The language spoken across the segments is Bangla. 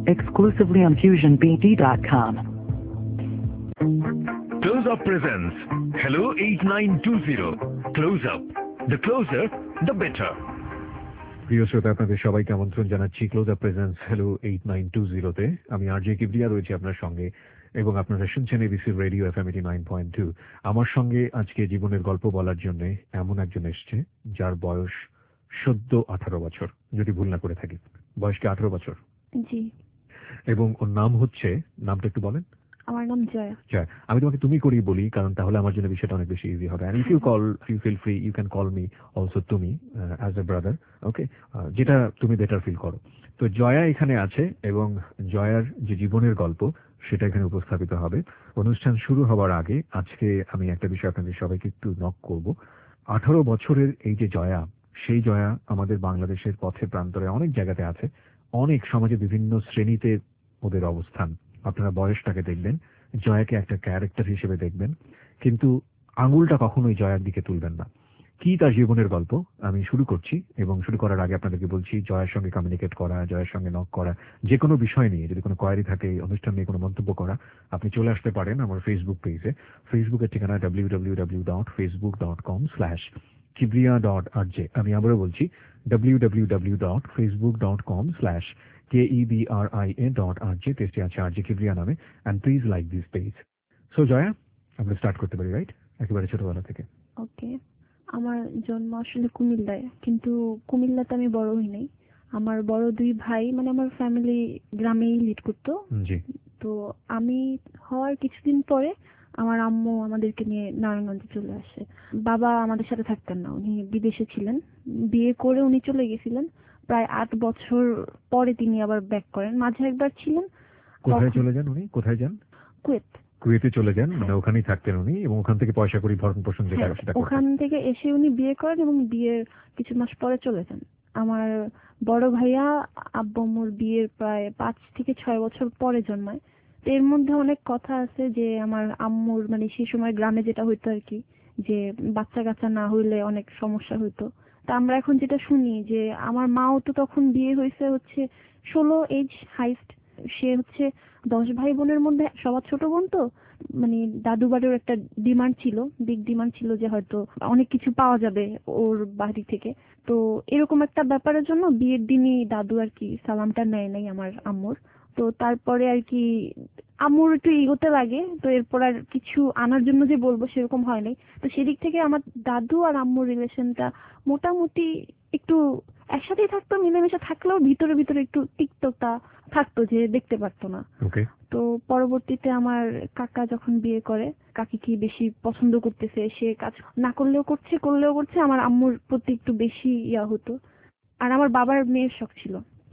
exclusively on FusionBD.com. Close Up presents Hello 8920. Close Up. The closer, the better. প্রিয় শ্রোতা, আপনাদের সবাইকে আমন্ত্রণ জানাচ্ছি ক্লোজ আপ প্রেজেন্স হ্যালো 8920-তে। আমি আরজে কিবরিয়া রয়েছি আপনার সঙ্গে এবং আপনারা শুনছেন এবিসি রেডিও এফএম 89.2। আমার সঙ্গে আজকে জীবনের গল্প বলার জন্য এমন একজন এসছে যার বয়স সদ্য 18 বছর, যদি ভুল না করে থাকি। বয়স কি 18 বছর? জি। এবং ওর নাম হচ্ছে, নামটা একটু বলেন। আমার নাম জয়া। জয়া, আমি তোমাকে তুমি করেই বলি, কারণ তাহলে আমার জন্য বিষয়টা অনেক বেশি ইজি হবে। And if you feel free, you can call me also তুমি অ্যাজ এ ব্রাদার, ওকে? যেটা তুমি বেটার ফিল করো। তো জয়া এখানে আছে এবং জয়ার যে জীবনের গল্প সেটা এখানে উপস্থাপিত হবে। অনুষ্ঠান শুরু হওয়ার আগে আজকে আমি একটা বিষয় আপনাদের সবাইকে একটু নক করব। 18 বছরের এই যে জয়া, সেই জয়া আমাদের বাংলাদেশের পথে প্রান্তরে অনেক জায়গাতে আছে, অনেক সমাজে বিভিন্ন শ্রেণীতে ওদের অবস্থান। আপনারা বয়সটাকে দেখবেন, জয়াকে একটা ক্যারেক্টার হিসেবে দেখবেন, কিন্তু আঙুলটা কখনোই জয়ার দিকে তুলবেন না। কি তার জীবনের গল্প আমি শুরু করছি, এবং শুরু করার আগে আপনাদেরকে বলছি জয়ার সঙ্গে কমিউনিকেট করা, জয়ার সঙ্গে নক করা, যে কোনো বিষয় নিয়ে যদি কোনো কোয়ারি থাকে, অনুষ্ঠান নিয়ে কোনো মন্তব্য করা, আপনি চলে আসতে পারেন আমার ফেসবুক পেজে। ফেসবুকের ঠিকানা www.facebook.com/kibriya.rj। আমি আবারও বলছি www.facebook.com/KEBRIA.RJ। পেজটি আছে আরজে কিবরিয়া নামে, and please like this page. So Joya, আমরা স্টার্ট করতে পারি, রাইট? একেবারে ছোটবেলা থেকে। ওকে। আমার জন্ম আসলে কুমিল্লায়, কিন্তু কুমিল্লাতে আমি বড় হই নাই। আমার বড় দুই ভাই, মানে আমার ফ্যামিলি গ্রামেই লিড করতো। জি। তো আমি হওয়ার কিছুদিন পরে আমার আম্মু আমাদেরকে নিয়ে নারায়ণগঞ্জে চলে আসে। বাবা আমাদের সাথে থাকতেন না, উনি বিদেশে ছিলেন। বিয়ে করে উনি চলে গেছিলেন। প্রায় 8 বছর পরে তিনি আবার ব্যাক করেন। মাঝে একবার ছিলেন। কোথায় চলে যান উনি? কোথায় যান? কুয়েত। কুয়েতে চলে যান, মানে ওখানেই থাকতেন উনি, এবং ওখান থেকে পয়সা করি ভরণ পোষণ যেটা সেটা করতেন। ওখান থেকে এসে উনি বিয়ে করেন এবং বিয়ের কিছু মাস পরে চলে যান। আমার বড় ভাইয়া আব্বু আম্মুর বিয়ের প্রায় 5 থেকে 6 বছর পরে জন্মায়। তো এর মধ্যে অনেক কথা আছে যে আমার আম্মুর, মানে সেই সময় গ্রামে যেটা হইতো আর কি, যে বাচ্চা কাচ্চা না হইলে অনেক সমস্যা হইতো। তা আমরা এখন যেটা শুনি যে আমার মাও তো তখন বিয়ে হয়েছে হচ্ছে 16 এজ হাইস্ট। সে হচ্ছে 10 ভাই বোনের মধ্যে সবার ছোট বোন। তো মানে দাদু বাড়ির একটা ডিমান্ড ছিল, বিগ ডিমান্ড ছিল যে হয়তো অনেক কিছু পাওয়া যাবে ওর বাড়ি থেকে। তো এরকম একটা ব্যাপারের জন্য বিয়ের দিনই দাদু আর কি সালামটা নেয় নাই আমার আম্মুর। তো তারপরে আর কি আম্মুর একটু ইগোতে লাগে, তো এরপর আর কিছু আনার জন্য যে বলবো সেরকম হয় নাই। তো সেদিক থেকে আমার দাদু আর আম্মুর রিলেশনটা মোটামুটি একটু একসাথেই থাকতো, মিলেমিশে থাকলেও ভিতরে ভিতরে একটু তিক্ততা থাকতো যে দেখতে পারতো না। তো পরবর্তীতে আমার কাকা যখন বিয়ে করে, কাকি কি বেশি পছন্দ করতেছে, সে কাজ না করলেও করছে, করলেও করছে, আমার আম্মুর প্রতি একটু বেশি ইয়া হতো। আর আমার বাবার মেয়ের শখ ছিল।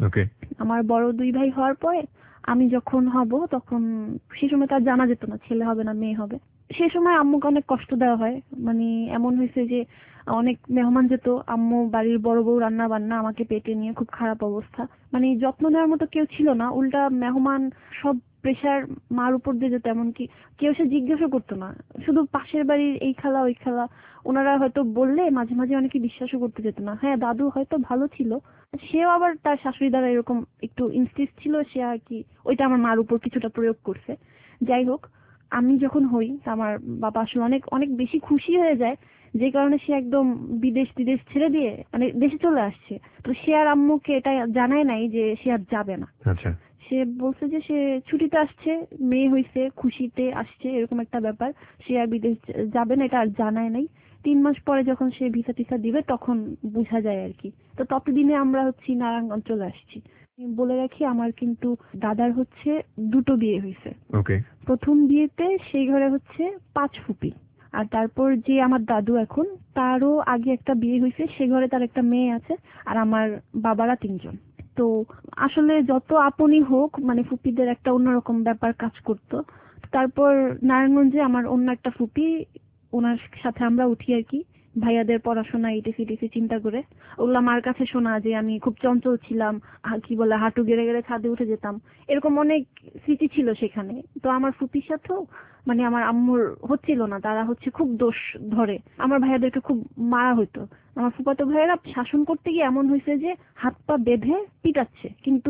আমার বড় দুই ভাই হওয়ার পরে আমি যখন হব তখন সে সময় তার জানা যেত না ছেলে হবে না মেয়ে হবে। সেই সময় আম্মুকে অনেক কষ্ট দেওয়া হয়। মানে এমন হয়েছে যে অনেক মেহমান যেত, আম্মু বাড়ির বড় বউ রান্না বান্না, আমাকে পেটে নিয়ে খুব খারাপ অবস্থা। মানে যত্ন নেওয়ার মতো কেউ ছিল না, উল্টা মেহমান সব প্রেশার মার উপর দিয়ে যেত। এমনকি কেউ সে জিজ্ঞাসা করতো না, শুধু পাশের বাড়ির এই খালা ওই খালা ওনারা হয়তো বললে মাঝে মাঝে অনেকে বিশ্বাসও করতে যেত না। হ্যাঁ, দাদু হয়তো ভালো ছিল, সেও আবার তার শাশুড়ি দ্বারা এরকম একটু ইনসিস্ট ছিল, সে আর কি ওইটা আমার মার উপর কিছুটা প্রয়োগ করছে। যাই হোক, আমি যখন হই আমার বাবা আসলে অনেক অনেক বেশি খুশি হয়ে যায়, যে কারণে সে একদম বিদেশ বিদেশ ছেড়ে দিয়ে মানে দেশে চলে আসছে। তো সে আর আম্মুকে এটা জানায় নাই যে সে আর যাবে না। সে বলছে যে সে ছুটিতে আসছে, মেয়ে হইছে, খুশিতে আসছে, এরকম একটা ব্যাপার। সে আর বিদেশ যাবে না, এটা আর জানায় নাই। 3 মাস পরে যখন সে ভিসা টিসা দিবে তখন বোঝা যায় আর কি। তো ততদিনে আমরা হচ্ছি নারায়ণগঞ্জ চলে আসছি। বলে রাখি, আমার কিন্তু দাদার হচ্ছে 2টো বিয়ে হয়েছে। প্রথম বিয়েতে সেই ঘরে হচ্ছে 5 ফুপি, আর তারপর যে আমার দাদু এখন, তারও আগে একটা বিয়ে হয়েছে, সে ঘরে তার একটা মেয়ে আছে, আর আমার বাবারা 3 জন। তো আসলে যত আপনই হোক, মানে ফুপিদের একটা অন্যরকম ব্যাপার কাজ করতো। তারপর নারায়ণগঞ্জে আমার অন্য একটা ফুপি, ওনার সাথে আমরা উঠি আর কি, ভাইয়াদের পড়াশোনা ইটিসি টিসি চিন্তা করে। ওগুলো আমার কাছে শোনা যে আমি খুব চঞ্চল ছিলাম, কি বলে হাঁটু গেড়ে গেড়ে ছাদে উঠে যেতাম, এরকম অনেক স্মৃতি ছিল সেখানে। তো আমার ফুপির সাথেও মানে আমার আম্মুর হচ্ছিল না, তারা হচ্ছে খুব দোষ ধরে, আমার ভাইয়াদেরকে খুব মারা হইতো। আমার ফুফাতো ভাইয়েরা শাসন করতে গিয়ে এমন হয়েছে যে হাত পা বেঁধে পিটাচ্ছে, কিন্তু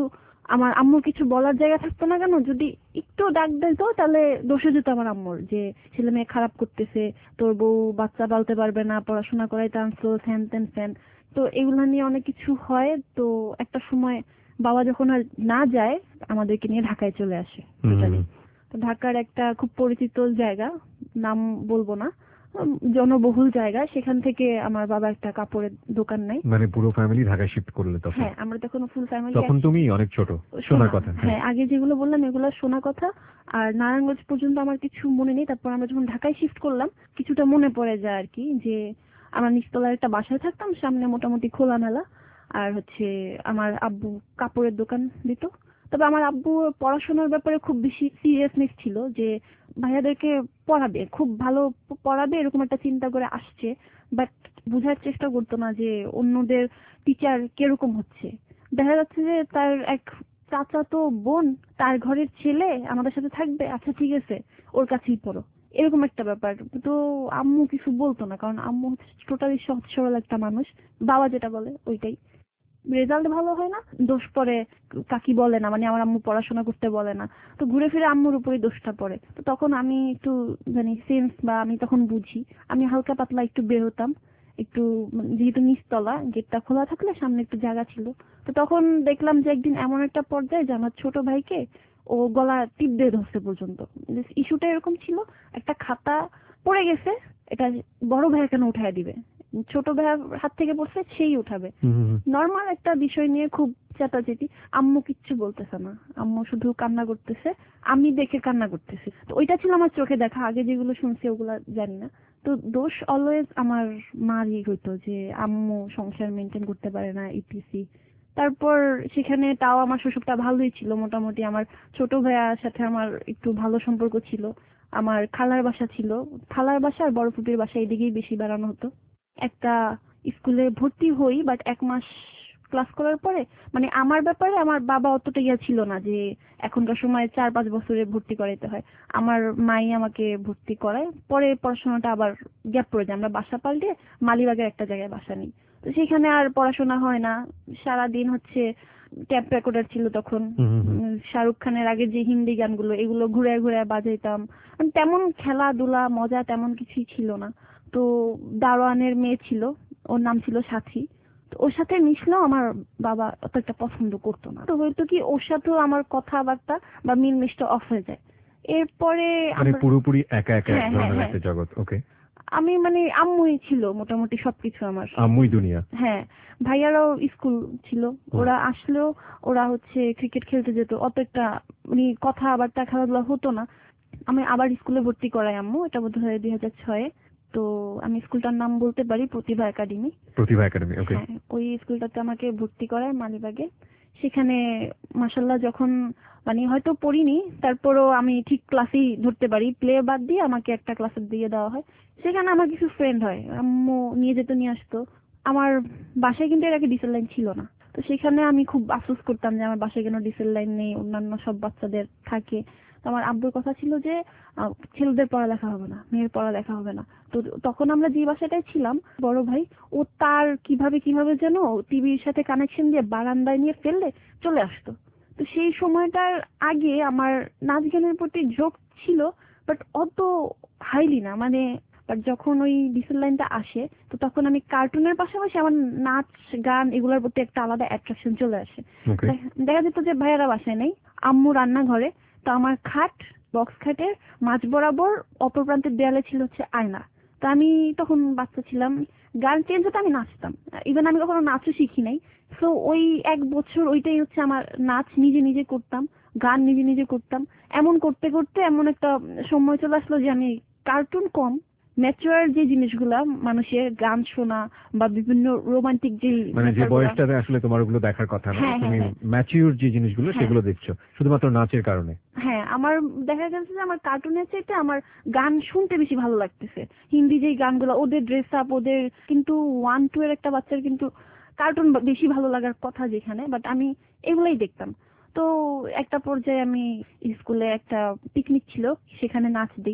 আমার আম্মুর কিছু বলার জায়গা থাকতো না কেন, যদি একটু ডাক দিত তাহলে দোষে যেত আমার আম্মুর, যে ছেলে মেয়ে খারাপ করতেছে, তোর বউ বাচ্চা পালতে পারবে না, পড়াশোনা করাইতে আনছো, ফ্যান ত্যান ফ্যান। তো এগুলা নিয়ে অনেক কিছু হয়। তো একটা সময় বাবা যখন আর না যায়, আমাদেরকে নিয়ে ঢাকায় চলে আসে। তো ঢাকার একটা খুব পরিচিত জায়গা, নাম বলবো না, জনবহুল জায়গা, সেখান থেকে আমার বাবা একটা কাপড়ের দোকান নেয়। মানে পুরো ফ্যামিলি ঢাকায় শিফট করলে তখন? হ্যাঁ, আমরা তখন ফুল ফ্যামিলি। তখন তুমি অনেক ছোট, শোনার কথা। হ্যাঁ, আগে যেগুলো বললাম এগুলো শোনা কথা। আর নারায়ণগঞ্জ পর্যন্ত আমার কিছু মনে নেই। তারপর আমরা যখন ঢাকায় শিফট করলাম, কিছুটা মনে পড়ে যায় আর কি, যে আমরা নিচতলার একটা বাসায় থাকতাম, সামনে মোটামুটি খোলামেলা, আর হচ্ছে আমার আব্বু কাপড়ের দোকান দিত। তবে আমার আব্বু পড়াশোনার ব্যাপারে খুব বেশি সিরিয়াসনেস ছিল, যে ভাইয়াদেরকে পড়াবে, খুব ভালো পড়াবে, এরকম একটা চিন্তা করে আসছে। বাট বোঝার চেষ্টা করতো না যে অন্যদের টিচার কিরকম হচ্ছে। দেখা যাচ্ছে যে তার এক চাচাতো বোন, তার ঘরের ছেলে আমাদের সাথে থাকবে, আচ্ছা ঠিক আছে ওর কাছেই পড়ো, এরকম একটা ব্যাপার। তো আম্মু কিছু বলতো না, কারণ আম্মু হচ্ছে টোটালি সহজ সরল একটা মানুষ, বাবা যেটা বলে ওইটাই। রেজাল্ট ভালো হয় না, দোষ পড়ে কাকি বলে না, মানে আমার আম্মু পড়াশোনা করতে বলে না, তো ঘুরে ফিরে আম্মুর উপরেই দোষটা পড়ে। তো তখন আমি একটু মানে সেন্স, বা আমি তখন বুঝি, আমি হালকা পাতলা একটু বের হতাম, একটু যেহেতু নিচতলা, গেটটা খোলা থাকলে সামনে একটু জায়গা ছিল। তো তখন দেখলাম যে একদিন এমন একটা পর্যায়ে যে আমার ছোট ভাইকে ও গলা টিপ দিয়ে ধরছে পর্যন্ত। ইস্যুটা এরকম ছিল, একটা খাতা পড়ে গেছে, এটা বড় ভাই কেন উঠায় দিবে, ছোট ভাইয়ের হাত থেকে পড়ছে সেই উঠাবে, নর্মাল একটা বিষয় নিয়ে খুব চেঁচাচেঁচি। আম্মু কিচ্ছু বলতেছে না, আম্মু শুধু কান্না করতেছে, আমি দেখে কান্না করতেছি। তো ওইটা ছিল আমার চোখে দেখা, আগে যেগুলো শুনছি ওগুলা জানি না। তো দোষ অলওয়েজ আমার মারই হইতো, যে আম্মু সংসার মেনটেন করতে পারে না, ইটিসি। তারপর সেখানে তাও আমার শ্বশুরটা ভালোই ছিল মোটামুটি, আমার ছোট ভাইয়ার সাথে আমার একটু ভালো সম্পর্ক ছিল, আমার খালার বাসা ছিল, খালার বাসা আর বড় ফুপির বাসা এদিকেই বেশি বেড়ানো হতো। একটা স্কুলে ভর্তি হই, বাট 1 মাস ক্লাস করার পরে, মানে আমার ব্যাপারে আমার বাবা অতটা ইয়া ছিল না, যে এখনকার সময় 4-5 বছরে ভর্তি করাইতে হয়। আমার মাই আমাকে ভর্তি করায়, পরে পড়াশোনাটা আবার গ্যাপ পড়ে যায়, আমরা বাসা পাল্টে মালিবাগের একটা জায়গায় বাসা নিই। তো সেখানে আর পড়াশোনা হয় না, সারাদিন হচ্ছে ট্যাপ রেকর্ডার ছিল তখন, শাহরুখ খানের আগে যে হিন্দি গানগুলো, এগুলো ঘুরে ঘুরে বাজাইতাম। মানে তেমন খেলাধুলা মজা তেমন কিছুই ছিল না। তো দারোয়ানের মেয়ে ছিল, ওর নাম ছিল সাথী। তো ওর সাথে মিশলেও আমার বাবা অত একটা পছন্দ করতো না। তো হয়তো কি ওর সাথেও আমার কথাবার্তা বা মিলমিশটা অফ হয়ে যায়। এরপরে মানে পুরোপুরি একা একা হ্যাঁ, ধরনের হ্যাঁ, একটা জগৎ। ওকে, আমি মানে আম্মুই ছিল মোটামুটি সবকিছু আমার। আম্মুই দুনিয়া। হ্যাঁ, ভাইয়ারাও স্কুল ছিল, ওরা আসলেও ওরা হচ্ছে ক্রিকেট খেলতে যেত, অত একটা মানে কথাবার্তা খেলাধুলা হতো না। আমি আবার স্কুলে ভর্তি করাই আম্মু, এটা বোধহয় 2006-এ। তো আমি স্কুলটার নাম বলতে পারি, প্রতিভা একাডেমি। প্রতিভা একাডেমি, ওকে। হ্যাঁ, ওই স্কুলটাতে আমাকে ভর্তি করায় মালিবাগে। সেখানে মাশাআল্লাহ যখন মানে হয়তো পড়িনি, তারপরও আমি ঠিক ক্লাসেই ধরতে পারি, প্লে বাদ দিয়ে আমাকে একটা ক্লাসে দিয়ে দেওয়া হয়। সেখানে আমার কিছু ফ্রেন্ড হয়, আম্মু নিয়ে যেত নিয়ে আসতো। আমার বাসায় কিন্তু এর আগে ডিসেল লাইন ছিল না। তো সেখানে আমি খুব আফসোস করতাম যে আমার বাসায় কেন ডিসেল লাইন নেই, অন্যান্য সব বাচ্চাদের থাকে। তো আমার আব্বুর কথা ছিল যে ছেলেদের পড়ালেখা হবে না, মেয়ের পড়ালেখা হবে না। তো তখন আমরা যে বাসাটায় ছিলাম, বড় ভাই ও তার কিভাবে যেন টিভির সাথে কানেকশন দিয়ে বারান্দায় নিয়ে ফেললে চলে আসতো। তো সেই সময়টার আগে আমার নাচ গানের প্রতি ঝোঁক ছিল, বাট অত হাইলি না, মানে বাট যখন ওই ডিসেল লাইনটা আসে, তো তখন আমি কার্টুনের পাশাপাশি আমার নাচ গান এগুলোর প্রতি একটা আলাদা অ্যাট্রাকশন চলে আসে। দেখা যেত যে ভাইয়ারা বাসায় নেই, আম্মু রান্নাঘরে, তো আমার খাট, বক্স খাটের মাঝ বরাবর অপর প্রান্তের দেয়ালে ছিল হচ্ছে আয়না। তো আমি তখন বাচ্চা ছিলাম, গান চেঞ্জ হতো আমি নাচতাম, ইভেন আমি কখনো নাচও শিখি নাই। তো ওই 1 বছর ওইটাই হচ্ছে আমার নাচ, নিজে নিজে করতাম, গান নিজে নিজে করতাম। এমন করতে করতে এমন একটা সময় চলে আসলো যে আমি কার্টুন কম, ম্যাচুয়ার যে জিনিসগুলা, মানুষের গান শোনা বা বিভিন্ন রোমান্টিক যে মানে যে বয়সটাতে আসলে তোমার ওগুলো দেখার কথা না, হ্যাঁ, তুমি হ্যাঁ, ম্যাচিউর যে জিনিসগুলো সেগুলো দেখছো শুধুমাত্র নাচের কারণে। হ্যাঁ, আমার দেখা গেছে যে আমার কার্টুনের চাইতে আমার গান শুনতে বেশি ভালো লাগতেছে। হিন্দি যেই গানগুলো, ওদের ড্রেস আপ, ওদের কিন্তু 1-2 এর একটা বাচ্চার কিন্তু কার্টুন বেশি ভালো লাগার কথা যেখানে, বাট আমি এগুলাই দেখতাম। তো একটা পর্যায়ে আমি স্কুলে একটা পিকনিক ছিল, সেখানে নাচ দিই। তো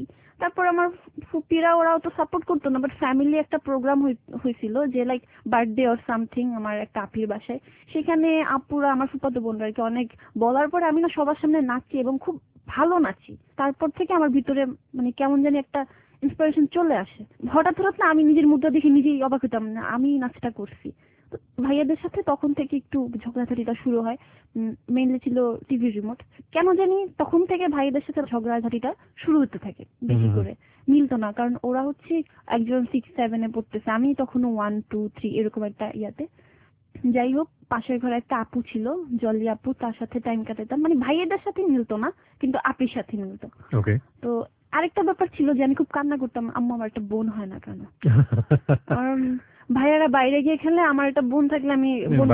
তারপর আমার ফুপিরা ওরাও তো সাপোর্ট করতো না, বাট ফ্যামিলি একটা প্রোগ্রাম হয়েছিল যে লাইক বার্থডে অর সামথিং আমার একটা আপির বাসায়, সেখানে আপুরা আমার ফুফাতো বোনরা আর কি অনেক বলার পরে আমি না সবার সামনে নাচি এবং খুব ভালো নাচি। তারপর থেকে আমার ভিতরে মানে কেমন জানি একটা ইন্সপিরেশন চলে আসে। হঠাৎ হঠাৎ না আমি নিজের মুদ্রা দেখে নিজেই অবাক হতাম না আমি নাচটা করছি। তো ভাইয়াদের সাথে তখন থেকে একটু ঝগড়াঝাটিটা শুরু হয়, মেইনলি ছিল টিভি রিমোট। কেন জানি তখন থেকে ভাইয়াদের সাথে ঝগড়াঝাটিটা শুরু হতে থাকে বেশি করে, মিলতো না, কারণ ওরা হচ্ছে একজন 6-7 পড়তেছে, আমি তখনও 1-2-3 এরকম একটা ইয়াতে। যাই হোক, পাশের ঘরে একটা আপু ছিল জলি আপু, তার সাথে টাইম কাটাতাম, মানে ভাইয়াদের সাথে মিলতো না কিন্তু আপির সাথে মিলতো। ওকে। তো আরেকটা ব্যাপার ছিল যে আমি খুব কান্না করতাম, আম্মু আমার একটা বোন হয় না কেন, কারণ ভাইয়ারা বাইরে গিয়ে খেলে, আমার একটা বোন থাকলে আমি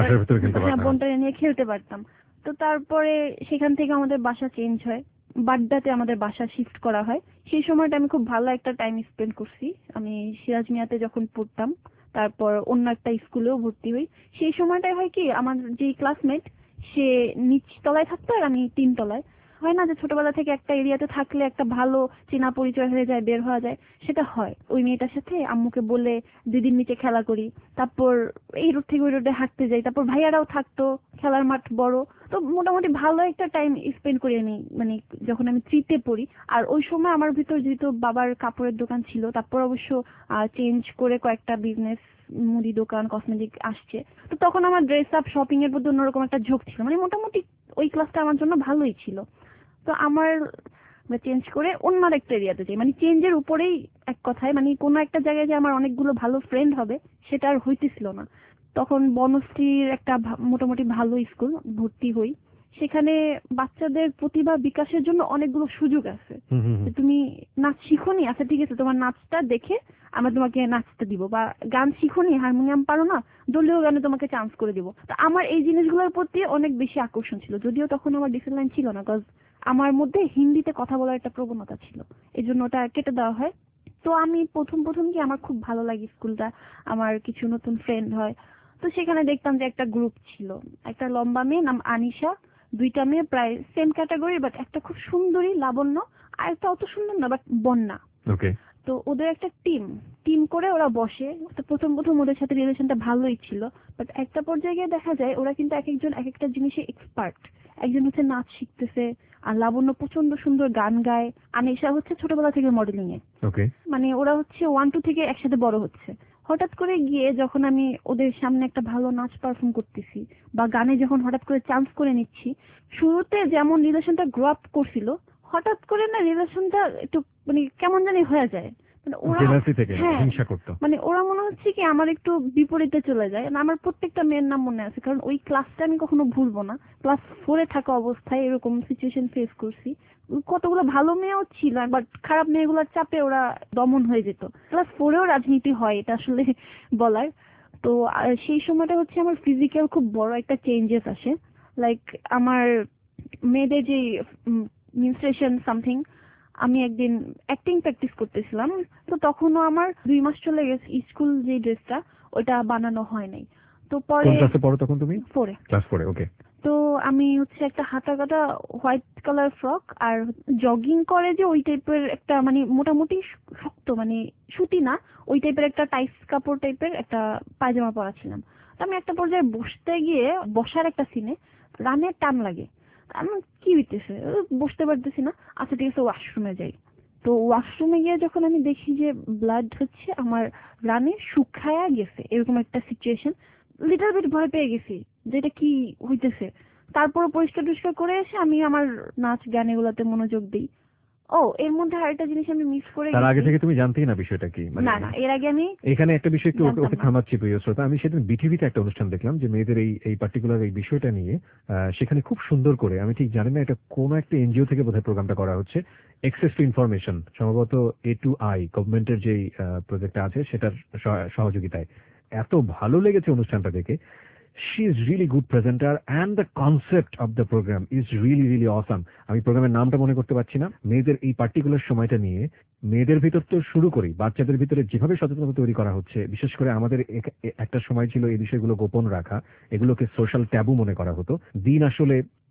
বোনটা নিয়ে খেলতে পারতাম। তো তারপরে সেখান থেকে আমাদের বাসা চেঞ্জ হয়, বাড্ডাতে আমাদের বাসা শিফট করা হয়। সেই সময়টা আমি খুব ভালো একটা টাইম স্পেন্ড করছি। আমি সিরাজ মিয়াতে যখন পড়তাম, তারপর অন্য একটা স্কুলেও ভর্তি হই। সেই সময়টায় হয় কি, আমার যে ক্লাসমেট সে নিচ তলায় থাকতো আর আমি 3 তলায়। হয় না যে ছোটবেলা থেকে একটা এরিয়াতে থাকলে একটা ভালো চেনা পরিচয় হয়ে যায়, বের হওয়া যায়, সেটা হয়। ওই মেয়েটার সাথে আম্মুকে বলে দিদির নিচে খেলা করি, তারপর এই রোড থেকে ওই রোডে হাঁটতে যাই, তারপর ভাইয়ারাও থাকতো, খেলার মাঠ বড়। তো মোটামুটি ভালো একটা টাইম স্পেন্ড করি আমি, মানে যখন আমি 3তে পড়ি। আর ওই সময় আমার ভিতর যেহেতু বাবার কাপড়ের দোকান ছিল, তারপর অবশ্য চেঞ্জ করে কয়েকটা বিজনেস, মুদি দোকান, কসমেটিক আসছে, তো তখন আমার ড্রেস আপ শপিং এর প্রতি অন্যরকম একটা ঝোঁক ছিল। মানে মোটামুটি ওই ক্লাসটা আমার জন্য ভালোই ছিল। তো আমার চেঞ্জ করে অন্য একটা এরিয়াতে যাই, মানে চেঞ্জের উপরেই এক কথায়, মানে কোনো একটা জায়গায় যে আমার অনেকগুলো ভালো ফ্রেন্ড হবে সেটা আর হইতেছিল না। তখন বনশ্রীর একটা মোটামুটি ভালো স্কুল ভর্তি হই। সেখানে বাচ্চাদের প্রতিভা বিকাশের জন্য অনেকগুলো সুযোগ আছে। তুমি নাচ শিখোনি, আচ্ছা ঠিক আছে, তোমার নাচটা দেখে আমরা তোমাকে নাচতে দিব, বা গান শিখোনি, হারমোনিয়াম পারো না, দলীয় গানে তোমাকে চান্স করে দিব। তো আমার এই জিনিসগুলোর প্রতি অনেক বেশি আকর্ষণ ছিল, যদিও তখন আমার ডিসিপ্লিন ছিল না, কজ আমার মধ্যে হিন্দিতে কথা বলার একটা প্রবণতা ছিল, এই জন্য ওটা কেটে দেওয়া হয়। তো আমি প্রথম কি আমার খুব ভালো লাগে স্কুলটা, আমার কিছু নতুন ফ্রেন্ড হয়। তো সেখানে দেখতাম যে একটা গ্রুপ ছিল, একটা লম্বা মেয়ে নাম আনিশা, 2টা মেয়ে প্রায় সেম ক্যাটাগরি, বাট একটা খুব সুন্দরী লাবণ্য, আর একটা অত সুন্দর না বাট বন্যা। ওকে। তো ওদের একটা টিম করে ওরা বসে। তো প্রথম ওদের সাথে রিলেশনটা ভালোই ছিল, বাট একটা পর্যায়ে গিয়ে দেখা যায় ওরা কিন্তু এক একজন এক একটা জিনিসে এক্সপার্ট। একজন হচ্ছে নাচ শিখতেছে, আর লাবণ্য প্রচন্ড সুন্দর গান গায়, আনিশা হচ্ছে ছোটবেলা থেকে মডেলিং এ। ওকে। মানে ওরা হচ্ছে 1-2 থেকে একসাথে বড় হচ্ছে। হঠাৎ করে গিয়ে যখন আমি ওদের সামনে একটা ভালো নাচ পারফর্ম করতেছি, বা গানে যখন হঠাৎ করে চান্স করে নিচ্ছি, শুরুতে যেমন রিলেশনটা গ্রো আপ করছিল, হঠাৎ করে না রিলেশনটা একটু মানে কেমন জানি হয়ে যায়। মানে ওরা হিংসা করতো, মানে ওরা মনে হচ্ছে কি আমার একটু বিপরীতে চলে যায়। আমার প্রত্যেকটা মেয়ের নাম মনে আছে, কারণ ওই ক্লাসটা আমি কখনো ভুলবো না। ক্লাস 4-এ থাকা অবস্থায় এরকম সিচুয়েশন ফেস করছি। কতগুলো ভালো মেয়েও ছিল, বাট খারাপ মেয়েগুলোর চাপে ওরা দমন হয়ে যেত। ক্লাস 4-এও রাজনীতি হয়, এটা আসলে বলার। তো সেই সময়টা হচ্ছে আমার ফিজিক্যাল খুব বড় একটা চেঞ্জেস আসে। লাইক আমার মেয়েদের যে মেনস্ট্রুয়েশন সামথিং, আমি একদিন অ্যাক্টিং প্র্যাকটিস করতেছিলাম, তো তখনও আমার 2 মাস চলে গেছে, স্কুল যে ড্রেসটা ওটা বানানো হয় নাই। তো পরে কোন ক্লাসে পড়ো তখন তুমি? 4-এ। ক্লাস 4-এ। ওকে। তো আমি হচ্ছে একটা হাতা কাটা হোয়াইট কালার ফ্রক আর জগিং করে যে ওই টাইপের একটা, মানে মোটামুটি শক্ত, মানে সুতি না, ওই টাইপের একটা টাইস কাপড় টাইপের একটা পায়জামা পরা ছিলাম। তো আমি একটা পর্যায়ে বসতে গিয়ে, বসার একটা সিনে রানের টান লাগে। আমি কি হইতেছে, বসতে পারতেছি না, আচ্ছা ঠিক আছে ওয়াশরুমে যাই। তো ওয়াশরুমে গিয়ে যখন আমি দেখি যে ব্লাড হচ্ছে আমার রানে শুকায়া গেছে, এরকম একটা সিচুয়েশন, লিটল বিট ভয় পেয়ে গেছি যেটা কি হইতেছে। তারপর পরিষ্কার করে এসে আমি আমার নাচ গান এগুলাতে মনোযোগ দিই। ও এর মধ্যে আরেকটা জিনিস আমি মিস করে তার আগে গেছি। থেকে তুমি জানতেই না বিষয়টা কি? না, এর আগে আমি এখানে একটা বিষয় একটু জানতাম ওকে না। থামাচ্ছি প্রিয় শ্রোতা। আমি সেদিন বিটিভিতে একটা অনুষ্ঠান দেখলাম যে মেয়েদের এই পার্টিকুলার এই বিষয়টা নিয়ে, সেখানে খুব সুন্দর করে, আমি ঠিক জানি না এটা কোন একটা এনজিও থেকে বোধহয় প্রোগ্রামটা করা হচ্ছে, অ্যাক্সেস টু ইনফরমেশন, সম্ভবত A2I গভর্নমেন্টের যেই প্রজেক্টটা আছে সেটার সহযোগিতায়। এত ভালো লেগেছে অনুষ্ঠানটা দেখে। She is really good presenter and the concept of the program is really awesome. আমি প্রোগ্রামের নামটা মনে করতে পারছি না। মেয়েদের এই পার্টিকুলার সময়টা নিয়ে মেয়েদের ভিতর তো শুরু করি, বাচ্চাদের ভিতরে যেভাবে সচেতনতা তৈরি করা হচ্ছে, বিশেষ করে আমাদের একটা সময় ছিল এই বিষয়গুলো গোপন রাখা, এগুলোকে সোশ্যাল ট্যাবু মনে করা হতো। দিন আসলে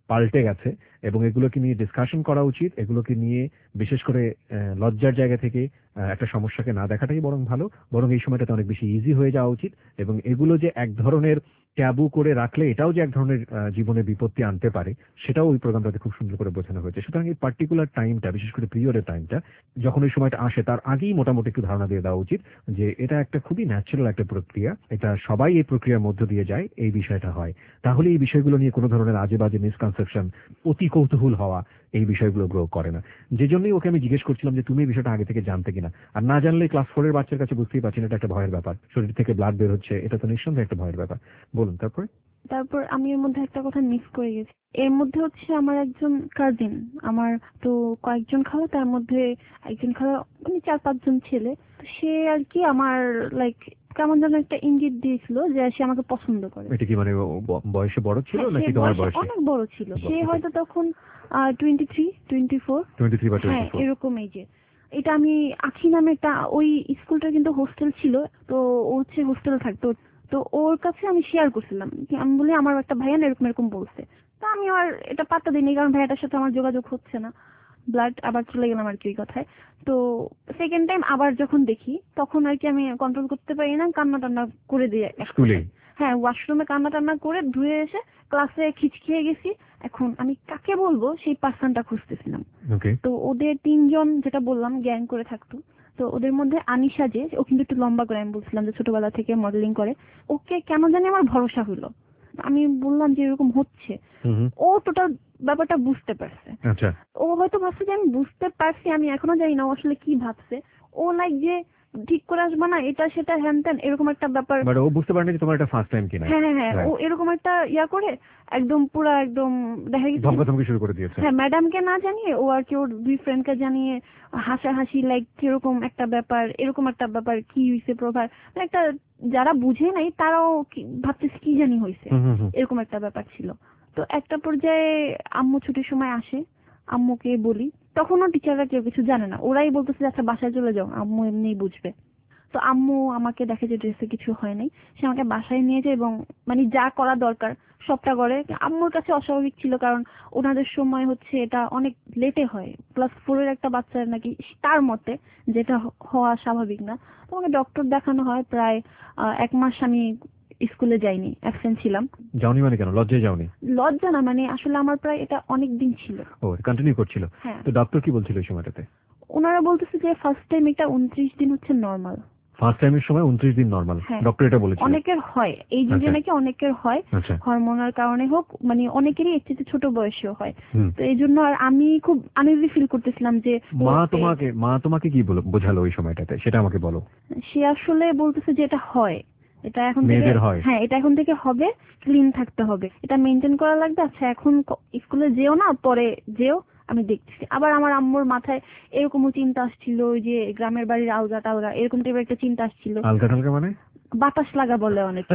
পাল্টে গেছে, এবং এগুলোকে নিয়ে ডিসকাশন করা উচিত। এগুলোকে নিয়ে বিশেষ করে লজ্জার জায়গা থেকে একটা সমস্যাকে না দেখাটাই বরং ভালো, বরং এই সময়টাতে অনেক বেশি ইজি হয়ে যাওয়া উচিত। এবং এগুলো যে এক ধরনের ট্যাবু করে রাখলে এটাও যে এক ধরনের জীবনে বিপত্তি আনতে পারে, সেটাও ওই প্রোগ্রামটাতে খুব সুন্দর করে বোঝানো হয়েছে। সুতরাং এই পার্টিকুলার টাইমটা, বিশেষ করে পিরিয়ডের টাইমটা, যখন ওই সময়টা আসে তার আগেই মোটামুটি একটু ধারণা দিয়ে দেওয়া উচিত যে এটা একটা খুবই ন্যাচারাল একটা প্রক্রিয়া, এটা সবাই এই প্রক্রিয়ার মধ্য দিয়ে যায়, এই বিষয়টা হয়। তাহলে এই বিষয়গুলো নিয়ে কোনো ধরনের আজে বাজে মিসকনসেপশন, অতি কৌতূহল হওয়া, এই বিষয়গুলো গ্রো করে না। যে জন্যই ওকে আমি জিজ্ঞেস করছিলাম যে তুমি এই বিষয়টা আগে থেকে জানতে কিনা। আর না জানলে ক্লাস 4 এর বাচ্চার কাছে বুঝতেই পারছি না, এটা একটা ভয়ের ব্যাপার, শরীর থেকে ব্লাড বের হচ্ছে, এটা তো নিঃসন্দেহে একটা ভয়ের ব্যাপার। বলুন তারপরে। তারপর আমি এর মধ্যে একটা কথা মিস করে গেছি। এর মধ্যে হচ্ছে আমার একজন কাজিন, আমার তো কয়েকজন খালা, তার মধ্যে একজন খালা মানে 4-5 জন ছেলে। তো সে আর কি আমার লাইক কেমন যেন একটা ইঙ্গিত দিয়েছিল যে সে আমাকে পছন্দ করে। এটা কি মানে বয়সে বড় ছিল হ্যাঁ, নাকি সে তোমার বয়সে বয়সে? অনেক বড় ছিল। সে Okay. হয়তো তখন 23-24 23 বা হ্যাঁ 24। এরকম এজে। এটা আমি আখি নামে একটা, ওই স্কুলটা কিন্তু হোস্টেল ছিল, তো ও হচ্ছে হোস্টেলে থাকতো। তো ওর কাছে আমি শেয়ার করছিলাম, আমি বলি আমার একটা ভাইয়া না এরকম এরকম বলছে। তো আমি আর এটা পাত্তা দিইনি, কারণ ভাইয়াটার সাথে আমার যোগাযোগ হচ্ছে না, ব্লাড আবার চলে গেলাম আর কি ওই কথায়। তো সেকেন্ড টাইম আবার যখন দেখি, তখন আর কি আমি কন্ট্রোল করতে পারি না, কান্না টান্না করে দিই স্কুলে? হ্যাঁ, ওয়াশরুমে কান্না টান্না করে ধুয়ে এসে ক্লাসে খিচখিয়ে গেছি। এখন আমি কাকে বলবো সেই পার্সনটা খুঁজতেছিলাম। ওকে। তো ওদের 3 জন যেটা বললাম গ্যাং করে থাকতো, তো ওদের মধ্যে আনিশা, যে ও কিন্তু একটু লম্বা করে, আমি বলছিলাম যে ছোটবেলা থেকে মডেলিং করে, ওকে কেন জানি আমার ভরসা হলো। আমি বললাম যে এরকম হচ্ছে, ও টোটাল ব্যাপারটা বুঝতে পারছে। আচ্ছা। ও হয়তো ভাবছে যে আমি বুঝতে পারছি, আমি এখনো জানি না ও আসলে কি ভাবছে। ও লাইক যে ঠিক করে আসবে না, এটা সেটা হ্যান ত্যান এরকম একটা ব্যাপার। বাট ও বুঝতে পারেনি যে তোমার এটা ফার্স্ট টাইম কিনা। হ্যাঁ হ্যাঁ হ্যাঁ, ও এরকম একটা ইয়া করে একদম পুরা একদম দেখা গেছে ধমকাধমকি শুরু করে দিয়েছে। হ্যাঁ, ম্যাডামকে না জানিয়ে ও আর কি ওর 2 ফ্রেন্ডকে জানিয়ে হাসাহাসি লাইক কিরকম একটা ব্যাপার, এরকম একটা ব্যাপার, কি হয়েছে প্রভার, মানে একটা যারা বুঝে নাই তারাও ভাবতেছে কি জানি হয়েছে, এরকম একটা ব্যাপার ছিল। তো একটা পর্যায়ে আম্মু ছুটির সময় আসে, আম্মুকে বলি, তখনও টিচাররা কেউ কিছু জানে না, ওরাই বলতেছে আচ্ছা বাসায় চলে যাও, আম্মু এমনিই বুঝবে। তো আম্মু আমাকে দেখে যে ড্রেসে কিছু হয় নাই, সে আমাকে বাসায় নিয়ে যায় এবং মানে যা করা দরকার সবটা করে। আম্মুর কাছে অস্বাভাবিক ছিল, কারণ ওনাদের সময় হচ্ছে এটা অনেক লেটে হয়, ক্লাস 4 এর একটা বাচ্চার নাকি তার মতে যেটা হওয়া স্বাভাবিক না। তো আমাকে ডক্টর দেখানো হয়, প্রায় 1 মাস আমি স্কুলে যাইনি, অ্যাবসেন্ট ছিলাম। যাওনি মানে কেন? লজ্জায় যাওনি? লজ্জা না, মানে আসলে আমার প্রায় এটা অনেক দিন ছিল। ও কন্টিনিউ করছিল। হ্যাঁ। তো ডক্টর কি বলছিল এই সময়টাতে? ওনারা বলতেছে যে ফার্স্ট টাইম এটা 29 দিন হচ্ছে নরমাল। ফার্স্ট টাইমের সময় 29 দিন নরমাল, ডক্টর এটা বলেছিল? অনেকের হয় এই যুগে, আচ্ছা। নাকি অনেকের হয়, আচ্ছা। হরমোনাল কারণে হোক, মানে অনেকেরই এর চেয়ে ছোট বয়সেও হয়। তো এই জন্য আর আমি খুব আনইজি ফিল করতেছিলাম যে মা তোমাকে কি বোঝালো ওই সময়টাতে, সেটা আমাকে বলো। সে আসলে বলতেছে যে এটা হয়, এটা এখন থেকে মেয়েদের হয়। হ্যাঁ, এটা এখন থেকে হবে, ক্লিন থাকতে হবে, এটা মেনটেন করা লাগবে। আচ্ছা এখন স্কুলে যেও না, পরে যেও, আমি দেখতেছি। আবার আমার আম্মুর মাথায় এরকমও চিন্তা আসছিল, ওই যে গ্রামের বাড়ির আলগা টালগা এরকম টাইপের একটা চিন্তা আসছিল। আলগা টালগা মানে? বাতাস লাগা বলে অনেকে।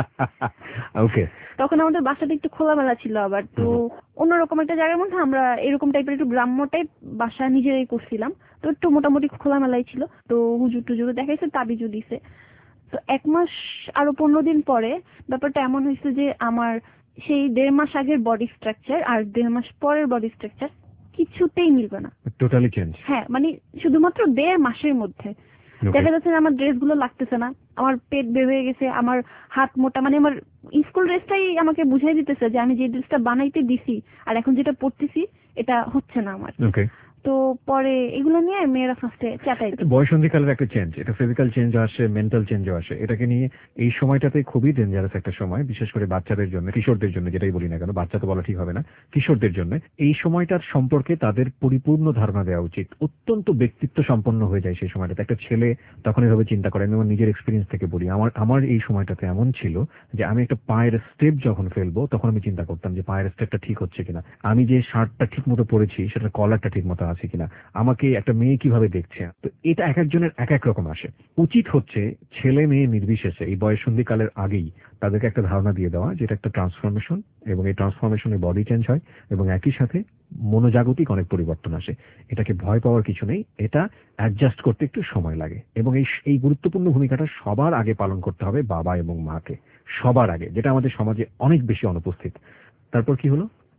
ওকে। তখন আমাদের বাসাটা একটু খোলামেলা ছিল, আবার তো অন্যরকম একটা জায়গার মধ্যে আমরা এরকম টাইপের একটু গ্রাম্য টাইপ বাসা নিজেরাই করছিলাম, তো একটু মোটামুটি খোলামেলাই ছিল। তো হুজুর টুজুর দেখাইছে, তাবিজও দিছে। তো 1 মাস আরো 15 দিন পরে ব্যাপারটা এমন হয়েছে যে আমার সেই 1.5 মাস আগের বডি স্ট্রাকচার আর 1.5 মাস পরের বডি স্ট্রাকচার কিছুতেই মিলবে না। Totally change. হ্যাঁ, মানে শুধুমাত্র 1.5 মাসের মধ্যে দেখা যাচ্ছে যে আমার ড্রেস গুলো লাগতেছে না, আমার পেট বের হয়ে গেছে, আমার হাত মোটা, মানে আমার স্কুল ড্রেসটাই আমাকে বুঝাই দিতেছে যে আমি যে ড্রেসটা বানাইতে দিছি আর এখন যেটা পরতেছি এটা হচ্ছে না আমার। ওকে। তো পরে এগুলো নিয়ে মেয়েরা ফার্স্টে চাটাই। বয়সন্ধিকালের একটা চেঞ্জ, এটা ফিজিক্যাল চেঞ্জ আসে, মেন্টাল চেঞ্জও আসে। এটাকে নিয়ে এই সময়টাতে খুবই ডেঞ্জারাস একটা সময়, বিশেষ করে বাচ্চাদের জন্য, কিশোরদের জন্য, যেটাই বলি না কেন, বাচ্চা তো বলা ঠিক হবে না, কিশোরদের জন্য এই সময়টার সম্পর্কে তাদের পরিপূর্ণ ধারণা দেওয়া উচিত। অত্যন্ত ব্যক্তিত্ব সম্পন্ন হয়ে যায় সেই সময়টাতে একটা ছেলে, তখন এভাবে চিন্তা করে। আমি আমার নিজের এক্সপিরিয়েন্স থেকে বলি, আমার এই সময়টাতে এমন ছিল যে আমি একটা পায়ের স্টেপ যখন ফেলবো তখন আমি চিন্তা করতাম যে পায়ের স্টেপটা ঠিক হচ্ছে কিনা, আমি যে শার্টটা ঠিক মতো পরেছি সেটার কলারটা ঠিক মতো আছে কিনা, আমাকে একটা মেয়ে কিভাবে দেখছে। তো এটা এক একজনের এক এক রকম আসে। উচিত হচ্ছে ছেলে মেয়ে নির্বিশেষে এই বয়সন্ধিকালের আগেই তাদেরকে একটা ধারণা দিয়ে দেওয়া যে এটা একটা ট্রান্সফরমেশন, এবং এই ট্রান্সফরমেশনে বডি চেঞ্জ হয় এবং একই সাথে মনোজাগতিক অনেক পরিবর্তন আসে। এটাকে ভয় পাওয়ার কিছু নেই, এটা অ্যাডজাস্ট করতে একটু সময় লাগে। এবং এই গুরুত্বপূর্ণ ভূমিকাটা সবার আগে পালন করতে হবে বাবা এবং মাকে, সবার আগে, যেটা আমাদের সমাজে অনেক বেশি অনুপস্থিত। তারপর কি হলো?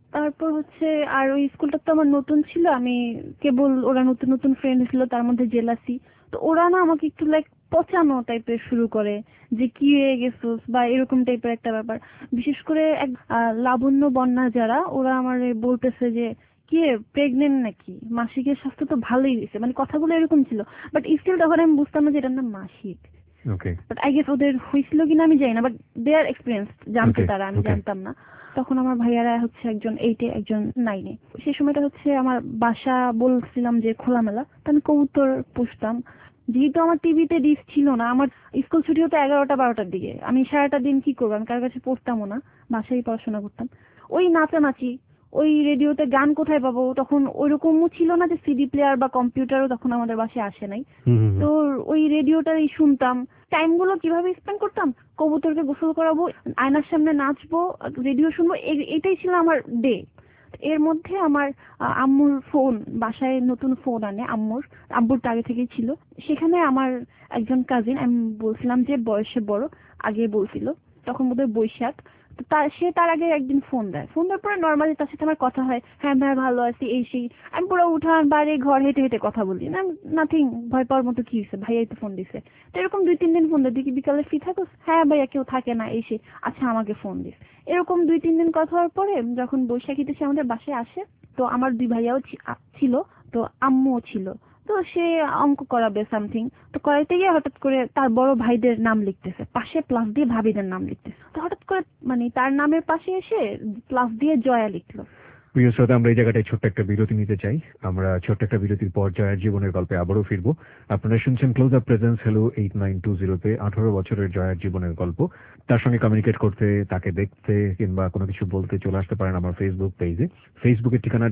তারপর হচ্ছে আর ওই স্কুলটা তো আমার নতুন ছিল, আমি কেবল ওরা নতুন নতুন ফ্রেন্ড ছিল, তার মধ্যে জেলাসি। তো ওরা না আমাকে একটু লাইক পচানো টাইপের শুরু করে যে কি হয়ে গেছিস বা এরকম টাইপের একটা ব্যাপার। বিশেষ করে এক লাবণ্য বন্যা যারা, ওরা আমার বলতেছে যে কি প্রেগনেন্ট নাকি, মাসিকের স্বাস্থ্য তো ভালোই হয়েছে, মানে কথাগুলো এরকম ছিল। বাট স্টিল তখন আমি বুঝতাম না যে এটার নাম মাসিক। ওকে, বাট আই গেস ওদের হয়েছিল কিনা আমি জানি না, বাট দে আর এক্সপিরিয়েন্স, জানতো Okay, তারা, আমি okay. জানতাম না। তখন আমার ভাইয়ারা হচ্ছে একজন 8-এ একজন 9-এ। সেই সময়টা হচ্ছে আমার বাসা বলছিলাম যে খোলামেলা, তো আমি কবুতর পুষতাম। যেহেতু আমার টিভিতে ডিশ ছিল না, আমার স্কুল ছুটি হতো 11টা-12টার দিকে, আমি সারাটা দিন কি করবো, আমি কার কাছে পড়তামও না, বাসায় পড়াশোনা করতাম। ওই নাচানাচি, ওই রেডিওতে গান কোথায় পাবো, তখন ওইরকমও ছিল না যে সিডি প্লেয়ার বা কম্পিউটারও তখন আমাদের বাসায় আসে নাই। তো ওই রেডিওটাই শুনতাম। টাইমগুলো কিভাবে স্পেন্ড করতাম, কবুতরকে গোসল করাবো, আয়নার সামনে নাচবো, রেডিও শুনবো, এটাই ছিল আমার ডে। এর মধ্যে আমার আম্মুর ফোন, বাসায় নতুন ফোন আনে আব্বুরটা আগে থেকেই ছিল। সেখানে আমার একজন কাজিন, আমি বলছিলাম যে বয়সে বড়, আগে বলছিল, তখন বোধহয় বৈশাখ। তো তার আগে একদিন ফোন দেয়, ফোন দেওয়ার পরে নর্মালি তার সাথে আমার কথা হয়, হ্যাঁ ভাই ভালো আছি এই সেই। আমি পুরো উঠান বাইরে ঘর হেঁটে হেঁটে কথা বলি না, নাথিং, ভয় পাওয়ার মতো কি হয়েছে, ভাইয়াই তো ফোন দিছে। তো এরকম 2-3 দিন ফোন দেয়, দেখি বিকালে ফ্রি থাকোস, হ্যাঁ ভাইয়া কেউ থাকে না এই সেই, আচ্ছা আমাকে ফোন দিস। এরকম 2-3 দিন কথা হওয়ার পরে যখন বৈশাখীতে সে আমাদের বাসায় আসে, তো আমার 2 ভাইয়াও ছিল, তো আম্মুও ছিল। তো সে অঙ্ক করাবে সামথিং, তো করাইতে গিয়ে হঠাৎ করে তার বড় ভাইদের নাম লিখতেছে, পাশে প্লাস দিয়ে ভাবিদের নাম লিখতেছে। তো হঠাৎ করে মানে তার নামের পাশে এসে প্লাস দিয়ে জয়া লিখলো। প্রিয় শ্রোতা, আমরা এই জায়গাটায় ছোট্ট একটা বিরতি নিতে চাই। আমরা ছোট্ট একটা বিরতির পর জয়ার জীবনের গল্পে আবারও ফিরবো। আপনারা শুনছেন ক্লোজ আপ প্রেজেন্স হ্যালো 8920-তে 18 বছরের জয়ার জীবনের গল্প। তার সঙ্গে কমিউনিকেট করতে, তাকে দেখতে কিংবা কোনো কিছু বলতে চলে আসতে পারেন আমার ফেসবুক পেজে। ফেসবুকের ঠিকানা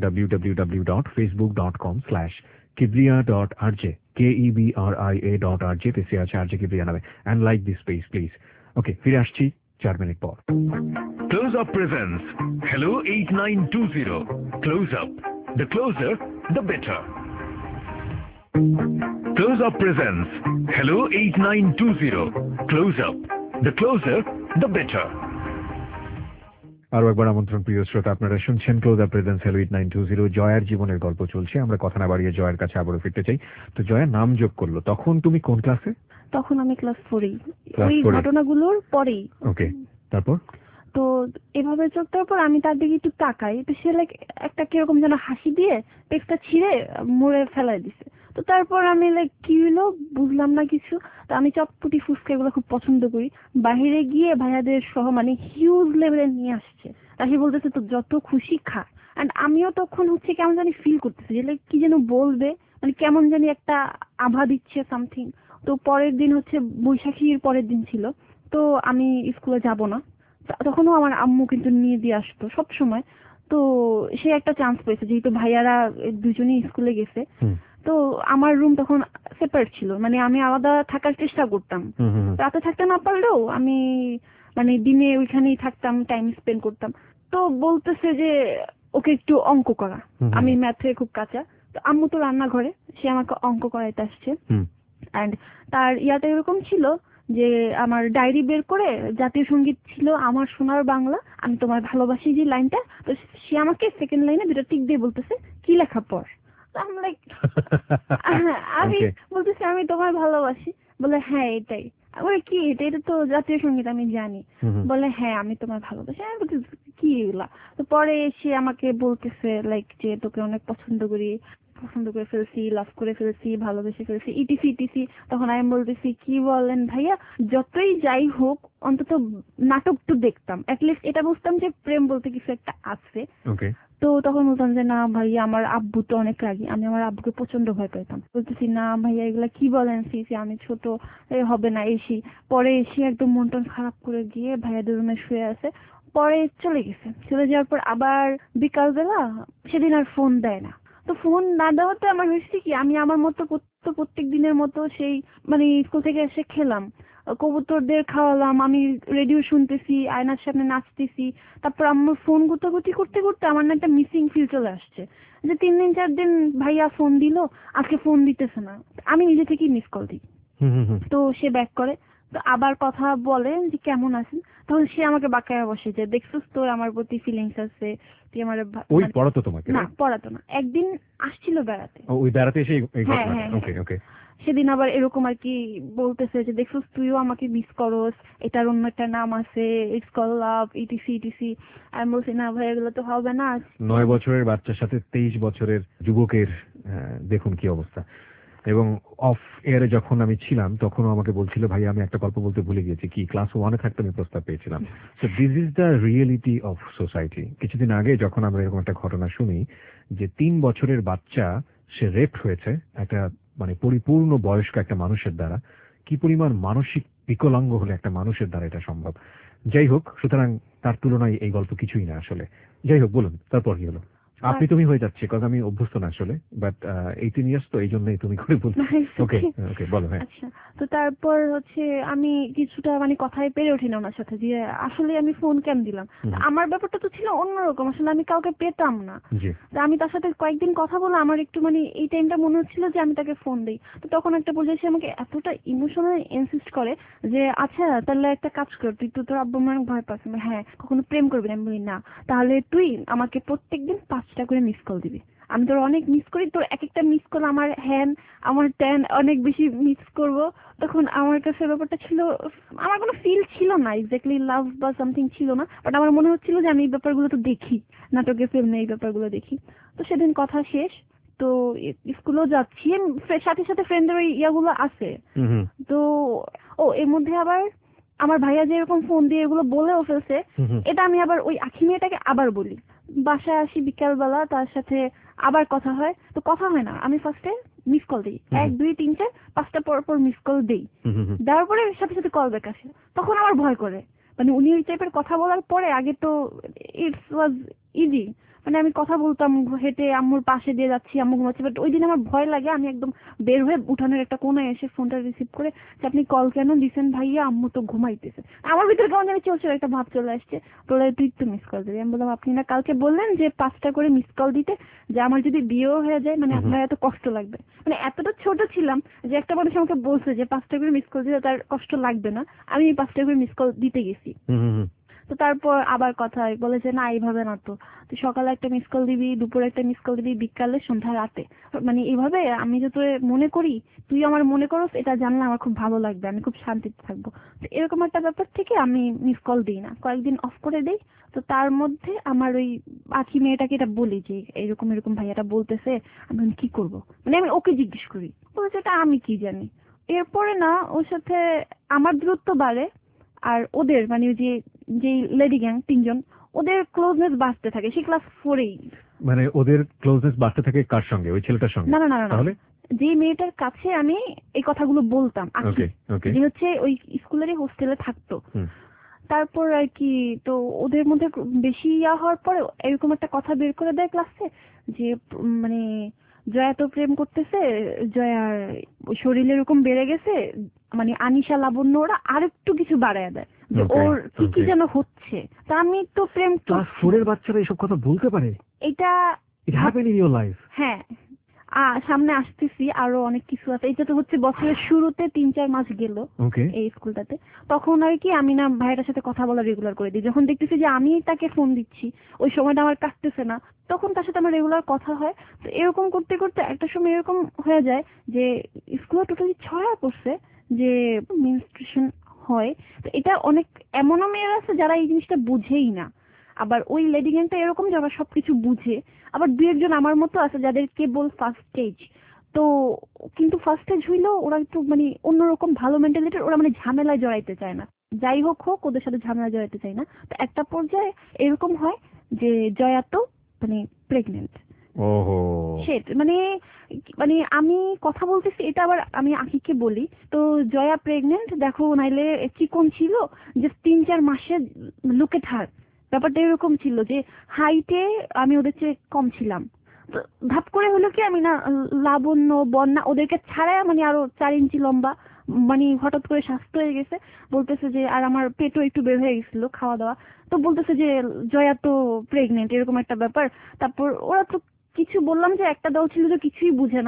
www.facebook.com/kibria.rj, KEBRIA.RJ, পেসে আছে RJ Kibria নামে। And like this page please. Okay, ফিরে আসছি 4 মিনিট পর। Close Up presents Hello 8920. Close Up. The closer, the better. Close Up presents Hello 8920. Close Up. The closer, the better. আরো একবার আমন্ত্রণ প্রিয় শ্রোতা, আপনারা শুনছেন ক্লোজ আপ প্রেজেন্স হ্যালো 8920। জয়ার জীবনের গল্প চলছে, আমরা কথা না বাড়িয়ে জয়ের কাছে আবারও ফিরতে চাই। তো জয়া নাম যোগ করলো, তখন তুমি কোন ক্লাসে? তখন আমি ক্লাস 4-এই, Class ওই 4 -এ? ঘটনাগুলোর পরেই। ওকে, তারপর? তো এভাবে চোখ দেওয়ার পর আমি তার দিকে একটু তাকাই, তো সে লাইক একটা কিরকম যেন হাসি দিয়ে পেটটা ছিঁড়ে মুড়ে ফেলাই দিছে। তো তারপর আমি লাইক কি হলো বুঝলাম না কিছু। তো আমি চটপটি ফুচকা এগুলো খুব পছন্দ করি, বাইরে গিয়ে ভাইয়াদের সহ মানে হিউজ লেভেলে নিয়ে আসছে। তাকে বলতেছে তো যত খুশি খা। অ্যান্ড আমিও তখন হচ্ছে কেমন জানি ফিল করতেছি যে লাইক কি যেন বলবে, মানে কেমন জানি একটা আভা দিচ্ছে সামথিং। তো পরের দিন হচ্ছে বৈশাখীর পরের দিন ছিল, তো আমি স্কুলে যাব না। তখনও আমার আম্মু কিন্তু নিয়ে দিয়ে আসতো সব সময়। তো সে একটা চান্স পেয়েছে, যেহেতু ভাইয়ারা দুজনেই স্কুলে গেছে। তো আমার রুম তখন সেপারেট ছিল, মানে আমি আলাদা থাকার চেষ্টা করতাম। রাতে থাকতে না পারলেও আমি মানে দিনে ওইখানেই থাকতাম, টাইম স্পেন্ড করতাম। তো বলতেছে যে ওকে একটু অঙ্ক করা, আমি ম্যাথে খুব কাঁচা। তো আম্মু তো রান্নাঘরে, সে আমাকে অঙ্ক করাইতে আসছে। অ্যান্ড তার ইয়াটা এরকম ছিল যে আমার ডায়েরি বের করে জাতীয় সঙ্গীত ছিল আমার সোনার বাংলা, আমি তোমায় ভালোবাসি যে লাইনটা, তো সে আমাকে সেকেন্ড লাইনে 2টা টিক দিয়ে বলতেছে কি লেখা পড়। আমি বলতেছি আমি তোমায় ভালোবাসি, বলে হ্যাঁ এটাই। বলে কি এটা তো জাতীয় সঙ্গীত আমি জানি। বলে হ্যাঁ আমি তোমায় ভালোবাসি। আমি বলতেছি কি এগুলা। তো পরে সে আমাকে বলতেছে লাইক যে তোকে অনেক পছন্দ করে ফেলছি, লাভ করে ফেলছি, ভালোবেসে ফেলছি, ইটিসি ইটিসি। তখন আমি বলতেছি কি বলেন ভাইয়া, যতই যাই হোক অন্তত নাটক তো দেখতাম, অ্যাটলিস্ট এটা বুঝতাম যে প্রেম বলতে কিছু একটা আছে। তো তখন বলতাম যে না ভাইয়া আমার আব্বু তো অনেক রাগী, আমি আমার আব্বুকে প্রচন্ড ভয় পেতাম। বলতেছি না ভাইয়া এগুলা কি বলেন, সি আমি ছোট, হবে না এসি। পরে এসে একদম মন টন খারাপ করে গিয়ে ভাইয়াদের রুমে শুয়ে আছে। পরে চলে গেছে, চলে যাওয়ার পর আবার বিকালবেলা সেদিন আর ফোন দেয় না। তো ফোন না দেওয়াতে আমার হয়েছে কি, আমি আমার মতো প্রত্যেক দিনের মতো সেই মানে স্কুল থেকে এসে খেলাম, কবুতরদের খাওয়ালাম, আমি রেডিও শুনতেছি, আয়নার সামনে নাচতেছি। তারপর আমার ফোন গুতাগুতি করতে করতে আমার না একটা মিসিং ফিল চলে আসছে, যে 3 দিন 4 দিন ভাইয়া ফোন দিল, আজকে ফোন দিতেছে না। আমি নিজে থেকেই মিস কল দিই। তো সে ব্যাক করে, তো আবার কথা বলেন যে কেমন আছেন, তখন সে আমাকে বাঁকায়া বসে যে দেখছিস তোর আমার প্রতি ফিলিংস আছে, তুই আমার ওই পড়াতো তোমাকে? না পড়াতো না, একদিন আসছিল বেড়াতে। ওই বেড়াতে এসে এই হ্যাঁ, ঘটনাটা? হ্যাঁ, ওকে ওকে। সেদিন আবার এরকম আর কি বলতেছে যে দেখছিস তুইও আমাকে মিস করস, এটার অন্য একটা নাম আছে, it's call love, ETC ETC. আমি বলছি না ভাই এগুলো তো হবে না। 9 বছরের বাচ্চার সাথে 23 বছরের যুবকের দেখুন কি অবস্থা। এবং অফ এয়ারে যখন আমি ছিলাম তখনও আমাকে বলছিল ভাই আমি একটা গল্প বলতে ভুলে গিয়েছি, কি ক্লাস 1-এ থাকতে আমি প্রস্তাব পেয়েছিলাম। So this is the reality of society. কিছুদিন আগে যখন আমরা এরকম একটা ঘটনা শুনি যে 3 বছরের বাচ্চা সে রেপ হয়েছে একটা মানে পরিপূর্ণ বয়স্ক একটা মানুষের দ্বারা, কি পরিমাণ মানসিক বিকলাঙ্গ হলে একটা মানুষের দ্বারা এটা সম্ভব। যাই হোক, সুতরাং তার তুলনায় এই গল্প কিছুই না আসলে। যাই হোক, বলুন তারপর কি হলো? আপনি তুমি হয়ে যাচ্ছে কারণ আমি অভ্যস্ত না আসলে, বাট 18 ইয়ার্স তো এই জন্যই তুমি করে বলছো। ওকে ওকে বলো। হ্যাঁ আচ্ছা, তো তারপর হচ্ছে আমি কিছুটা মানে কথায় পেরে উঠি না ওনার সাথে যে আসলে আমি ফোন কেন দিলাম। আমার ব্যাপারটা তো ছিল অন্যরকম, আসলে আমি কাউকে পেতাম না। তো আমি তার সাথে কয়েকদিন কথা বলে আমার একটু মানে এই টাইমটা মনে হচ্ছিল যে আমি তাকে ফোন দিই। তো তখন একটা পর্যায়ে সে আমাকে এতটা ইমোশনাল ইনসিস্ট করে যে আচ্ছা তাহলে একটা কাজ কর, তুই তো তোর আব্বু আমার ভয় পাস। হ্যাঁ, কখনো প্রেম করবি না। আমি বলি না, তাহলে তুই আমাকে প্রত্যেকদিন 5টা করে মিস কল দিবি। আমি তোর অনেক মিস করি, তোর এক একটা মিস কল আমার হ্যান আমার ট্যান অনেক বেশি মিস করব। তখন আমার কাছে ব্যাপারটা ছিল, আমার কোনো ফিল ছিল না এক্স্যাক্টলি লাভ বা সামথিং ছিল না, বাট আমার মনে হচ্ছিল যে আমি এই ব্যাপারগুলো তো দেখি, নাটকে ফিল্মে এই ব্যাপারগুলো দেখি। তো সেদিন কথা শেষ, তো স্কুলেও যাচ্ছি, সাথে সাথে ফ্রেন্ডের ওই ইয়াগুলো আছে। তো এর মধ্যে আবার আমার ভাইয়া যে এরকম ফোন দিয়ে এগুলো বলেও ফেলছে, এটা আমি আবার ওই আখি মেয়েটাকে আবার বলি। বাসায় আসি বিকালবেলা, তার সাথে আবার কথা হয়। তো কথা হয় না, আমি ফার্স্টে মিস কল দিই, 1 2 3 4 5টা পর পর মিস কল দিই। দেওয়ার পরে সাথে সাথে কল ব্যাক আসে, তখন আমার ভয় করে। মানে উনি ওই টাইপের কথা বলার পরে, আগে তো ইটস ওয়াজ ইজি, মানে আমি কথা বলতাম হেঁটে আম্মুর পাশে দিয়ে যাচ্ছি, আম্মু ঘুমাচ্ছে, বাট ওই দিন আমার ভয় লাগে। আমি একদম বের হয়ে উঠানের একটা কোনায় এসে ফোনটা রিসিভ করে যে আপনি কল কেন দিছেন ভাইয়া, আম্মু তো ঘুমাইতেছে। আমার ভিতরে কেমন জানি চলছিল, একটা ভাব চলে আসছে, বলে তুই তো মিস কল দিবি। আমি বললাম আপনি না কালকে বললেন যে 5টা করে মিস কল দিতে, যে আমার যদি বিয়েও হয়ে যায় মানে আপনার এত কষ্ট লাগবে। মানে এতটা ছোট ছিলাম যে একটা মানুষ আমাকে বলছে যে 5টা করে মিস কল দিতে তার কষ্ট লাগবে না, আমি 5টা করে মিস কল দিতে গেছি। তো তারপর আবার কথা হয়, বলেছে না এইভাবে না, তো তুই সকালে একটা মিস কল দিবি, দুপুরে একটা মিস কল দিবি, বিকালে, সন্ধ্যা, রাতে, মানে এইভাবে আমি যে তোর মনে করি তুই আমার মনে করস, এটা জানলে আমার খুব ভালো লাগবে, আমি খুব শান্তিতে থাকবো। তো এরকম একটা ব্যাপার থেকে আমি মিস কল দিই না, কয়েকদিন অফ করে দেই। তো তার মধ্যে আমার ওই আখি মেয়েটাকে এটা বলি যে এরকম এরকম ভাইয়াটা বলতেছে, আমি কি করব, মানে আমি ওকে জিজ্ঞেস করি, বলছে এটা আমি কি জানি। এরপরে না ওর সাথে আমার দূরত্ব বাড়ে, আর ওদের মানে যে লেডি গ্যাং 3জন, ওদের ক্লোজনেস বাড়তে থাকে সেই ক্লাস 4-এই। মানে ওদের ক্লোজনেস বাড়তে থাকে কার সঙ্গে? ওই ছেলেটার সঙ্গে? না না না না, তাহলে যে মেয়েটার কাছে আমি এই কথাগুলো বলতাম, যে হচ্ছে ওই স্কুলেরই হোস্টেলে থাকতো। তারপর আর কি, তো ওদের মধ্যে বেশি ইয়া হওয়ার পরে এরকম একটা কথা বের করে দেয় ক্লাসে যে মানে জয়া তো প্রেম করতেছে, জয়ার শরীর এরকম বেড়ে গেছে, মানে আনিশা লাবণ্য ওরা আরেকটু কিছু বাড়ায় দেয় যে ওর কি কি যেন হচ্ছে। তা আমি তো প্রেম, ক্লাস 4 এর বাচ্চারা এসব কথা বলতে পারে? এটা it happen in your life? হ্যাঁ, সামনে আসতেছি আরো অনেক কিছু আছে। এটা তো হচ্ছে বছরের শুরুতে 3-4 মাস গেল এই স্কুলটাতে। তখন আর কি আমি না ভাইয়ের সাথে কথা বলা রেগুলার করে দিই, যখন দেখতেছি যে আমি তাকে ফোন দিচ্ছি ওই সময়টা আমার কাটতেছে না, তখন তার সাথে আমার রেগুলার কথা হয়। তো এরকম করতে করতে একটা সময় এরকম হয়ে যায় যে স্কুলে টোটালি ছড়া পড়ছে যে মেনস্ট্রুয়েশন হয়। তো এটা অনেক এমনও মেয়েরা আছে যারা এই জিনিসটা বুঝেই না, আবার ওই লেডি গ্যাংটা এরকম যারা সবকিছু বুঝে, আবার 2-1 জন আমার মতো আছে যাদের কেবল ফার্স্ট স্টেজ। তো কিন্তু ফার্স্ট স্টেজ হইলেও ওরা একটু মানে অন্যরকম ভালো মেন্টালিটির, ওরা মানে ঝামেলায় জড়াইতে চায় না, যাই হোক হোক ওদের সাথে ঝামেলা জড়াইতে চায় না। তো একটা পর্যায়ে এরকম হয় যে জয়া তো মানে প্রেগনেন্ট। ওহো, সেট মানে মানে আমি কথা বলতেছি, এটা আবার আমি আখিকে বলি, তো জয়া প্রেগনেন্ট দেখো, নাইলে চিকন ছিল যে 3-4 মাসে লুকে থাক। ব্যাপারটা এরকম ছিল যে হাইটে আমি ওদের চেয়ে কম ছিলাম। তো ধাপ করে হলো কি, আমি না লাবণ্য বন্যা ওদেরকে ছাড়াই মানে আরো 4 ইঞ্চি লম্বা, মানে হঠাৎ করে স্বাস্থ্য হয়ে গেছে। বলতেছে যে, আর আমার পেটও একটু বের হয়ে গেছিল খাওয়া দাওয়া। তো বলতেছে যে জয়া তো প্রেগনেন্ট, এরকম একটা ব্যাপার। তারপর ওরা তো কিছু বললাম যে একটা দল ছিল যে কিছুই বুঝে না,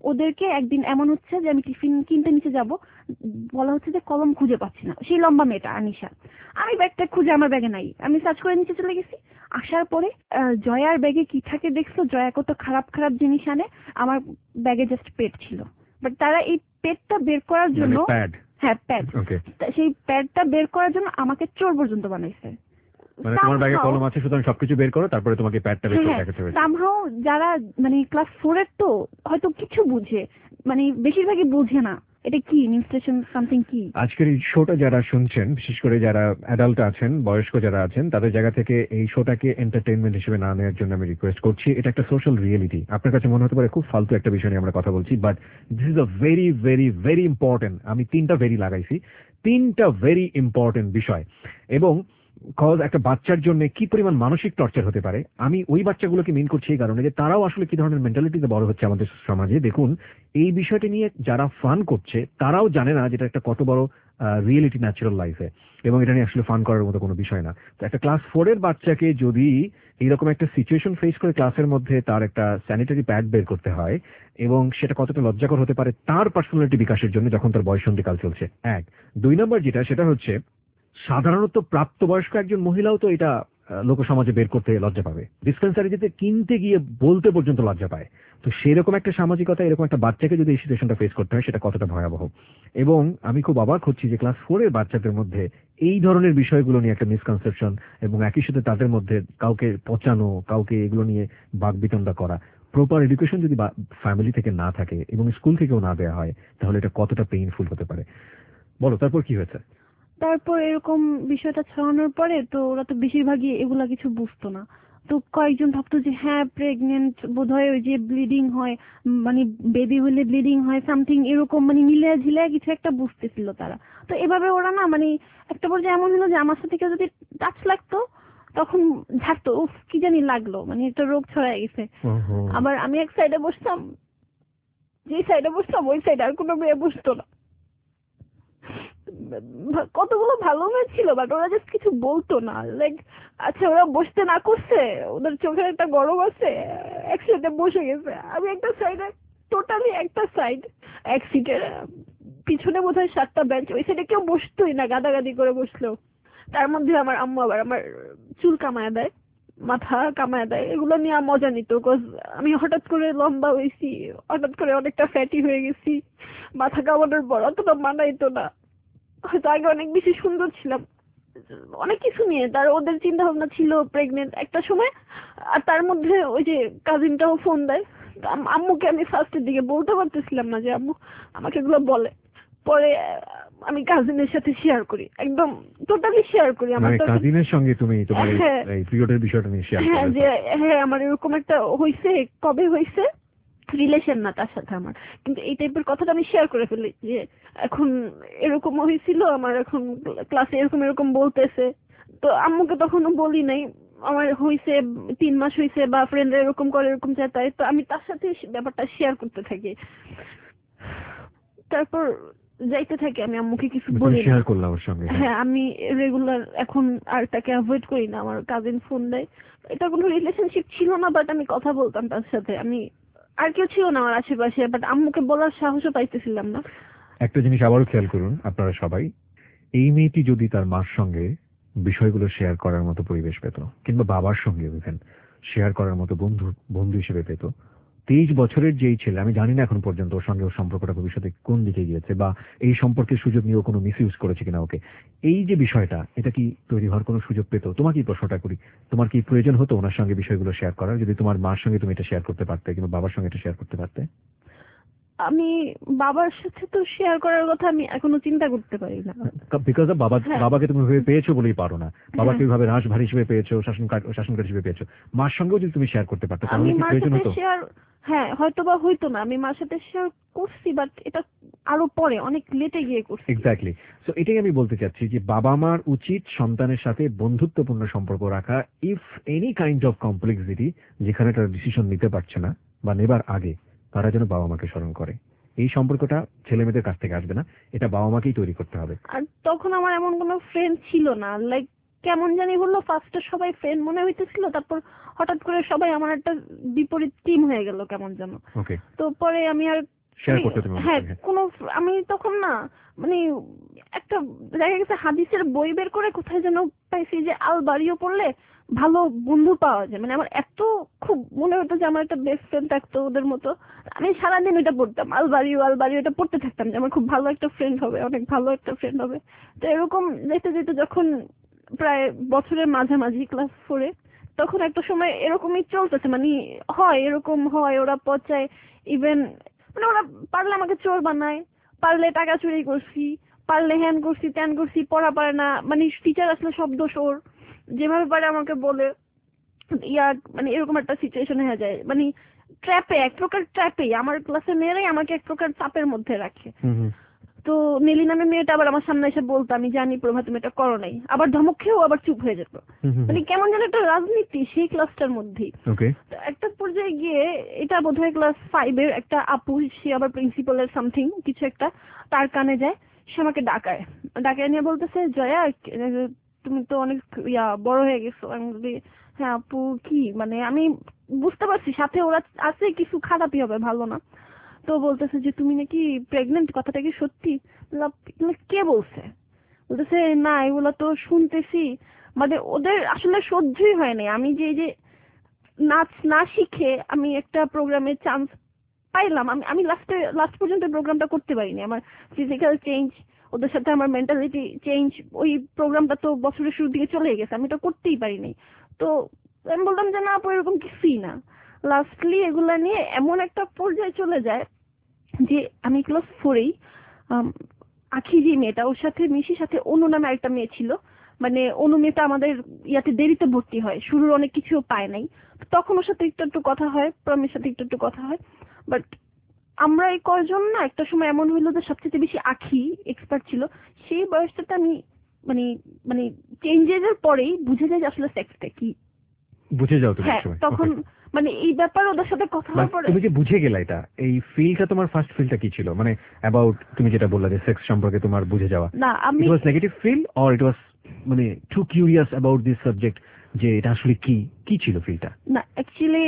ওদেরকে একদিন এমন হচ্ছে যে আমি টিফিন কিনতে নিচে যাব, বলা হচ্ছে যে কলম খুঁজে পাচ্ছি না, সেই লম্বা মেয়েটা আনিশা। আমি ব্যাগটা খুঁজে আমার ব্যাগে নাই, আমি সার্চ করে নিচে চলে গেছি। আসার পরে জয়ার ব্যাগে কি থাকে দেখছো, জয়া কত খারাপ খারাপ জিনিস আনে, আমার ব্যাগে জাস্ট পেট ছিল। বাট তারা এই পেটটা বের করার জন্য, প্যাড, হ্যাঁ প্যাড, ওকে, সেই প্যাডটা বের করার জন্য আমাকে চোর পর্যন্ত বানাইছে। মানে তোমার ব্যাগে কলম আছে সুতরাং সবকিছু বের করো, তারপরে তোমাকে প্যাডটা বের করে দেখাতে হবে। সামহাও যারা মানে ক্লাস 4 এর তো হয়তো কিছু বুঝে, মানে বেশিরভাগই বুঝে না এটা কি ইনস্টিটিউশন সামথিং কি। আজকের এই শোটা যারা শুনছেন, বিশেষ করে যারা অ্যাডাল্ট আছেন, বয়স্ক যারা আছেন, তাদের জায়গা থেকে এই শোটাকে এন্টারটেইনমেন্ট হিসেবে না নেওয়ার জন্য আমি রিকোয়েস্ট করছি। এটা একটা সোশ্যাল রিয়েলিটি। আপনার কাছে মনে হতে পারে খুব ফালতু একটা বিষয় নিয়ে আমরা কথা বলছি, but this is a very very very important. আমি 3টা ভেরি লাগাইছি, 3টা ভেরি ইম্পর্টেন্ট বিষয়। এবং কজ একটা বাচ্চার জন্য কি পরিমাণ মানসিক টর্চার হতে পারে, আমি ওই বাচ্চাগুলোকে মিন করছি এই কারণে যে তারাও আসলে কি ধরনের মেন্টালিটিতে বড় হচ্ছে আমাদের সমাজে। দেখুন, এই বিষয়টি নিয়ে যারা ফান করছে তারাও জানে না যেটা একটা কত বড় রিয়েলিটি ন্যাচারাল লাইফে, এবং এটা নিয়ে আসলে ফান করার মতো কোনো বিষয় না। তো একটা ক্লাস 4 এর বাচ্চাকে যদি এইরকম একটা সিচুয়েশন ফেস করে ক্লাসের মধ্যে তার একটা স্যানিটারি প্যাড বের করতে হয়, এবং সেটা কতটা লজ্জাকর হতে পারে তার পার্সোনালিটি বিকাশের জন্য যখন তার বয়ঃসন্ধিকাল চলছে। 1, 2 নম্বর যেটা, সেটা হচ্ছে সাধারণত প্রাপ্তবয়স্ক একজন মহিলাও তো এটা লোক সমাজে বের করতে লজ্জা পাবে, ডিসপেন্সারি যেতে কিনতে গিয়ে বলতে পর্যন্ত লজ্জা পায়। তো সেরকম একটা সামাজিকতা এরকম একটা বাচ্চাকে যদি এই সিচুয়েশনটা ফেস করতে হয়, সেটা কতটা ভয়াবহ। এবং আমি খুব অবাক হচ্ছি যে ক্লাস 4 এর বাচ্চাদের মধ্যে এই ধরনের বিষয়গুলো নিয়ে একটা মিসকনসেপশন, এবং একই সাথে তাদের মধ্যে কাউকে পচানো, কাউকে এগুলো নিয়ে বাকবিতণ্ডা করা। প্রপার এডুকেশন যদি ফ্যামিলি থেকে না থাকে এবং স্কুল থেকেও না দেওয়া হয়, তাহলে এটা কতটা পেইনফুল হতে পারে। বলো, তারপর কি হয়েছে? তারপর এরকম বিষয়টা ছড়ানোর পরে তো ওরা তো বেশিরভাগই এগুলা কিছু বুঝতো না। তো কয়েকজন ভাবতো যে হ্যাঁ প্রেগনেন্ট বোধহয়, ওই যে ব্লিডিং হয়, মানে বেবি হলে ব্লিডিং হয় সামথিং এরকম, মানে মিলিয়ে ঝিলিয়ে কিছু একটা বুঝতেছিল তারা। তো এভাবে ওরা না, মানে একটা পর্যায়ে এমন হলো যে আমার সাথে কেউ যদি টাচ লাগতো তখন ঝাড়তো, উফ কি জানি লাগলো, মানে একটা রোগ ছড়ায় গেছে। আবার আমি এক সাইডে বসতাম, যে সাইডে বসতাম ওই সাইডে আর কোনো মেয়ে বসতো না। কতগুলো ভালো মেয়ে ছিল, বাট ওরা জাস্ট কিছু বলতো না। লাইক আচ্ছা ওরা বসতে না করছে, ওদের চোখে একটা গরম আছে, একসাথে বসে গেছে। আমি একটা সাইডে, টোটালি একটা সাইড, এক সিটের পিছনে বোধহয় 7টা বেঞ্চ, ওই সাইডে কেউ বসতোই না, গাদাগাদি করে বসলো। তার মধ্যে আমার আম্মু আবার আমার চুল কামায় দেয়, মাথা কামায় দেয়, এগুলো নিয়ে মজা নিত। বিকজ আমি হঠাৎ করে লম্বা হয়েছি, হঠাৎ করে অনেকটা ফ্যাটি হয়ে গেছি, মাথা কামানোর পর অতটা মানাইতো না। হয়তো আগে অনেক বেশি সুন্দর ছিলাম, অনেক কিছু নিয়ে তার ওদের চিন্তা ভাবনা ছিল প্রেগনেন্ট একটা সময়। আর তার মধ্যে ওই যে কাজিনটাও ফোন দেয়, আম্মুকে আমি ফার্স্টের দিকে বলতে পারতেছিলাম না যে আম্মু আমাকে এগুলো বলে। পরে আমি কাজিনের সাথে শেয়ার করি, একদম টোটালি শেয়ার করি। আমার কাজিনের সঙ্গে তুমি তোমার এই পিরিয়ডের বিষয়টা নিয়ে শেয়ার করো? হ্যাঁ, যে হ্যাঁ আমার এরকম একটা হইছে, কবে হইছে, রিলেশন না তার সাথে আমার, কিন্তু এই টাইপের কথাটা আমি শেয়ার করে ফেলি যে এখন এরকম হয়েছিল আমার, এখন ক্লাসে এরকম এরকম বলতেছে। তো আম্মুকে তখনও বলি নাই আমার হইছে 3 মাস হইছে, বা ফ্রেন্ডরা এরকম করে এরকম চায়, তাই তো আমি তার সাথে ব্যাপারটা শেয়ার করতে থাকি। তারপর যাইতে থাকি, আমি আম্মুকে কিছু বলি না। শেয়ার করলাম ওর সঙ্গে। হ্যাঁ, আমি রেগুলার এখন আর তাকে অ্যাভয়েড করি না। আমার কাজিন ফোন দেয়, এটা কোনো রিলেশনশিপ ছিল না, বাট আমি কথা বলতাম তার সাথে। আমি আর কেউ ছিল না আমার আশেপাশে, বাট আম্মুকে বলার সাহসও পাইতেছিলাম না। একটা জিনিস আবারও খেয়াল করুন আপনারা সবাই, এই মেয়েটি যদি তার মার সঙ্গে বিষয়গুলো শেয়ার করার মতো পরিবেশ পেত, কিংবা বাবার সঙ্গে ইভেন শেয়ার করার মতো বন্ধু হিসেবে পেত, 23 বছরের যেই ছেলে, আমি জানি না এখন পর্যন্ত ওর সঙ্গে ওর সম্পর্কটা ভবিষ্যতে কোন দিকে গিয়েছে, বা এই সম্পর্কের সুযোগ নিয়ে কোনো মিসইউজ করেছে কিনা ওকে, এই যে বিষয়টা, এটা কি তৈরি হওয়ার কোনো সুযোগ পেত? তোমাকে এই প্রশ্নটা করি, তোমার কি প্রয়োজন হতো ওনার সঙ্গে বিষয়গুলো শেয়ার করার? যদি তোমার মার সঙ্গে তুমি এটা শেয়ার করতে পারতে, কিংবা বাবার সঙ্গে এটা শেয়ার করতে পারতে? আমি বাবার সাথে তো শেয়ার করার কথা আমি এখনো চিন্তা করতে পারি না, বিকজ বাবাকে তুমি ভেবে পেয়েছো বলেই পারো না। বাবাকে এইভাবে রাশভারী হিসেবে পেয়েছো, শাসনকার হিসেবে পেয়েছো। মার সঙ্গেও যদি তুমি শেয়ার করতে পারতে, তাহলে কি প্রয়োজন হতো? হ্যাঁ, হয়তো বা হইতো না। আমি মার সাথে শেয়ার করছি, বাট এটা আরো পরে, অনেক লেটে গিয়ে করছি। এক্স্যাক্টলি। সো এটাই আমি বলতে চাচ্ছি যে বাবা মার উচিত সন্তানের সাথে বন্ধুত্বপূর্ণ সম্পর্ক রাখা। If any kind of complexity, যেখানে তারা ডিসিশন নিতে পারছে না বা নেবার আগে, তারা যেন বাবা মাকে স্মরণ করে। এই সম্পর্কটা ছেলে মেয়েদের কাছ থেকে আসবে না, এটা বাবা মাকেই তৈরি করতে হবে। আর তখন আমার এমন কোনো ফ্রেন্ড ছিল না, লাইক কেমন জানি হলো, ফার্স্টে সবাই ফ্রেন্ড মনে হইতেছিল, তারপর হঠাৎ করে সবাই আমার একটা বিপরীত টিম হয়ে গেল কেমন যেন। ওকে, তো পরে আমি আর শেয়ার করতে তুমি হ্যাঁ কোনো আমি তখন না মানে একটা দেখা গেছে হাদিসের বই বের করে কোথায় যেন পাইছি যে আল বাড়িও পড়লে ভালো বন্ধু পাওয়া যায়, মানে আমার এত খুব মনে হতো যে আমার একটা বেস্ট ফ্রেন্ড থাকতো ওদের মতো। আমি সারাদিন ওইটা পড়তাম, আল বাড়িও এটা পড়তে থাকতাম যে আমার খুব ভালো একটা ফ্রেন্ড হবে, অনেক ভালো একটা ফ্রেন্ড হবে। তো এরকম যেতে যেতে যখন প্রায় বছরের মাঝামাঝি ক্লাস 4-এ, তখন একটা সময় এরকমই চলতেছে, মানে হয় এরকম হয়, ওরা পচায়, ইভেন মানে ওরা পারলে আমাকে চোর বানায়, পারলে টাকা চুরি করছি, পারলে হ্যান করছি ত্যান করছি, পড়া পারে না, মানে টিচার আসলে সব দোষ ওর, যেভাবে পারে আমাকে বলে মানে এরকম একটা সিচুয়েশন হয়ে যায়, মানে ট্র্যাপে, এক প্রকার ট্র্যাপে আমার ক্লাসের মেয়েরাই আমাকে এক প্রকার চাপের মধ্যে রাখে। তো নীলি নামে মেয়েটা আবার আমার সামনে এসে বলতো আমি জানি প্রভা তুমি এটা করো নাই, আবার ধমক খেয়েও আবার চুপ হয়ে যেত, মানে কেমন যেন একটা রাজনীতি সেই ক্লাসটার মধ্যেই। একটা পর্যায়ে গিয়ে এটা বোধহয় ক্লাস 5-এর একটা আপু, সে আবার প্রিন্সিপালের সামথিং কিছু একটা তার কানে যায়, সে আমাকে ডাকায় নিয়ে বলতেছে জয়া তুমি তো অনেক বড় হয়ে গেছো। আমি বলি হ্যাঁ আপু কি, মানে আমি বুঝতে পারছি সাথে ওরা আছে কিছু খারাপই হবে, ভালো না। তো বলতেছে যে তুমি নাকি প্রেগনেন্ট, কথাটা কি সত্যি? কে বলছে? বলতেছে না এগুলো তো শুনতেছি, মানে ওদের আসলে সহ্যই হয় নাই আমি যে নাচ না শিখে আমি একটা প্রোগ্রামে চান্স পাইলাম, আমি লাস্ট পর্যন্ত প্রোগ্রামটা করতে পারিনি। আমার ফিজিক্যাল চেঞ্জ, ওদের সাথে আমার মেন্টালিটি চেঞ্জ, ওই প্রোগ্রামটা তো বছরের শুরুর দিকে চলে গেছে, আমি তো করতেই পারিনি। তো আমি বললাম যে না আপু এরকম কিছুই না। লাস্টলি এগুলা নিয়ে এমন একটা পর্যায়ে চলে যায় যে আমি ক্লাস 4-এই আখি যে মেয়েটা, ওর সাথে মিশির সাথে অনু নামে একটা মেয়ে ছিল, মানে অনু মেয়েটা আমাদের ইয়াতে দেরিতে ভর্তি হয়, শুরুর অনেক কিছু পায় নাই, তখন ওর সাথে একটু কথা হয়, প্রমের সাথে একটু কথা হয়। বাট আমরা এই কয়জন না একটা সময় এমন হইলো যে সবচেয়ে বেশি আখি এক্সপার্ট ছিল। সেই বয়সটাতে আমি মানে মানে চেঞ্জের পরেই বুঝে যাই যে আসলে সেক্সটা কি, বুঝে যাও তুমি? হ্যাঁ তখন মানে এই ব্যাপারে ওদের সাথে কথা হওয়ার পরে তুমি যে বুঝে গেলে এটা, এই ফিলটা তোমার ফার্স্ট ফিলটা কি ছিল, মানে অ্যাবাউট তুমি যেটা বললে যে সেক্স সম্পর্কে তোমার বুঝে যাওয়া? না আমি it was negative feel or it was মানে too curious about this subject, যে এটা আসলে কি ছিল ফিলটা? না অ্যাকচুয়ালি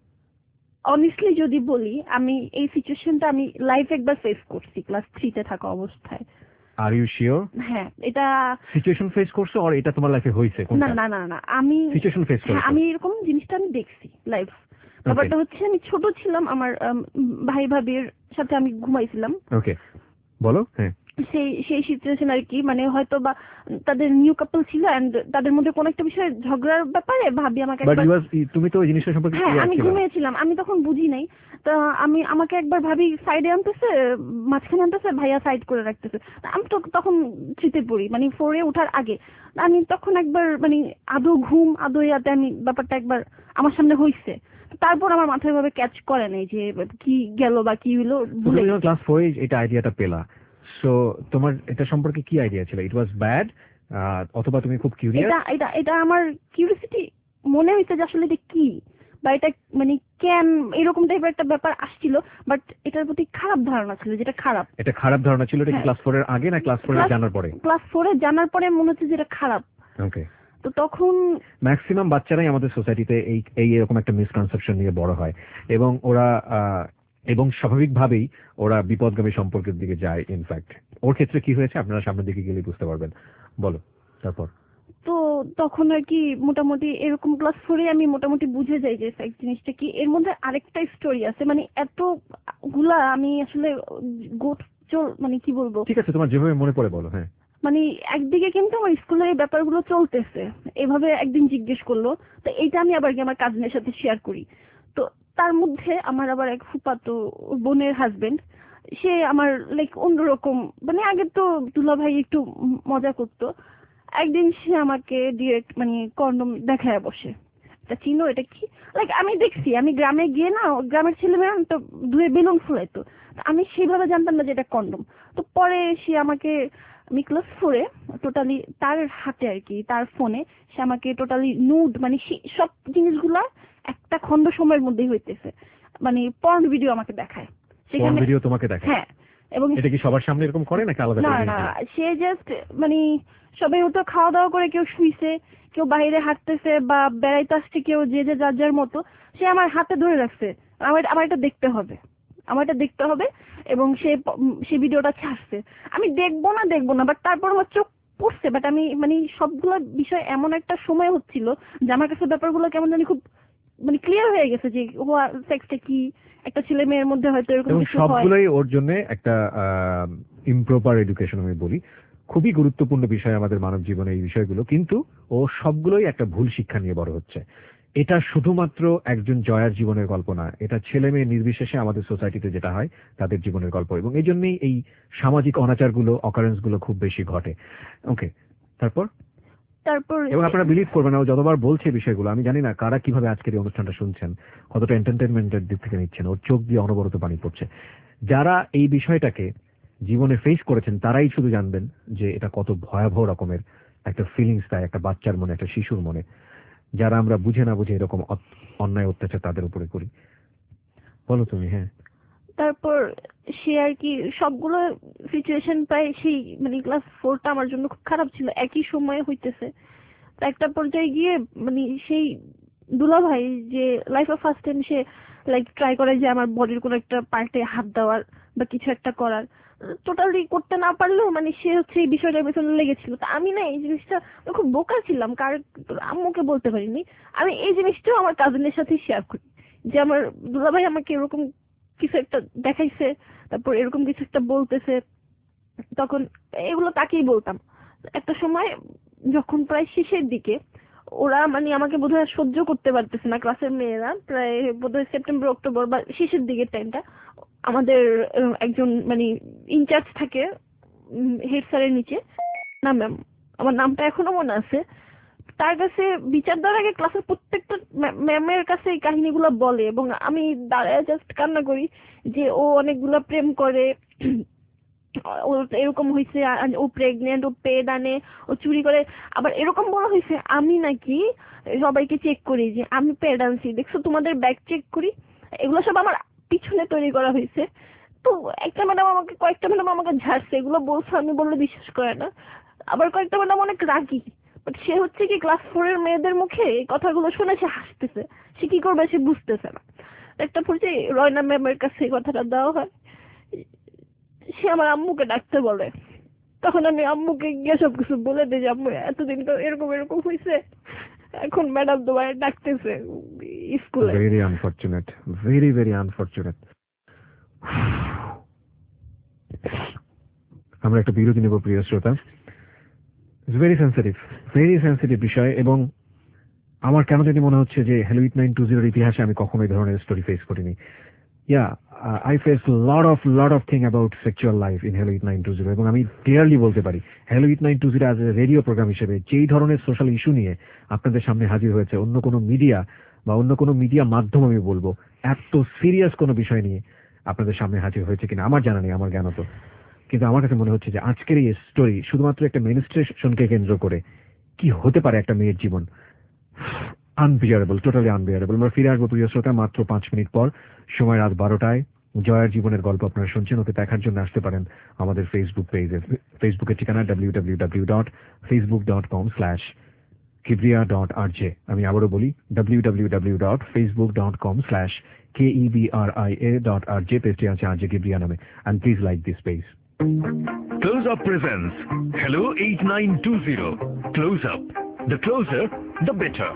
অনেস্টলি যদি বলি, আমি এই সিচুয়েশনটা আমি লাইফ একবার ফেস করছি ক্লাস 3-তে থাকা অবস্থায়। Are you sure? হ্যাঁ এটা সিচুয়েশন ফেস করছো আর এটা তোমার লাইফে হয়েছে? না না না না আমি সিচুয়েশন ফেস করছি, আমি এরকম জিনিসটা আমি দেখছি লাইফ। ব্যাপারটা হচ্ছে আমি ছোট ছিলাম, আমার ভাই ভাবির সাথে আমি ঘুমাইছিলাম। ওকে বলো। হ্যাঁ সেই সিচুয়েশন আর কি, মানে হয়তো বা তাদের নিউ কাপল ছিল এন্ড তাদের মধ্যে কোনো একটা বিষয়ে ঝগড়ার ব্যাপারে ভাবি আমাকে তুমি তো ওই জিনিসটা সম্পর্কে হ্যাঁ আমি ঘুমিয়েছিলাম, আমি তখন বুঝি নাই। তো আমাকে একবার ভাবি সাইডে আনতেছে, মাঝখানে আনতেছে, ভাইয়া সাইড করে রাখতেছে। আমি তো তখন 3-তে পড়ি, মানে 4-এ ওঠার আগে। আমি তখন একবার মানে আদৌ ঘুম আদৌ ইয়াতে আমি ব্যাপারটা একবার আমার সামনে হইছে, তারপর আমার মাথায় ভাবে ক্যাচ করে নাই যে কি গেল বা কি হলো। ক্লাস 4-এ এটা আইডিয়াটা পেলা, সো তোমার এটা সম্পর্কে কি আইডিয়া ছিল? ইট ওয়াজ ব্যাড অথবা তুমি খুব কিউরিয়াস? এটা আমার কিউরিওসিটি মনে হইছে যে আসলে এটা কি বা এটা মানে কেন এরকম টাইপের একটা ব্যাপার আসছিল, বাট এটার প্রতি খারাপ ধারণা ছিল, যেটা খারাপ। এটা খারাপ ধারণা ছিল? এটা ক্লাস 4-এর আগে না ক্লাস 4-এ জানার পরে? ক্লাস 4-এ জানার পরে মনে হচ্ছে যে এটা খারাপ। ওকে। তো তখন ম্যাক্সিমাম বাচ্চারাই আমাদের সোসাইটিতে এই এরকম একটা মিসকনসেপশন নিয়ে বড় হয় এবং ওরা এবং স্বাভাবিকভাবেই ওরা বিপদগামী সম্পর্কের দিকে যায়। ইনফ্যাক্ট ওর ক্ষেত্রে কি হয়েছে আপনারা সামনের দিকে গেলে বুঝতে পারবেন। বলো তারপর। তো তখন আর কি মোটামুটি এরকম ক্লাস 4-এ আমি মোটামুটি বুঝে যাই যে সেক্স জিনিসটা কি। এর মধ্যে আরেকটা স্টোরি আছে, মানে এতগুলা আমি আসলে মানে কি বলবো। ঠিক আছে তোমার যেভাবে মনে পড়ে বলো। হ্যাঁ মানে একদিকে কিন্তু আমার স্কুলের এই ব্যাপারগুলো চলতেছে, এভাবে একদিন জিজ্ঞেস করলো, তো এইটা আমি আবার কি আমার কাজিনের সাথে শেয়ার করি। তো তার মধ্যে আমার আবার এক ফুফাতো বোনের হাজবেন্ড, সে আমার লাইক অন্যরকম, মানে আগে তো দুলা ভাই একটু মজা করতো, একদিন সে আমাকে ডিরেক্ট মানে কন্ডম দেখায় বসে, এটা চিনো এটা কি? লাইক আমি দেখছি, আমি গ্রামে গিয়ে না গ্রামের ছেলেমেয়েরা তো ধুয়ে বেলুন ফুলাইতো, আমি সেইভাবে জানতাম না যে এটা কন্ডম। তো পরে সে আমাকে, আমি ক্লাস 4-এ টোটালি তার হাতে আর কি তার ফোনে সে আমাকে টোটালি নুড মানে সব জিনিসগুলা একটা খন্ড সময়ের মধ্যেই হইতেছে, মানে পর্ন ভিডিও আমাকে দেখায়। পর্ন ভিডিও তোমাকে দেখায়? হ্যাঁ এবং এটা কি সবার সামনে এরকম করে নাকি আলাদা না করে না, জিনিস? সে জাস্ট মানে সবাই হয়তো খাওয়া দাওয়া করে কেউ শুইছে, কেউ বাইরে হাঁটতেছে বা বেড়াইতে আসছে, কেউ যে যে যার যার মতো, সে আমার হাতে ধরে রাখছে, আমার আমার এটা দেখতে হবে, আমার এটা দেখতে হবে, এবং সে ভিডিওটা ছাড়ছে। আমি দেখবো না বাট তারপর আমার চোখ পড়ছে, বাট আমি মানে সবগুলো বিষয় এমন একটা সময় হচ্ছিল যে আমার কাছে ব্যাপারগুলো কেমন জানি খুব মানে ক্লিয়ার হয়ে গেছে যে সেক্সটা কি, একটা ছেলে মেয়ের মধ্যে হয়তো এরকম এবং কিছু হয়। সবগুলোই ওর জন্য একটা ইমপ্রপার এডুকেশন আমি বলি। খুবই গুরুত্বপূর্ণ বিষয় আমাদের মানব জীবনে এই বিষয়গুলো, কিন্তু ও সবগুলোই একটা ভুল শিক্ষা নিয়ে বড় হচ্ছে। এটা শুধুমাত্র একজন জয়ার জীবনের গল্প না, এটা ছেলে মেয়ে নির্বিশেষে আমাদের সোসাইটিতে যেটা হয় তাদের জীবনের গল্প, এবং এই জন্যই এই সামাজিক অনাচারগুলো অকারেন্সগুলো খুব বেশি ঘটে। ওকে, তারপর এবং আপনারা বিলিভ করবেন না, ও যতবার বলছে বিষয়গুলো, আমি জানি না কারা কিভাবে আজকের এই অনুষ্ঠানটা শুনছেন, কতটা এন্টারটেনমেন্টের দিক থেকে নিচ্ছেন, ওর চোখ দিয়ে অনবরত পানি পড়ছে। যারা এই বিষয়টাকে জীবনে ফেস করেছেন তারাই শুধু জানবেন যে এটা কত ভয়াবহ রকমের একটা ফিলিংস দেয় একটা বাচ্চার মনে, একটা শিশুর মনে, যারা আমরা বুঝে না বুঝে এরকম অন্যায় অত্যাচার তাদের উপরে করি। বলো তুমি। হ্যাঁ, তারপর সে আর কি সবগুলো সিচুয়েশন প্রায় সেই মানে ক্লাস 4টা আমার জন্য খুব খারাপ ছিল, একই সময়ে হইতেছে। তো একটা পর্যায়ে গিয়ে মানে সেই দুলাভাই যে লাইফ অফ ফার্স্ট টাইম সে লাইক ট্রাই করে যে আমার বডির কোনো একটা পার্টে হাত দেওয়ার বা কিছু একটা করার, টোটালি করতে না পারলেও মানে সে হচ্ছে এই বিষয়টার পেছনে লেগেছিল। তো আমি না এই জিনিসটা খুব বোকা ছিলাম, আম্মুকে বলতে পারিনি। আমি এই জিনিসটাও আমার কাজিনের সাথে শেয়ার করি যে আমার দুলাভাই আমাকে এরকম কিছু একটা দেখাইছে, তারপর এরকম কিছু একটা বলতেছে, তখন এগুলো তাকেই বলতাম। একটা সময় যখন প্রায় শেষের দিকে ওরা মানে আমাকে বোধহয় সহ্য করতে পারতেছে না, ক্লাসের মেয়েরা, প্রায় বোধহয় সেপ্টেম্বর অক্টোবর বা শেষের দিকের টাইমটা, আমাদের একজন মানে ইনচার্জ থাকে হেড স্যারের নিচে, না ম্যাম, আমার নামটা এখনো মনে আছে, তার কাছে বিচার দেওয়ার আগে ক্লাসের প্রত্যেকটা ম্যামের কাছে এই কাহিনীগুলো বলে, এবং আমি দাঁড়ায় জাস্ট কান্না করি যে ও অনেকগুলো প্রেম করে, ও এরকম হয়েছে, ও প্রেগনেন্ট, ও পেড আনে, ও চুরি করে, আবার এরকম বলা হয়েছে আমি নাকি সবাইকে চেক করি যে আমি পেড আনছি, দেখছো তোমাদের ব্যাগ চেক করি। এগুলো সব আমার পিছনে তৈরি করা হয়েছে। তো কয়েকটা ম্যাডাম আমাকে ঝাড়ছে, এগুলো বলছে, আমি বললে বিশ্বাস করে না। আবার কয়েকটা ম্যাডাম অনেক রাগী, বাট সে হচ্ছে কি ক্লাস 4-এর মেয়েদের মুখে এই কথাগুলো শুনে সে হাসতেছে, সে কি করবে সে বুঝতেছে না। একটা পর্যায়ে রয়না ম্যামের কাছে এই কথাটা দেওয়া হয়, সে আমার আম্মুকে ডাকতে বলে, তখন আমি আম্মুকে গিয়ে সবকিছু বলে দিই যে আম্মু এতদিন তো এরকম এরকম হয়েছে, এখন ম্যাডাম তোমার ডাকতেছে স্কুলে। Very unfortunate, very very unfortunate. আমরা একটা বিরতি নেব প্রিয় শ্রোতা। ভেরি সেন্সিটিভ বিষয়, এবং আমার কেন জানি মনে হচ্ছে যে হ্যালো 8920 ইতিহাসে আমি কখনো এই ধরনের স্টোরি ফেস করিনি। I faced lot of thing about sexual life in Hello 8920, এবং আমি ক্লিয়ারলি বলতে পারি Hello 8920 as a radio program হিসেবে যেই ধরনের সোশ্যাল ইস্যু নিয়ে আপনাদের সামনে হাজির হয়েছে, অন্য কোনো মিডিয়া বা অন্য কোনো মিডিয়া মাধ্যম আমি বলবো এত সিরিয়াস কোনো বিষয় নিয়ে আপনাদের সামনে হাজির হয়েছে কিনা আমার জানা নেই, আমার জ্ঞানত। কিন্তু আমার কাছে মনে হচ্ছে যে আজকের এই স্টোরি শুধুমাত্র একটা মেনস্ট্রেশনকে কেন্দ্র করে কি হতে পারে একটা মেয়ের জীবন, আনবিয়ারেবল, টোটালি আনবিয়ারেবল। আমরা ফিরে আসবো প্রিয় শ্রোতা মাত্র 5 মিনিট পর, সময় রাত 12টায়। জয়ার জীবনের গল্প আপনারা শুনছেন, ওকে দেখার জন্য আসতে পারেন আমাদের ফেসবুক পেজে। ফেসবুকের ঠিকানা www.facebook.com/kibria.rj। আমি আবারও বলি www.facebook.com/KEBRIA.RJ। পেজটি আছে RJ Kibria নামে, and please like this page. Close Up presents Hello 8920. Close Up. The closer, the better.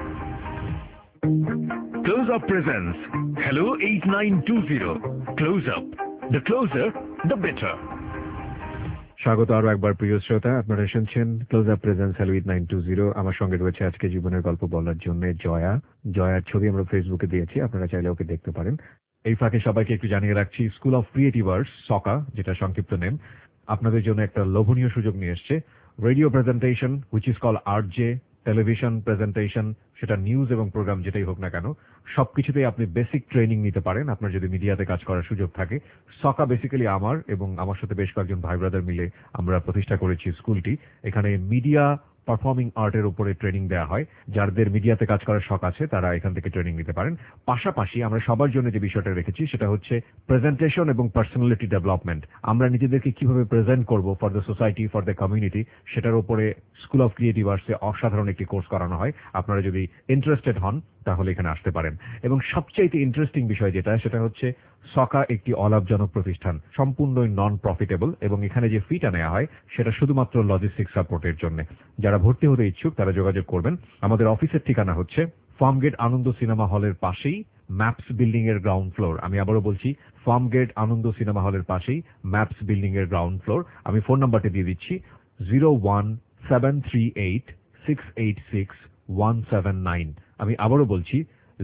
Close Up presents Hello 8920. Close Up. The closer, the better. স্বাগত আরো একবার প্রিয় শ্রোতা, আপনারা শুনছেন ক্লোজ আপ প্রেজেন্স হ্যালো 8920। আমার সঙ্গে রয়েছে আজকে জীবনের গল্প বলার জন্য জয়ার ছবি আমরা ফেসবুকে দিয়েছি, আপনারা চাইলে ওকে দেখতে পারেন। এই ফাঁকে সবাইকে একটু জানিয়ে রাখছি, school of creative arts SOCA, যেটা সংক্ষিপ্ত নেম, আপনাদের জন্য একটা লোভনীয় সুযোগ নিয়ে এসছে। Radio presentation which is call RJ, television presentation, সেটা নিউজ এবং প্রোগ্রাম যেটাই হোক না কেন, সবকিছুতেই আপনি বেসিক ট্রেনিং নিতে পারেন আপনার যদি মিডিয়াতে কাজ করার সুযোগ থাকে। সকা বেসিক্যালি আমার এবং আমার সাথে বেশ কয়েকজন ভাই ব্রাদার মিলে আমরা প্রতিষ্ঠা করেছি স্কুলটি। এখানে মিডিয়া পারফর্মিং আর্টের উপরে ট্রেনিং দেওয়া হয়। যাদের মিডিয়াতে কাজ করার শখ আছে তারা এখান থেকে ট্রেনিং নিতে পারেন। পাশাপাশি আমরা সবার জন্য যে বিষয়টা রেখেছি সেটা হচ্ছে প্রেজেন্টেশন এবং পার্সোনালিটি ডেভেলপমেন্ট। আমরা নিজেদেরকে কিভাবে প্রেজেন্ট করব for the society, for the community, সেটার উপরে স্কুল অফ ক্রিয়েটিভ আর্টসে অসাধারণ একটি কোর্স করানো হয়। আপনারা যদি ইন্টারেস্টেড হন তাহলে এখানে আসতে পারেন। এবং সবচেয়ে ইন্টারেস্টিং বিষয় যেটা, সেটা হচ্ছে সকা একটি অলাভজনক প্রতিষ্ঠান, সম্পূর্ণ নন প্রফিটেবল, এবং এখানে যে ফিটা নেওয়া হয় সেটা শুধুমাত্র লজিস্টিক সাপোর্টের জন্য। যারা ভর্তি হতে ইচ্ছুক তারা যোগাযোগ করবেন। আমাদের অফিসের ঠিকানা হচ্ছে ফার্মগেট আনন্দ সিনেমা হলের পাশেই, ম্যাপস বিল্ডিং এর গ্রাউন্ড ফ্লোর। আমি আবারও বলছি, ফার্মগেট আনন্দ সিনেমা হলের পাশেই, ম্যাপস বিল্ডিং এর গ্রাউন্ড ফ্লোর। আমি ফোন নাম্বারটি দিয়ে দিচ্ছি 01738686179। আমি আবারও বলছি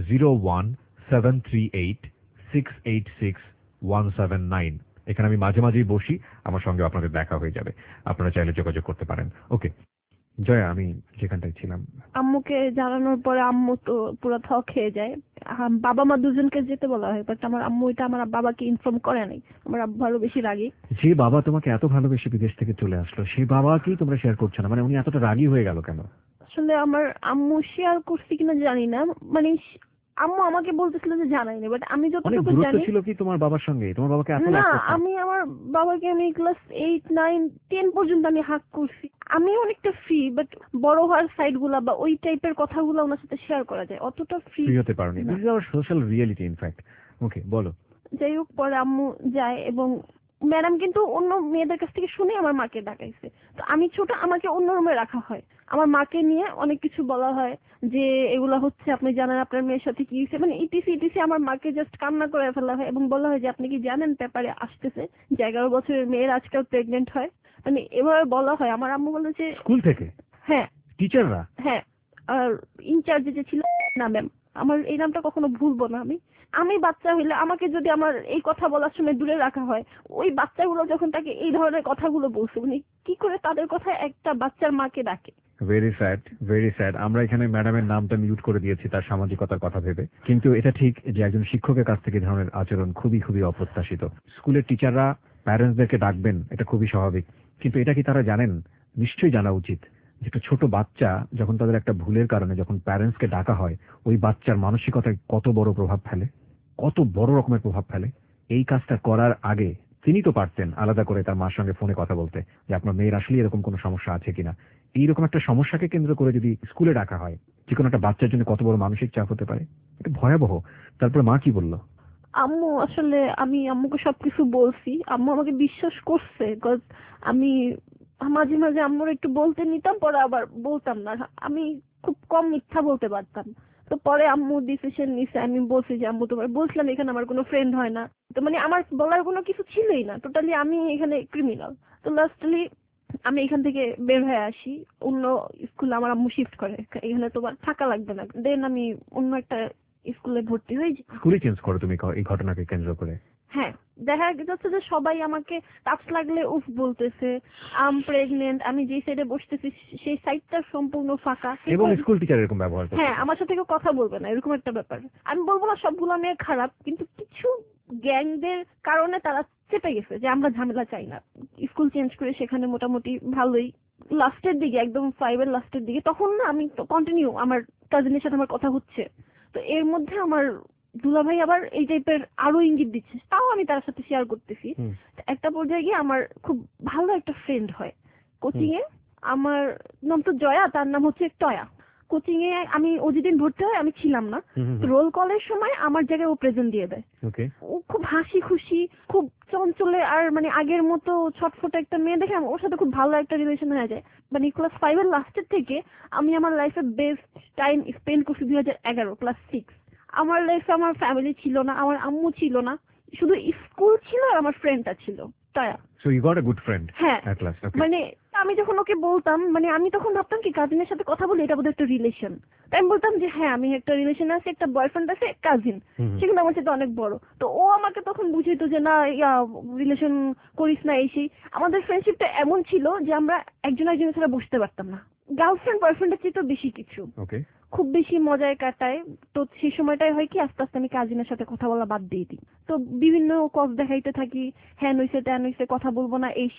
01738686179। এখানে আমি মাঝে মাঝেই বসি, আমার সঙ্গে আপনাদের দেখা হয়ে যাবে, আপনারা চাইলে যোগাযোগ করতে পারেন। ওকে জয়া, আমি যেখানটায় ছিলাম। আম্মুকে জানানোর পরে আম্মু তো পুরো থ খেয়ে যায়। বাবা মা দুজনকে যেতে বলা হয়, বাট আমার আম্মু এটা আমার বাবাকে ইনফর্ম করে নাই। আমার আব্বু আরো বেশি রাগী। যে বাবা তোমাকে এত ভালোবেসে বিদেশ থেকে চলে আসলো, সেই বাবাকেই তোমরা শেয়ার করছো না, মানে উনি এতটা রাগী হয়ে গেল কেন? আসলে আমার আম্মু শেয়ার করছি কিনা জানি না, মানে আম্মু আমাকে বলতেছিল যে জানাইনি, বাট আমি অনেক যতটুকু দূরত্ব জানি। ছিল কি তোমার বাবার সঙ্গে? তোমার বাবাকে এত না, লাগতো? আমি আমার বাবাকে আমি ক্লাস 8, 9, 10 পর্যন্ত আমি হাক করছি। আমি অনেকটা ফ্রি, বাট বড় হওয়ার সাইড গুলা বা ওই টাইপের কথাগুলো ওনার সাথে শেয়ার করা যায়, অতটা ফ্রি ফ্রি হতে পারোনি। This is our social reality in fact. Okay বলো। যাই হোক, পরে আম্মু যায় এবং ম্যাডাম কিন্তু অন্য মেয়েদের কাছ থেকে শুনে আমার মাকে ডাকাইছে। তো আমি ছোট, আমাকে অন্য রুমে রাখা হয়। আমার মাকে নিয়ে অনেক কিছু বলা হয় যে এগুলা হচ্ছে, আপনি জানেন আপনার মেয়ের সাথে কি হয়েছে, মানে ইটিসি ইটিসি। আমার মাকে জাস্ট কান্না করে ফেলা হয় এবং বলা হয় যে আপনি কি জানেন পেপারে আসতেছে যে 11 বছরের মেয়ের আজকাল প্রেগনেন্ট হয়। মানে এভাবে বলা হয়। আমার আম্মু বলে যে স্কুল থেকে? হ্যাঁ টিচাররা? হ্যাঁ। আর ইনচার্জে যে ছিল না ম্যাম, আমার এই নামটা কখনো ভুলবো না। আমি বাচ্চা হইলে আমাকে যদি আমার এই কথা বলার সময় দূরে রাখা হয়, ওই বাচ্চাগুলো যখন তাকে এই ধরনের কথাগুলো বলছে, উনি কি করে তাদের কথা একটা বাচ্চার মাকে ডাকে? Very sad, very sad. আমরা এখানে ম্যাডামের নামটা মিউট করে দিয়েছি তার সামাজিকতার কথা ভেবে। কিন্তু এটা ঠিক যে একজন শিক্ষকের কাছ থেকে এই ধরনের আচরণ খুবই খুবই অপ্রত্যাশিত। স্কুলের টিচাররা প্যারেন্টসদেরকে ডাকবেন, এটা খুবই স্বাভাবিক। কিন্তু এটা কি তারা জানেন? নিশ্চয়ই জানা উচিত যে একটা ছোট বাচ্চা যখন তাদের একটা ভুলের কারণে যখন প্যারেন্টসকে ডাকা হয়, ওই বাচ্চার মানসিকতায় কত বড় প্রভাব ফেলে, কত বড় রকমের প্রভাব ফেলে। এই কাজটা করার আগে তিনি তো পারতেন আলাদা করে তার মার সঙ্গে ফোনে কথা বলতে যে আপনার মেয়ের আসলে এরকম কোনো সমস্যা আছে কিনা। এইরকম একটা সমস্যাকে কেন্দ্র করে যদি স্কুলে ডাকা হয়, যে কোনো একটা বাচ্চার জন্য কত বড় মানসিক চাপ হতে পারে, এটা ভয়াবহ। তারপরে মা কি বলল? আম্মু আসলে, আমি আম্মুকে সবকিছু বলছি, আম্মু আমাকে বিশ্বাস করছে। বিকজ আমি মাঝে মাঝে আম্মুর একটু বলতে নিতাম, পরে আবার বলতাম না। আমি খুব কম মিথ্যা বলতে পারতাম। তো পরে আম্মু ডিসিশন নিছে। আমি বলছি যে আম্মু, তোমার বলছিলাম এখানে আমার কোনো ফ্রেন্ড হয় না, তো মানে আমার বলার কোনো কিছু ছিলই না, টোটালি আমি এখানে ক্রিমিনাল। তো লাস্টলি আমি এখান থেকে বের হয়ে আসি, অন্য স্কুলে আমার আম্মু শিফট করে, এখানে তোমার থাকা লাগবে না। দেন আমি অন্য একটা স্কুলে ভর্তি হয়ে যাই। স্কুলে চেঞ্জ করো তুমি এই ঘটনাকে কেন্দ্র করে? হ্যাঁ, দেখা যাচ্ছে যে সবাই আমাকে টাচ লাগলে উফ বলতেছে, আম প্রেগনেন্ট, আমি যে সাইডে বসতেছি সেই সাইডটা সম্পূর্ণ ফাঁকা। এবং স্কুল টিচার এরকম ব্যবহার করে? হ্যাঁ, আমার সাথে কেউ কথা বলবে না, এরকম একটা ব্যাপার। আমি বলবো না সবগুলো মেয়ে খারাপ, কিন্তু কিছু গ্যাংদের কারণে তারা চেপে গেছে যে আমরা ঝামেলা চাই না। স্কুল চেঞ্জ করে সেখানে মোটামুটি ভালোই, লাস্টের দিকে একদম 5 এর লাস্টের দিকে, তখন না আমি কন্টিনিউ আমার কাজিনের সাথে আমার কথা হচ্ছে। তো এর মধ্যে আমার দুলাভাই আবার এই টাইপের আরো ইঙ্গিত দিচ্ছে, তাও আমি তার সাথে শেয়ার করতেছি। একটা পর্যায়ে গিয়ে আমার খুব ভালো একটা ফ্রেন্ড হয় কোচিং এ। আমার নাম তো জয়া, তার নাম হচ্ছে টয়া। কোচিং এ ও যেদিন ভর্তি হয় আমি ছিলাম না, রোল কলের সময় আমার জায়গায় ও প্রেজেন্ট দিয়ে দেয়। ও খুব হাসি খুশি, খুব চঞ্চলে, আর মানে আগের মতো ছটফটে একটা মেয়ে দেখে ওর সাথে খুব ভালো একটা রিলেশন হয়ে যায়। মানে ক্লাস 5 এর লাস্টের থেকে আমি আমার লাইফে বেস্ট টাইম স্পেন্ড করছি 2011 ক্লাস 6। আমার লাইফে আমার ফ্যামিলি ছিল না, আমার আম্মু ছিল না, শুধু স্কুল ছিল আর আমার ফ্রেন্ডটা ছিল Taya. So you got a good friend হ্যাঁ, এট লাস্ট। মানে আমি যখন ওকে বলতাম, মানে আমি তখন ভাবতাম কি কাজিনের সাথে কথা বলি, এটা বোধহয় একটা রিলেশন। তাই আমি বলতাম যে হ্যাঁ আমি একটা রিলেশন আছে, একটা বয়ফ্রেন্ড আছে, কাজিন, সেগুলো আমার সাথে অনেক বড়। তো ও আমাকে তখন বুঝাইতো যে না রিলেশন করিস না, এই সেই। আমাদের ফ্রেন্ডশিপটা এমন ছিল যে আমরা একজন একজনের ছাড়া বসতে পারতাম না। গার্লফ্রেন্ড বয়ফ্রেন্ডের চেয়ে তো বেশি কিছু, খুব বেশি মজায় কাটায়। তো সেই সময়টাই হয় কি আস্তে আস্তে আমি কাজিনের সাথে কথা বলা বাদ দিয়ে দিই। তো বিভিন্ন কজ দেখাইতে থাকি, হ্যাঁ নইছে ত্যান নইছে, কথা বলবো না, এই সেই।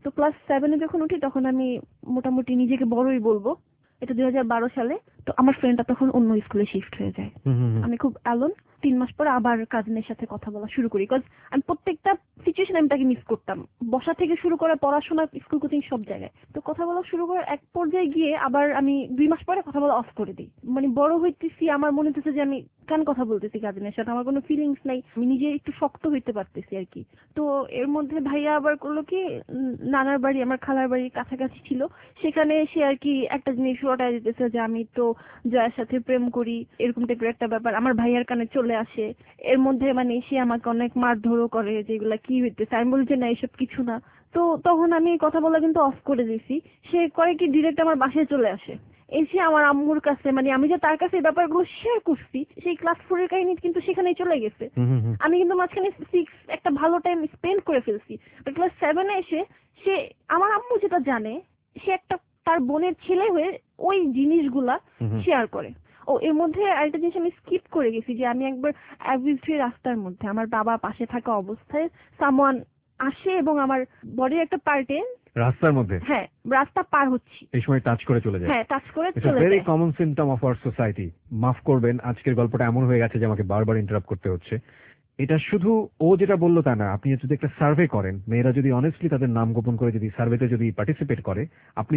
তো ক্লাস 7-এ যখন উঠি তখন আমি মোটামুটি নিজেকে বড়ই বলবো, এটা 2012 সালে। তো আমার ফ্রেন্ডটা তখন অন্য স্কুলে শিফট হয়ে যায়। আমি খুব অ্যালোন। 3 মাস পরে আবার কাজিনের সাথে কথা বলা শুরু করি, বিকজ আমি প্রত্যেকটা সিচুয়েশন আমি তাকে মিস করতাম, বসা থেকে শুরু করে পড়াশোনা, স্কুল, কোচিং সব জায়গায়। তো কথা বলা শুরু করে এক পর্যায়ে গিয়ে আবার আমি 2 মাস পরে কথা বলা অফ করে দিই। মানে বড় হইতেছি, আমার মনে হচ্ছে যে আমি কেন কথা বলতেছি কাজিনের সাথে, আমার কোনো ফিলিংস নাই, আমি নিজে একটু শক্ত হইতে পারতেছি আর কি। তো এর মধ্যে ভাইয়া আবার করলো কি, নানার বাড়ি আমার খালার বাড়ির কাছাকাছি ছিল, সেখানে এসে আর কি একটা জিনিস রটায় দিতেছে যে আমি তো জয়ের সাথে প্রেম করি, এরকম টাইপের একটা ব্যাপার আমার ভাইয়ার কানে চলে আসে। এর মধ্যে মানে সে আমাকে অনেক মারধরও করে, যেগুলা কি হইতেছে। আমি বলি যে না, এসব কিছু না। তো তখন আমি কথা বলা কিন্তু অফ করে দিয়েছি। সে করে কি, ডিরেক্ট আমার বাসায় চলে আসে, এসে আমার আম্মুর কাছে, মানে আমি যে তার কাছে এই ব্যাপারগুলো শেয়ার করছি, সেই ক্লাস 4 এর কাহিনী কিন্তু সেখানেই চলে গেছে। আমি কিন্তু মাঝখানে 6 একটা ভালো টাইম স্পেন্ড করে ফেলছি। ক্লাস 7-এ এসে সে, আমার আম্মু যেটা জানে, সে একটা তার বোনের ছেলে হয়ে ওই জিনিসগুলা শেয়ার করে। ও এর মধ্যে আরেকটা জিনিস আমি স্কিপ করে গেছি, যে আমি একবার অ্যাবিউজড রাস্তার মধ্যে আমার বাবা পাশে থাকা অবস্থায় সামওয়ান আসে এবং আমার বডির একটা পার্টে, রাস্তার মধ্যে, হ্যাঁ রাস্তা পার হচ্ছি, এই সময় টাচ করে চলে যায়। হ্যাঁ টাচ করে ইটস চলে ভেরি যায়। Common symptom of our society. মাফ করবেন, আজকের গল্পটা এমন হয়ে গেছে যে আমাকে বারবার ইন্টারাপ্ট করতে হচ্ছে। এটা শুধু ও যেটা বললো তা না, আপনি যদি একটা সার্ভে করেন, মেয়েরা যদি অনেস্টলি তাদের নাম গোপন করে যদি সার্ভেতে যদি পার্টিসিপেট করে, আপনি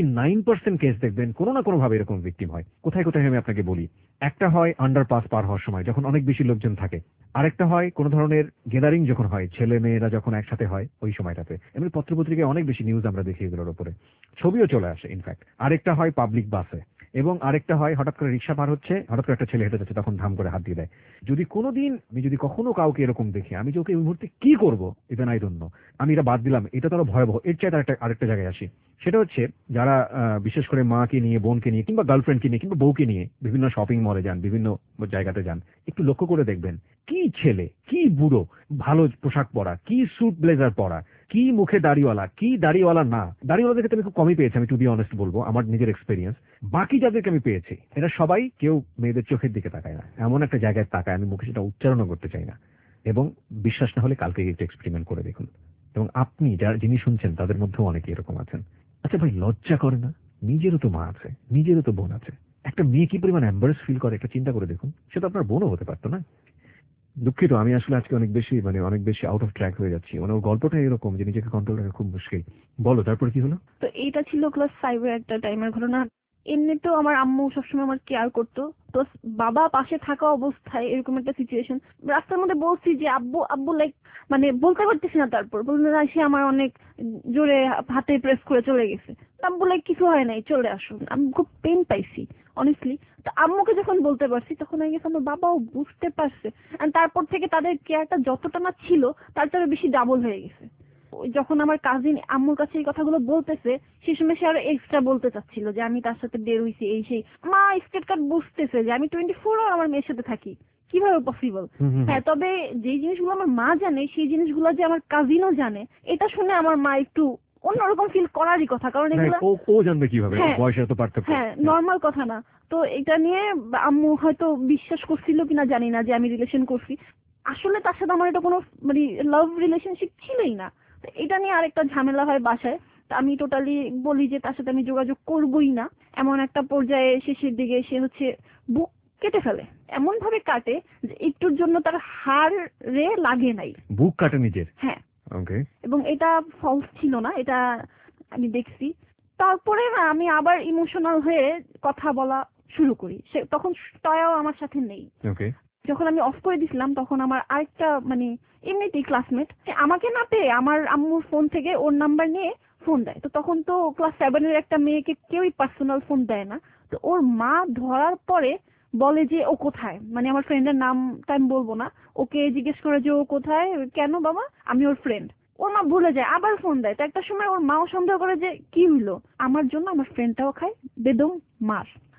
99% কেস দেখবেন কোনো না কোনো ভাবে এরকম ভিকটিম হয়। কোথায় কোথায় আমি আপনাকে বলি, একটা হয় আন্ডারপাস পার হওয়ার সময় যখন অনেক বেশি লোকজন থাকে, আরেকটা হয় কোনো ধরনের গ্যাদারিং যখন হয়, ছেলে মেয়েরা যখন একসাথে হয় ওই সময়টাতে। এমনি পত্রপত্রিকায় অনেক বেশি নিউজ আমরা দেখি এগুলোর উপরে, ছবিও চলে আসে ইনফ্যাক্ট। আরেকটা হয় পাবলিক বাসে, এবং আরেকটা হয় হঠাৎ করে রিক্সা পার হচ্ছে, হঠাৎ করে একটা ছেলে হেঁটে যাচ্ছে, তখন ধাম করে হাত দিয়ে দেয়। যদি কোনোদিন আমি যদি কখনো কাউকে এরকম দেখি, আমি যে ওকে এই মুহূর্তে কি করবো ইভেন আই ডোন্ট নো। আমি এটা বাদ দিলাম, এটা তো আরো ভয়াবহ। এর চাইতে আরেকটা জায়গায় আসি, সেটা হচ্ছে যারা বিশেষ করে মাকে নিয়ে, বোনকে নিয়ে, কিংবা গার্লফ্রেন্ডকে নিয়ে, কিংবা বউকে নিয়ে বিভিন্ন শপিং মলে যান, বিভিন্ন জায়গাতে যান, একটু লক্ষ্য করে দেখবেন কি ছেলে, কি বুড়ো, ভালো পোশাক পরা, কি স্যুট ব্লেজার পরা, কি মুখে দাড়িওয়ালা, কি দাড়িওয়ালা না। দাড়িওয়ালাদের ক্ষেত্রে আমি খুব কমই পেয়েছি, আমি টু বি অনেস্ট বলবো, আমার নিজের এক্সপিরিয়েন্স। বাকি যাদেরকে আমি পেয়েছি এরা সবাই কেউ মেয়েদের চোখের দিকে তাকায় না, এমন একটা জায়গায় তাকায়, আমি মুখে সেটা উচ্চারণও করতে চাই না। এবং বিশ্বাস না হলে কালকে একটু এক্সপেরিমেন্ট করে দেখুন। এবং আপনি যিনি শুনছেন তাদের মধ্যেও অনেকে এরকম আছেন। আচ্ছা ভাই, লজ্জা করে না? নিজেরও তো মা আছে, নিজেরও তো বোন আছে। একটা মেয়ে কি পরিমাণ এম্বারেস ফিল করে, একটা চিন্তা করে দেখুন। সেটা আপনার বোনও হতে পারতো না? দুঃখিত, আমি আসলে আজকে অনেক বেশি আউট অফ ট্র্যাক হয়ে যাচ্ছি। ওর গল্পটা এরকম যে নিজেকে কন্ট্রোল রাখা খুব মুশকিল। বলো, তারপর কি হলো? তো এইটা ছিল ক্লাস 5-এর একটা টাইমের ঘটনা। এমনিতেও আমার আম্মু সবসময় আমার কেয়ার করতো, তো বাবা পাশে থাকা অবস্থায় এরকম একটা সিচুয়েশন, রাস্তার মধ্যে বলছি যে আব্বু আব্বু, লাইক মানে বলতে পারতেছি না, তারপর বলতে সে আমার অনেক জোরে হাতে প্রেস করে চলে গেছে। আব্বু লাইক কিছু হয় নাই, চলে আসুন। আমি খুব পেন পাইছি অনেস্টলি। তো আম্মুকে যখন বলতে পারছি তখন আগে আমার বাবাও বুঝতে পারছে, আর তারপর থেকে তাদের কেয়ারটা যতটা না ছিল তার চেয়ে বেশি ডাবল হয়ে গেছে। যখন আমার কাজিন আম্মুর কাছে এই কথাগুলো বলতেছে, সে সময় সে আরো এক্সট্রা বলতে চাচ্ছিল যে আমি তার সাথে বের হইছি, এই সেই। মা স্টেট কার্ড বুঝতেছে যে আমি 24 আওয়ার আমার মেয়ের সাথে থাকি, কিভাবে পসিবল। হ্যাঁ, তবে যেই জিনিসগুলো আমার মা জানে সেই জিনিসগুলো যে আমার কাজিনও জানে, এটা শুনে আমার মা একটু অন্যরকম ফিল করারই কথা, কারণ এগুলো ও জানবে কিভাবে, বয়সের তো পার্থক্য। হ্যাঁ, নর্মাল কথা না। তো এটা নিয়ে আম্মু হয়তো বিশ্বাস করছিল কিনা জানি না যে আমি রিলেশন করছি। আসলে তার সাথে আমার এটা কোনো মানে লাভ রিলেশনশিপ ছিলই না। তো এটা নিয়ে আরেকটা ঝামেলা হয় বাসায়। তো আমি টোটালি বলি যে তার সাথে আমি যোগাযোগ করবই না। এমন একটা পর্যায়ে শেষের দিকে সে হচ্ছে বুক কেটে ফেলে, এমন ভাবে কাটে যে একটুর জন্য তার হাড়ে লাগে নাই। বুক কাটে নিজের? হ্যাঁ। ওকে। এবং এটা ফলস ছিল না, এটা আমি দেখছি। তারপরে না আমি আবার ইমোশনাল হয়ে কথা বলা শুরু করি। সে তখন টয়াও আমার সাথে নেই। ওকে। যখন আমি অফ করে দিছিলাম তখন আমার আরেকটা মানে এমনিতেই ক্লাসমেট আমাকে না পেয়ে আমার আম্মুর ফোন থেকে ওর নাম্বার নিয়ে ফোন দেয়। তো তখন তো ক্লাস 7-এর একটা মেয়েকে কেউই পার্সোনাল ফোন দেয় না। তো ওর মা ধরার পরে বলে যে ও কোথায়, মানে আমার ফ্রেন্ডের নামটা আমি বলবো না, ওকে জিজ্ঞেস করে যে ও কোথায়, কেন বাবা, আমি ওর ফ্রেন্ড। ওর মা ভুলে যায়, আবার ফোন দেয়। তো একটা সময় ওর মাও সন্দেহ করে যে কি হইলো, আমার জন্য আমার ফ্রেন্ডটাও খায় বেদম মার।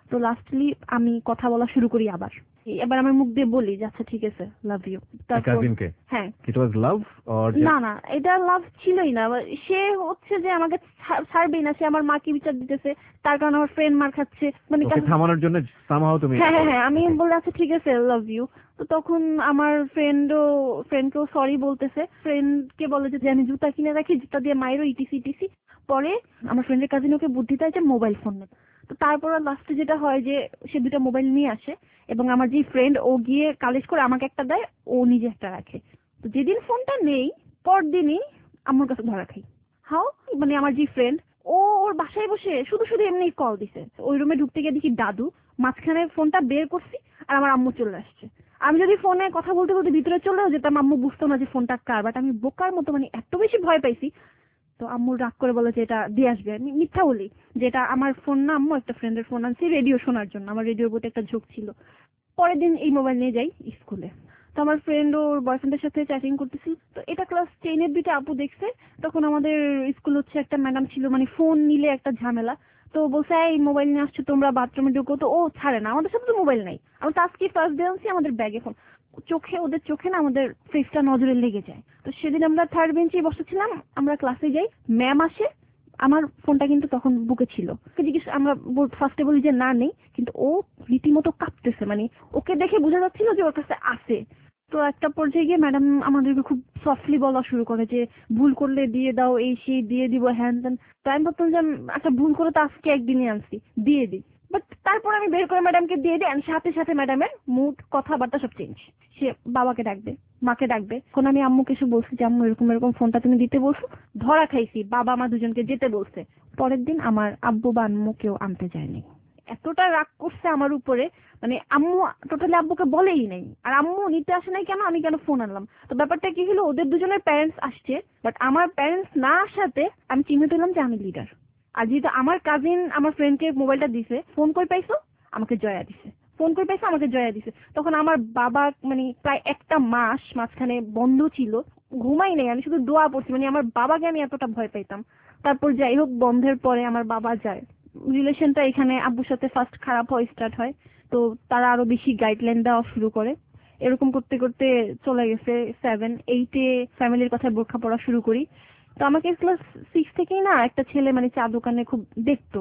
তো লাস্টলি আমি কথা বলা শুরু করি আবার। এবার আমার মুখ দিয়ে বলি যে আচ্ছা ঠিক আছে, লাভ ইউ। তারপর কাজিনকে হ্যাঁ, ইট ওয়াজ লাভ অর না না এটা লাভ ছিলই না। সে হচ্ছে যে আমাকে ছাড়বেই না, সে আমার মাকে বিচার দিতেছে, তার কারণে আমার ফ্রেন্ড মার খাচ্ছে, মানে ওকে থামানোর জন্য সামহাও তুমি হ্যাঁ হ্যাঁ হ্যাঁ, আমি বলে আচ্ছা ঠিক আছে লাভ ইউ। তো তখন আমার ফ্রেন্ডকেও সরি বলতেছে, ফ্রেন্ডকে বলে যে আমি জুতা কিনে রাখি, জুতা দিয়ে মায়েরও ইটিসি ইটিসি। পরে আমার ফ্রেন্ডের কাজিন ওকে বুদ্ধি দেয় যে মোবাইল ফোন নেবে। তো তারপর লাস্টে যেটা হয় যে সে দুটা মোবাইল নিয়ে আসে এবং আমার যে ফ্রেন্ড ও গিয়ে কালেক্ট করে আমাকে একটা দেয়, ও নিজে একটা রাখে। তো যেদিন ফোনটা নেই পরদিনই আমার কাছে ধরা খাই। হাও, মানে আমার যে ফ্রেন্ড ও ওর বাসায় বসে শুধু শুধু এমনি কল দিছে। ওই রুমে ঢুকতে গিয়ে দেখি দাদু, মাঝখানে ফোনটা বের করছি আর আমার আম্মু চলে আসছে। আমি যদি ফোনে কথা বলতে বলতে ভিতরে চলেও যেতাম, আম্মু বুঝতো না যে ফোনটা কার, বাট আমি বোকার মতো মানে এত বেশি ভয় পাইছি। তো আম্মু রাগ করে বলে যে এটা দিয়ে আসবে। আমি মিথ্যা বলি যে এটা আমার ফোন না, আম্মু একটা ফ্রেন্ডের ফোন আনছি রেডিও শোনার জন্য, আমার রেডিওর প্রতি একটা ঝোঁক ছিল। পরের দিন এই মোবাইল নিয়ে যাই স্কুলে। তো আমার ফ্রেন্ড ওর বয়ফ্রেন্ডের সাথে চ্যাটিং করতেছিল। তো এটা ক্লাস 10-এর দুইটা আপু দেখছে। তখন আমাদের স্কুল হচ্ছে একটা ম্যাডাম ছিল, মানে ফোন নিলে একটা ঝামেলা। তো বলছে এই মোবাইল নিয়ে আসছো তোমরা, বাথরুমে ঢুকো। তো ও ছাড়ে না, আমাদের সাথে তো মোবাইল নাই। আমি তো আজকে ফার্স্ট ডে আনছি, আমাদের ব্যাগে ফোন। ওদের চোখে না আমাদের ফেসটা নজরে লেগে যায়। তো সেদিন আমরা থার্ড বেঞ্চে বসেছিলাম, আমরা ক্লাসে যাই, ম্যাম আসে, আমার ফোনটা কিন্তু তখন বুকে ছিল। ওকে জিজ্ঞেস, আমরা ফার্স্টে বলি যে না নেই, কিন্তু ও রীতিমতো কাঁপতেছে, মানে ওকে দেখে বোঝা যাচ্ছিল যে ওর কাছে আছে। তো একটা পর্যায়ে গিয়ে ম্যাডাম আমাদেরকে খুব সফটলি বলা শুরু করে যে ভুল করলে দিয়ে দাও, এই সেই দিয়ে দিব হ্যান ত্যান। তো আমি ভাবতাম যে আচ্ছা ভুল করে তো আজকে একদিনই আনছি, দিয়ে দিই। বাট তারপর আমি বের করে ম্যাডামকে দিয়ে দিই, আর সাথে সাথে ম্যাডামের মুড, কথাবার্তা সব চেঞ্জ। সে বাবাকে ডাকবে, মাকে ডাকবে। এখন আমি আম্মুকে এসে বলছি যে আম্মু এরকম এরকম ফোনটা তুমি দিতে বলছো, ধরা খাইছি, বাবা মা দুজনকে যেতে বলছে। পরের দিন আমার আব্বু বা আম্মু কেউ আনতে যায়নি। এতটা রাগ করছে আমার উপরে, মানে আম্মু টোটালি আব্বুকে বলেই নাই, আর আম্মু নিতে আসে নাই কেন, আমি কেন ফোন আনলাম। তো ব্যাপারটা কি হলো, ওদের দুজনের প্যারেন্টস আসছে, বাট আমার প্যারেন্টস না আসাতে আমি চিহ্নিত হলাম যে আমি লিডার। আর যেহেতু আমার কাজিন আমার ফ্রেন্ডকে মোবাইলটা দিছে, ফোন কই পাইছো, আমাকে জয়া দিছে। ফোন করে পাইছে, আমাকে জয়া দিছে। তখন আমার বাবা মানে প্রায় একটা মাস মাঝখানে বন্ধ ছিল, ঘুমাই নেই, আমি শুধু দোয়া পড়ছি, মানে আমার বাবাকে আমি এতটা ভয় পাইতাম। তারপর যাই হোক বন্ধের পরে আমার বাবা যায়। রিলেশনটা এখানে আব্বুর সাথে ফার্স্ট খারাপ হয়, স্টার্ট হয়। তো তারা আরো বেশি গাইডলাইন দেওয়া শুরু করে। এরকম করতে করতে চলে গেছে 7-8-এ ফ্যামিলির কথায় বোরখা পড়া শুরু করি। তো আমাকে ক্লাস 6 থেকেই না একটা ছেলে মানে চা দোকানে খুব দেখতো।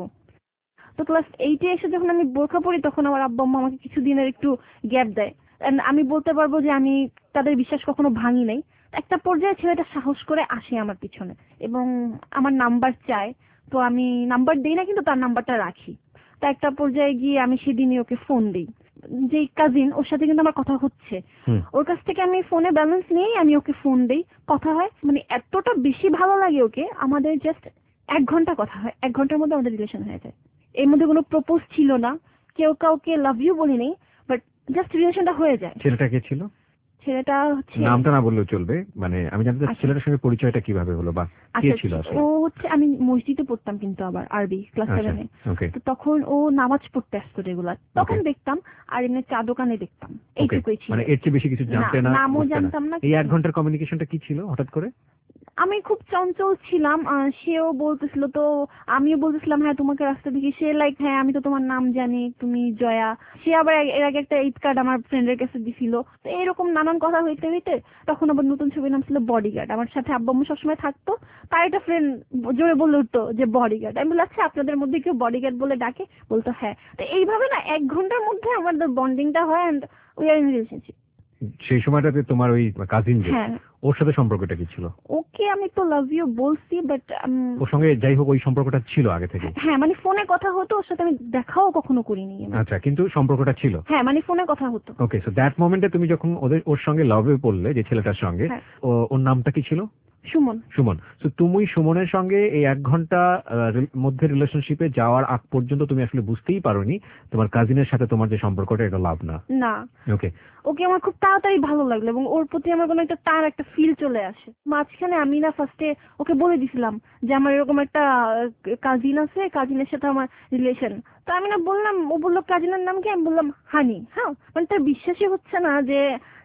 তো ক্লাস 8-এ এসে যখন আমি বোরখা পড়ি, তখন আমার আব্বা আম্মা আমাকে কিছুদিনের একটু গ্যাপ দেয়। And আমি বলতে পারবো যে আমি তাদের বিশ্বাস কখনো ভাঙি নাই। একটা পর্যায়ে ছেলেটা সাহস করে আসে আমার পিছনে এবং আমার নাম্বার চায়। তো আমি নাম্বার দেই না, কিন্তু তার নাম্বারটা রাখি। তা একটা পর্যায়ে গিয়ে আমি সেদিনই ওকে ফোন দিই। যে কাজিন, ওর সাথে কিন্তু আমার কথা হচ্ছে। ওর কাছ থেকে আমি ফোনে ব্যালেন্স নিয়েই আমি ওকে ফোন দেই, কথা হয়। মানে এতটা বেশি ভালো লাগে ওকে, আমাদের জাস্ট 1 ঘন্টা কথা হয়, 1 ঘন্টার মধ্যে আমাদের রিলেশন হয়ে যায়। এর মধ্যে কোনো প্রপোজ ছিল না, কেউ কাউকে লাভ ইউ বলিনি, বাট জাস্ট রিলেশনটা হয়ে যায়। ছেলেটা কে ছিল? ছেলেটা হচ্ছে, নামটা না বললেও চলবে, মানে আমি জানতে চাই আচ্ছা। ছেলেটার সঙ্গে পরিচয়টা কিভাবে হলো বা কে ছিল আসলে? ও হচ্ছে, আমি মসজিদে পড়তাম কিন্তু আবার আরবি ক্লাস 7-এ। ওকে তো তখন ও নামাজ পড়তে আসতো রেগুলার, তখন দেখতাম। আর এমনি চা দোকানে দেখতাম, এইটুকুই ছিল। মানে এর চেয়ে বেশি কিছু জানতে না, নামও বুঝতে না। জানতাম না। এই 1 ঘন্টার কমিউনিকেশনটা কি ছিল হঠাৎ করে? আমি খুব চঞ্চল ছিলাম, সেও বলতেছিল, তো আমিও বলতেছিলাম হ্যাঁ তোমাকে রাস্তা দেখি। সে লাইক হ্যাঁ আমি তো তোমার নাম জানি, তুমি জয়া। সে আবার এর আগে একটা 8 কার্ড আমার ফ্রেন্ডের কাছে দিছিল। তো এরকম নানান কথা হইতে হইতে তখন আবার নতুন ছবির নাম ছিল বডিগার্ড। আমার সাথে আব্বু আম্মু সবসময় থাকতো, তার একটা ফ্রেন্ড জোরে বলে উঠতো যে বডিগার্ড। আমি বললাম আচ্ছা আপনাদের মধ্যে কেউ বডিগার্ড বলে ডাকে? বলতো হ্যাঁ। তো এইভাবে না 1 ঘন্টার মধ্যে আমাদের বন্ডিংটা হয়, and we are in relationship. সেই সময়টাতে তোমার ওই কাজিন যে, হ্যাঁ, ওর সাথে সম্পর্কটা কি ছিল? ওকে আমি তো লাভ ইউ বলছি, বাট ওর সঙ্গে যাই হোক ওই সম্পর্কটা ছিল আগে থেকে? হ্যাঁ, মানে ফোনে কথা হতো, ওর সাথে আমি দেখাও কখনো করিনি। আচ্ছা, কিন্তু সম্পর্কটা ছিল? হ্যাঁ, মানে ফোনে কথা হতো। ওকে, সো দ্যাট মোমেন্টে তুমি যখন ওর সঙ্গে লাভে পড়লে, যে ছেলেটার সঙ্গে, হ্যাঁ। ওর নামটা কি ছিল? সুমন। সুমন। তো তুমি সুমনের সঙ্গে এই 1 ঘন্টা মধ্যে রিলেশনশিপে যাওয়ার আগ পর্যন্ত তুমি আসলে বুঝতেই পারোনি তোমার কাজিনের সাথে তোমার যে সম্পর্কটা, এটা লাভ না? না। ওকে। ওকে আমার খুব তাড়াতাড়ি ভালো লাগলো এবং ওর প্রতি আমার কোনো একটা টান, একটা ফিল চলে আসে। মাঝখানে আমি না ফার্স্টে ওকে বলে দিছিলাম যে আমার এরকম একটা কাজিন আছে, কাজিনের সাথে আমার রিলেশন। তো আমি না বললাম, ও বললো কাজিনের নাম কি? আমি বললাম হানি। হ্যাঁ, মানে তার বিশ্বাসই হচ্ছে না যে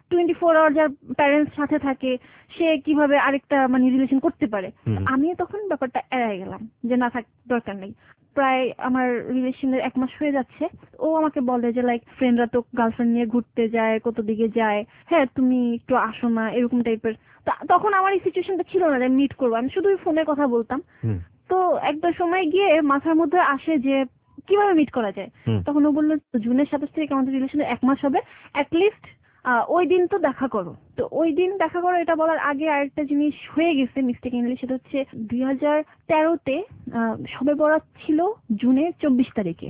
24 আওয়ার যার প্যারেন্টস সাথে থাকে সে কিভাবে আরেকটা মানে রিলেশন করতে পারে। আমি তখন ব্যাপারটা এড়াই গেলাম যে না থাক, দরকার নেই। প্রায় আমার রিলেশনের 1 মাস হয়ে যাচ্ছে, ও আমাকে বলে যে লাইক ফ্রেন্ডরা তো গার্লফ্রেন্ড নিয়ে ঘুরতে যায়, কত দিকে যায়, হ্যাঁ তুমি একটু আসো না, এরকম টাইপের। তখন আমার এই সিচুয়েশনটা ছিল না যে মিট করবো, আমি শুধু ফোনে কথা বলতাম। তো একটা সময় গিয়ে মাথার মধ্যে আসে যে কিভাবে মিট করা যায়। তখন ও বললো জুনের 27 তারিখ আমাদের রিলেশনের 1 মাস হবে, অ্যাটলিস্ট ওই দিন তো দেখা করো। তো ওই দিন দেখা করো এটা বলার আগে আরেকটা জিনিস হয়ে গেছে মিস্টেকলি, সেটা হচ্ছে 2013-তে শবে বরাত ছিল জুনের 24 তারিখে।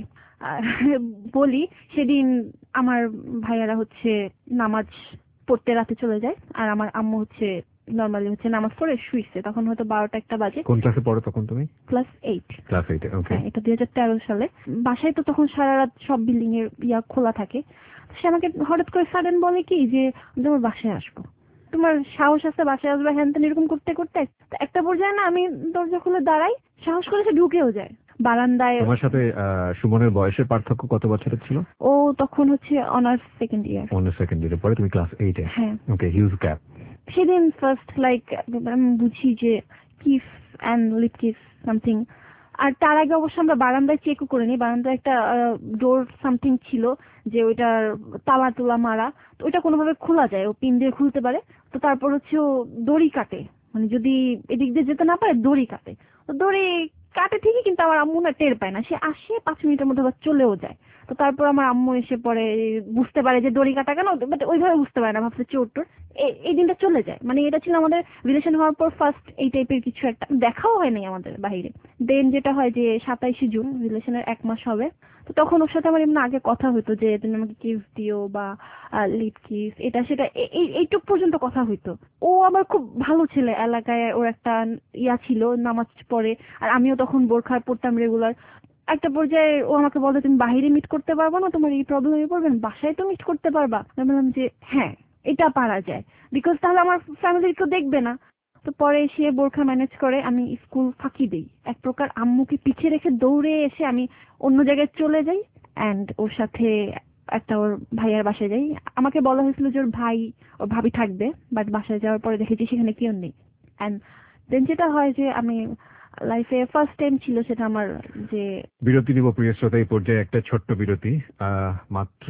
বলি সেদিন আমার ভাইয়ারা হচ্ছে নামাজ পড়তে রাতে চলে যায়, আর আমার আম্মু হচ্ছে নরমালি হচ্ছে নামাজ পড়ে শুইছে। তখন হয়তো 12টা-1টা বাজে। কোন ক্লাসে পড়ো তখন তুমি? ক্লাস 8। Class 8 okay. এটা 2013 সালে। বাসায় তো তখন সারা রাত সব বিল্ডিং এর খোলা থাকে। সে আমাকে হঠাৎ করে সাডেন বলে কি যে তোমার বাসায় আসবো, তোমার সাহস আছে বাসায় আসবে, হ্যান ত্যান এরকম করতে করতে একটা পর্যায়ে না আমি দরজা খুলে দাঁড়াই, সাহস করে সে ঢুকেও যায় বারান্দায়। তোমার সাথে সুমনের বয়সের পার্থক্য কত বছরের ছিল? ও তখন হচ্ছে honours second year. Honours second ইয়ারে পরে তুমি ক্লাস 8 এ। হ্যাঁ ওকে, হিউজ গ্যাপ। সেদিন ফার্স্ট লাইক আমি বুঝি যে kiss and lip kiss something. আর তার আগে অবশ্য আমরা বারান্দায় চেকও করে নিই, বারান্দায় একটা ডোর সামথিং ছিল যে ওইটার তালা তোলা মারা, তো ওইটা কোনোভাবে খোলা যায়, ও পিন দিয়ে খুলতে পারে। তো তারপর হচ্ছে ও দড়ি কাটে, মানে যদি এদিক দিয়ে যেতে না পারে দড়ি কাটে। তো দড়ি কাটে ঠিকই, কিন্তু আমার আম্মু না টের পায় না, সে আসে 5 মিনিটের মধ্যে আবার চলেও যায়। তো তারপর আমার আম্মু এসে পরে বুঝতে পারে যে দড়ি কাটা কেন, বাট ওইভাবে বুঝতে পারে না, ভাবছে চোর টোর। এই দিনটা চলে যায়। মানে এটা ছিল আমাদের রিলেশন হওয়ার পর ফার্স্ট এই টাইপের কিছু একটা, দেখাও হয়নি আমাদের বাইরে। দেন যেটা হয় যে 27 জুন রিলেশনের 1 মাস হবে। তো তখন ওর সাথে আমার এমনি আগে কথা হইতো যে তুমি আমাকে কিস দিও বা লিপ কিস, এটা সেটা এইটুক পর্যন্ত কথা হইতো। ও আমার খুব ভালো ছেলে, এলাকায় ওর একটা ছিল, নামাজ পড়ে, আর আমিও তখন বোরখা পড়তাম রেগুলার। একটা পর্যায়ে ও আমাকে বলে তুমি বাইরে মিট করতে পারবো না, তোমার এই প্রবলেমে পড়বেন, বাসায় তো মিট করতে পারবা। আমি বললাম যে হ্যাঁ এটা পারা যায়, বিকজ তাহলে আমার ফ্যামিলির কেউ দেখবে না। তো পরে সে বোরখা ম্যানেজ করে, আমি স্কুল ফাঁকি দেই এক প্রকার, আম্মুকে পিছিয়ে রেখে দৌড়ে এসে আমি অন্য জায়গায় চলে যাই অ্যান্ড ওর সাথে একটা ওর ভাইয়ার বাসায় যাই। আমাকে বলা হয়েছিল যে ওর ভাই ওর ভাবি থাকবে, বাট বাসায় যাওয়ার পরে দেখেছি সেখানে কেউ নেই। অ্যান্ড দেন যেটা হয় যে আমি লাইফে ফার্স্ট টাইম ছিল সেটা আমার যে বিরতি দিব প্রিয় শ্রোতা, এই পর্যায়ে একটা ছোট্ট বিরতি, মাত্র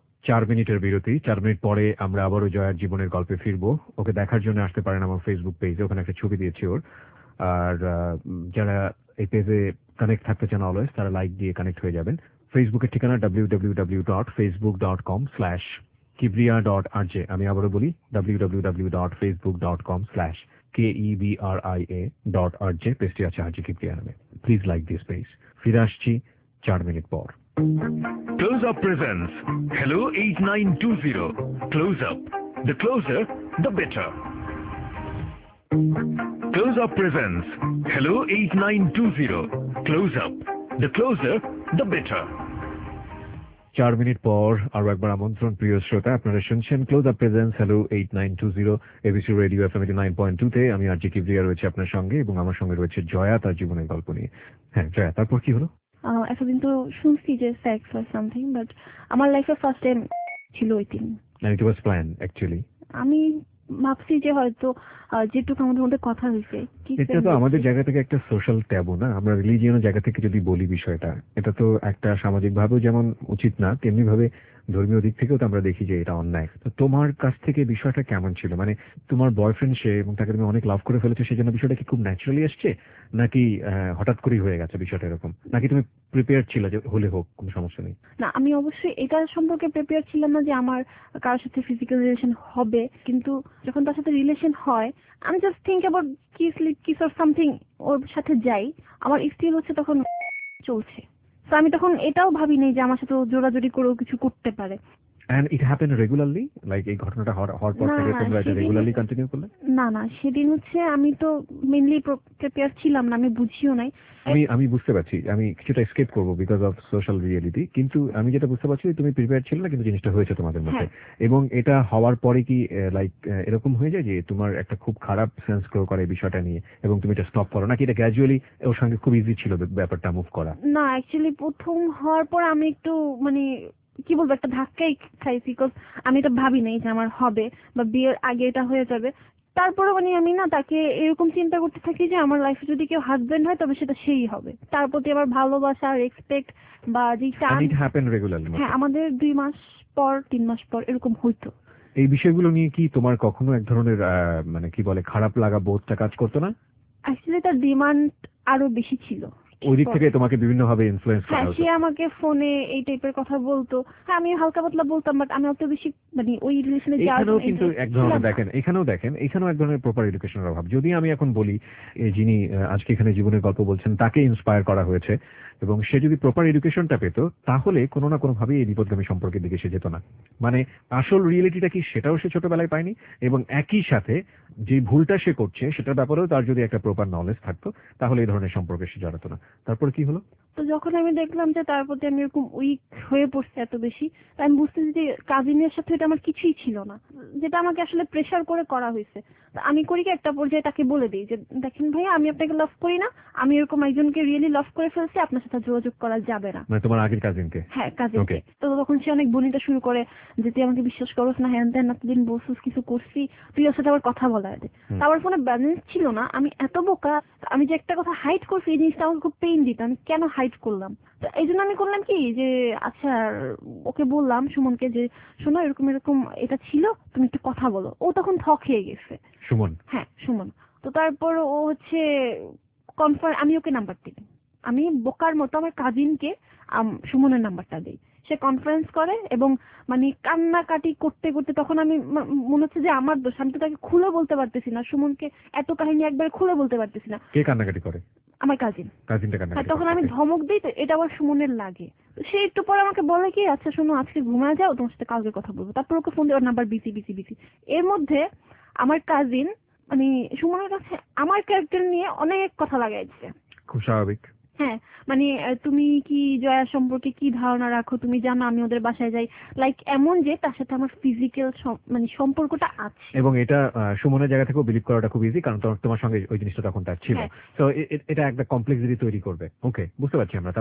4 মিনিটের বিরতি। 4 মিনিট পরে আমরা আবারও জয়ার জীবনের গল্পে ফিরবো। ওকে দেখার জন্য আসতে পারেন আমার ফেসবুক পেজে, ওখানে একটা ছবি দিয়েছি ওর। আর যারা এই পেজে কানেক্ট থাকতে চান অলওয়েজ, তারা লাইক দিয়ে কানেক্ট হয়ে যাবেন। ফেসবুকের ঠিকানা www.facebook.com/kibria.rj। আমি আবারও বলি www.facebook.com/KEBRIA.RJ। পেজটি আছে RJ কিবরিয়া নামে। Please like this page. ফিরে আসছি 4 মিনিট পর। Close Up presents Hello 8920. Close Up. The closer, the better. Close Up presents Hello 8920. Close Up. The closer, the better. 4 minute পর আরো একবার আমন্ত্রণ প্রিয় শ্রোতা, আপনারা শুনছেন close up presence hello 8920 ABC radio FM 89.2 তে। আমি RJ কিবরিয়া রয়েছে আপনার সঙ্গে, এবং আমার সঙ্গে রয়েছে জয়া তার জীবনের গল্প নিয়ে। হ্যাঁ জয়া, তারপর কি হলো? এতদিন তো শুনছি যে সেক্স অর সামথিং, বাট আমার লাইফে ফার্স্ট টাইম ছিল ওই দিন। It was plan actually. আমি ভাবছি যে হয়তো যেটুকু আমাদের মধ্যে কথা হয়েছে, এটা তো আমাদের জায়গা থেকে একটা সোশ্যাল ট্যাবু না? আমরা রিলিজিয়নের জায়গা থেকে যদি বলি বিষয়টা, এটা তো একটা সামাজিক ভাবেও যেমন উচিত না, তেমনি ভাবে ধর্মীয় দিক থেকেও তো আমরা দেখি যে এটা অন্যায়। তো তোমার কাছ থেকে বিষয়টা কেমন ছিল? মানে তোমার বয়ফ্রেন্ড সে, এবং তাকে তুমি অনেক লাভ করে ফেলেছো, সেই জন্য বিষয়টা কি খুব ন্যাচারালি আসছে, নাকি হঠাৎ করেই হয়ে গেছে বিষয়টা এরকম, নাকি তুমি প্রিপেয়ার ছিল যে হলে হোক কোনো সমস্যা নেই? না, আমি অবশ্যই এটা সম্পর্কে প্রিপেয়ার ছিলাম না যে আমার কারোর সাথে ফিজিক্যাল রিলেশন হবে, কিন্তু যখন তার সাথে রিলেশন হয় আমি just think about kiss or something, ওর সাথে যাই, আমার স্টিল হচ্ছে তখন চলছে। তো আমি তখন এটাও ভাবি নেই যে আমার সাথে জোরাজোরি করেও কিছু করতে পারে। And it happened regularly? Like এই ঘটনাটা হওয়ার পর থেকে তোমরা এটা রেগুলারলি কন্টিনিউ করলে? না, সেদিন হচ্ছে আমি তো মেইনলি প্রিপেয়ার ছিলাম না, আমি বুঝিও নাই। আমি বুঝতে পারছি, আমি কিছুটা এসকেপ করব বিকজ অফ সোশ্যাল রিয়েলিটি, কিন্তু আমি যেটা বুঝতে পারছি তুমি প্রিপেয়ার ছিল না, কিন্তু জিনিসটা হয়েছে তোমাদের মধ্যে। এবং এটা হওয়ার পরে কি লাইক এরকম হয়ে যায় যে তোমার একটা খুব খারাপ সেন্স গ্রো করে বিষয়টা নিয়ে, এবং তুমি এটা স্টপ করো, নাকি এটা গ্র্যাজুয়ালি ওর সঙ্গে খুব ইজি ছিল ব্যাপারটা মুভ করা? না, অ্যাকচুয়ালি প্রথম হওয়ার পর আমি একটু মানে কি বলবো, একটা ধাক্কাই খাইছি, বিকজ আমি এটা ভাবি নাই যে আমার হবে বা বিয়ের আগে এটা হয়ে যাবে। তারপরে মানে আমি না তাকে এরকম চিন্তা করতে থাকি যে আমার লাইফে যদি কেউ হাজবেন্ড হয় তবে সেটা সেই হবে। তার প্রতি আবার ভালোবাসা, রেসপেক্ট বা যে টান। And it happened regularly? হ্যাঁ, আমাদের 2 মাস পর 3 মাস পর এরকম হইতো। এই বিষয়গুলো নিয়ে কি তোমার কখনো এক ধরনের মানে কি বলে খারাপ লাগা বোধটা কাজ করতো না? অ্যাকচুয়ালি তার ডিমান্ড আরো বেশি ছিল। ওই দিক থেকে তোমাকে বিভিন্ন ভাবে ইনফ্লুয়েন্স করা হ্যাঁ, হতো? সে আমাকে ফোনে এই টাইপের কথা বলতো। হ্যাঁ, আমি হালকা পাতলা বলতাম, বাট আমি অত বেশি মানে ওই রিলেশনে যাওয়ার এখানেও জন্য কিন্তু এক ধরনের দেখেন, এখানেও এক ধরনের প্রপার এডুকেশনের অভাব। যদি আমি এখন বলি যিনি আজকে এখানে জীবনের গল্প বলছেন তাকে ইন্সপায়ার করা হয়েছে এবং সে যদি প্রপার এডুকেশনটা পেত তাহলে কোনো না কোনো ভাবে এই বিপদগামী সম্পর্কের দিকে সে যেত না। মানে আসল রিয়েলিটিটা কি সেটাও সে ছোটবেলায় পায়নি এবং একই সাথে যে ভুলটা সে করছে সেটার ব্যাপারেও তার যদি একটা প্রপার নলেজ থাকতো তাহলে এই ধরনের সম্পর্কে সে জড়াতো না। তারপর কি হলো? তো যখন আমি দেখলাম যে তার প্রতি আমি এরকম উইক হয়ে পড়ছি এত বেশি, তাই আমি বুঝতেছি যে কাজিনের সাথে এটা আমার কিছুই ছিল না, যেটা আমাকে আসলে প্রেশার করে করা হয়েছে। তো আমি করি কি, একটা পর্যায়ে তাকে বলে দিই যে দেখেন ভাইয়া, আমি আপনাকে লাভ করি না, আমি এরকম একজনকে রিয়েলি লাভ করে ফেলছি, আপনার সাথে যোগাযোগ করা যাবে না। মানে তোমার আগের কাজিনকে? হ্যাঁ, কাজিনকে। তো তখন সে অনেক বনিতা শুরু করে যে তুই আমাকে বিশ্বাস করছ না, হ্যান ত্যান, এতদিন বলছিস কিছু করছি, তুই ওর সাথে আবার কথা বলা দে। আমার ফোনে ব্যালেন্স ছিল না, আমি এত বোকা, আমি যে একটা কথা হাইড করছি এই জিনিসটা আমাকে খুব পেইন দিত, আমি কেন হাইড করলাম। তো এই জন্য আমি করলাম কি যে আচ্ছা, ওকে বললাম সুমনকে যে শোনো এরকম এরকম এটা ছিল, তুমি একটু কথা বলো। ও তখন থক হয়ে গেছে। সুমন? হ্যাঁ, সুমন। তো তারপর ও হচ্ছে আমি ওকে নাম্বার দিই, আমি বোকার মতো আমার কাজিনকে সুমনের নাম্বারটা দিই। সে কনফারেন্স করে এবং মানে কান্নাকাটি করতে করতে, তখন আমি মনে হচ্ছে যে আমার দোষ, আমি তো তাকে খুলে বলতে পারতেছি না, সুমনকে এত কাহিনী একবার খুলে বলতে পারতেছি না। কে কান্নাকাটি করে? আমার কাজিনটা কান্নাকাটি হ্যাঁ, তখন করে। আমি ধমক দিই, তো এটা আবার সুমনের লাগে। তো সে একটু পরে আমাকে বলে কি আচ্ছা শোনো, আজকে ঘুমায় যাও, তোমার সাথে কালকে কথা বলবো। তারপর ওকে ফোন দিয়ে ওর নাম্বার বিসি বিসি বিসি। এর মধ্যে আমার কাজিন মানে সুমনের কাছে আমার ক্যারেক্টার নিয়ে অনেক কথা লাগাইছে। খুব স্বাভাবিক। হ্যাঁ, মানে তুমি কি জয়া সম্পর্কে কি ধারণা রাখো, তুমি জানো আমি ওদের বাসায় যাই, লাইক এমন যে তার সাথে আমার ফিজিক্যাল মানে সম্পর্কটা আছে। এবং এটা সুমনের জায়গা থেকেও বিলিভ করাটা খুব ইজি, কারণ তোমার সঙ্গে ওই জিনিসটা তখন তার ছিল। তো এটা একটা কমপ্লেক্সিটি তৈরি করবে। ওকে, বুঝতে পারছি আমরা।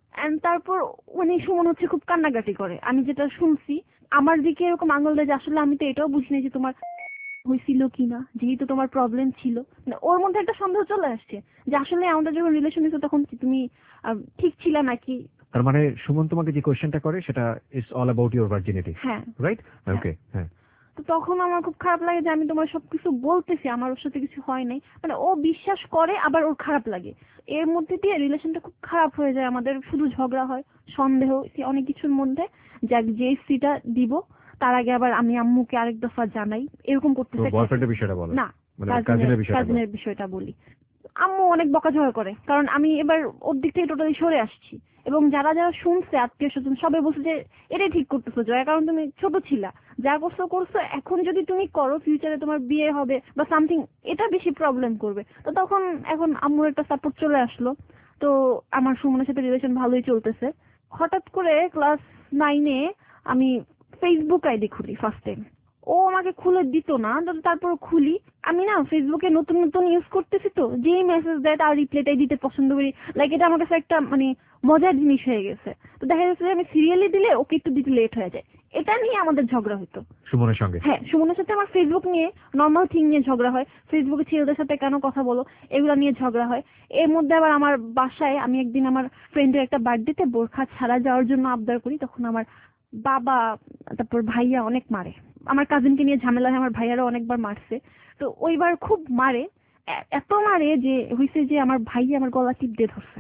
তারপর মানে সুমন হচ্ছে খুব কান্নাকাটি করে, আমি যেটা শুনছি আমার দিকে এরকম আঙুল দেয় যে আসলে আমি তো এটাও বুঝিনি যে তোমার হয়েছিল কিনা, যেহেতু তোমার প্রবলেম ছিল। মানে ওর মধ্যে একটা সন্দেহ চলে আসছে যে আসলে আমাদের যখন রিলেশন হয়েছে তখন তুমি ঠিক ছিল নাকি। তার মানে সুমন তোমাকে যে কোশ্চেনটা করে সেটা is all about your virginity, হ্যাঁ, রাইট? ওকে, হ্যাঁ। তো তখন আমার খুব খারাপ লাগে যে আমি তোমার সবকিছু বলতেছি, আমার ওর সাথে কিছু হয় নাই, মানে ও বিশ্বাস করে আবার ওর খারাপ লাগে। এর মধ্যে দিয়ে রিলেশনটা খুব খারাপ হয়ে যায় আমাদের, শুধু ঝগড়া হয়, সন্দেহ, অনেক কিছুর মধ্যে। যাক, যে সিটা দিব তার আগে আবার আমি আম্মুকে আরেক দফা জানাই, এরকম করতেছে। বয়ফ্রেন্ডের বিষয়টা বলো না, মানে কাজিনের বিষয়টা বলি। আম্মু অনেক বকাঝকা করে, কারণ আমি এবার ওর দিক থেকে টোটালি সরে আসছি। এবং যারা যারা শুনছে আত্মীয় স্বজন সবাই বলছে যে এটাই ঠিক করতেছো জয়া, কারণ তুমি ছোট ছিলা, যা করছো করছো, এখন যদি তুমি করো ফিউচারে তোমার বিয়ে হবে বা সামথিং, এটা বেশি প্রবলেম করবে। তো তখন এখন আম্মুর একটা সাপোর্ট চলে আসলো। তো আমার সুমনের সাথে রিলেশন ভালোই চলতেছে। হঠাৎ করে ক্লাস 9-এ আমি ফেসবুক আইডি খুলি ফার্স্ট টাইম। ও আমাকে খুলে দিত না, তারপর খুলি। আমি না ফেসবুকে নতুন নতুন ইউজ করতেছি, তো যেই মেসেজ দেয় তার রিপ্লাইটাই দিতে পছন্দ করি, লাইক এটা আমার কাছে একটা মানে মজার জিনিস হয়ে গেছে। তো দেখা যাচ্ছে যে আমি সিরিয়ালি দিলে ওকে একটু দিতে লেট হয়ে যায়। এটা নিয়ে আমাদের ঝগড়া হতো সুমনের সঙ্গে। হ্যাঁ, সুমনের সাথে আমার ফেসবুক নিয়ে নর্মাল থিং নিয়ে ঝগড়া হয়, ফেসবুকে ছেলেদের সাথে কেন কথা বলো এগুলো নিয়ে ঝগড়া হয়। এর মধ্যে আবার আমার বাসায় আমি একদিন আমার ফ্রেন্ডের একটা বার্থডেতে বোরখা ছাড়া যাওয়ার জন্য আবদার করি, তখন আমার বাবা তারপর ভাইয়া অনেক মারে। আমার কাজিনকে নিয়ে ঝামেলা হয়, আমার ভাইয়ারা অনেকবার মারছে। তো ওইবার খুব মারে, এত মারে যে হয়েছে যে আমার ভাইয়া আমার গলা টিপ দিয়ে ধরছে।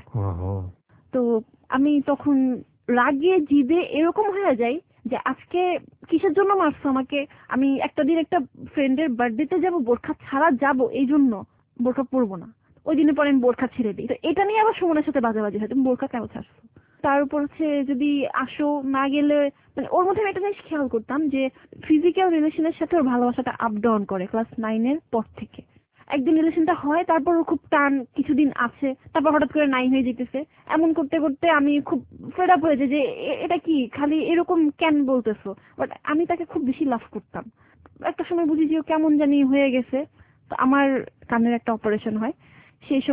তো আমি তখন রাগে জিদে এরকম হয়ে যাই যে আজকে কিসের জন্য মারছো আমাকে, আমি একটা দিন একটা ফ্রেন্ডের বার্থডেতে যাব, বোরখা ছাড়া যাব, এই জন্য বোরখা পরবো না। ওই দিনের পরে আমি বোরখা ছেড়ে দিই। তো এটা নিয়ে আবার সুমনের সাথে বাজাবাজি হয়, তুমি বোরখা কেন ছাড়ছো। তার উপর হচ্ছে যদি আসো না গেলে, মানে ওর মধ্যে আমি একটা জিনিস খেয়াল করতাম যে ফিজিক্যাল রিলেশনের সাথে ওর ভালোবাসাটা আপ ডাউন করে ক্লাস 9-এর পর থেকে। একদিন রিলেশনটা হয়, তারপর খুব টান কিছুদিন আছে, তারপর হঠাৎ করে 9 হয়ে যেতেছে। এমন করতে করতে আমি খুব ফেড আপ হয়ে যাই যে এটা কি খালি এরকম কেন বলতেছো। বাট আমি তাকে খুব বেশি লাভ করতাম। একটা সময় বুঝি যে ও কেমন জানি হয়ে গেছে। তো আমার কানের একটা অপারেশন হয়, সেই সময়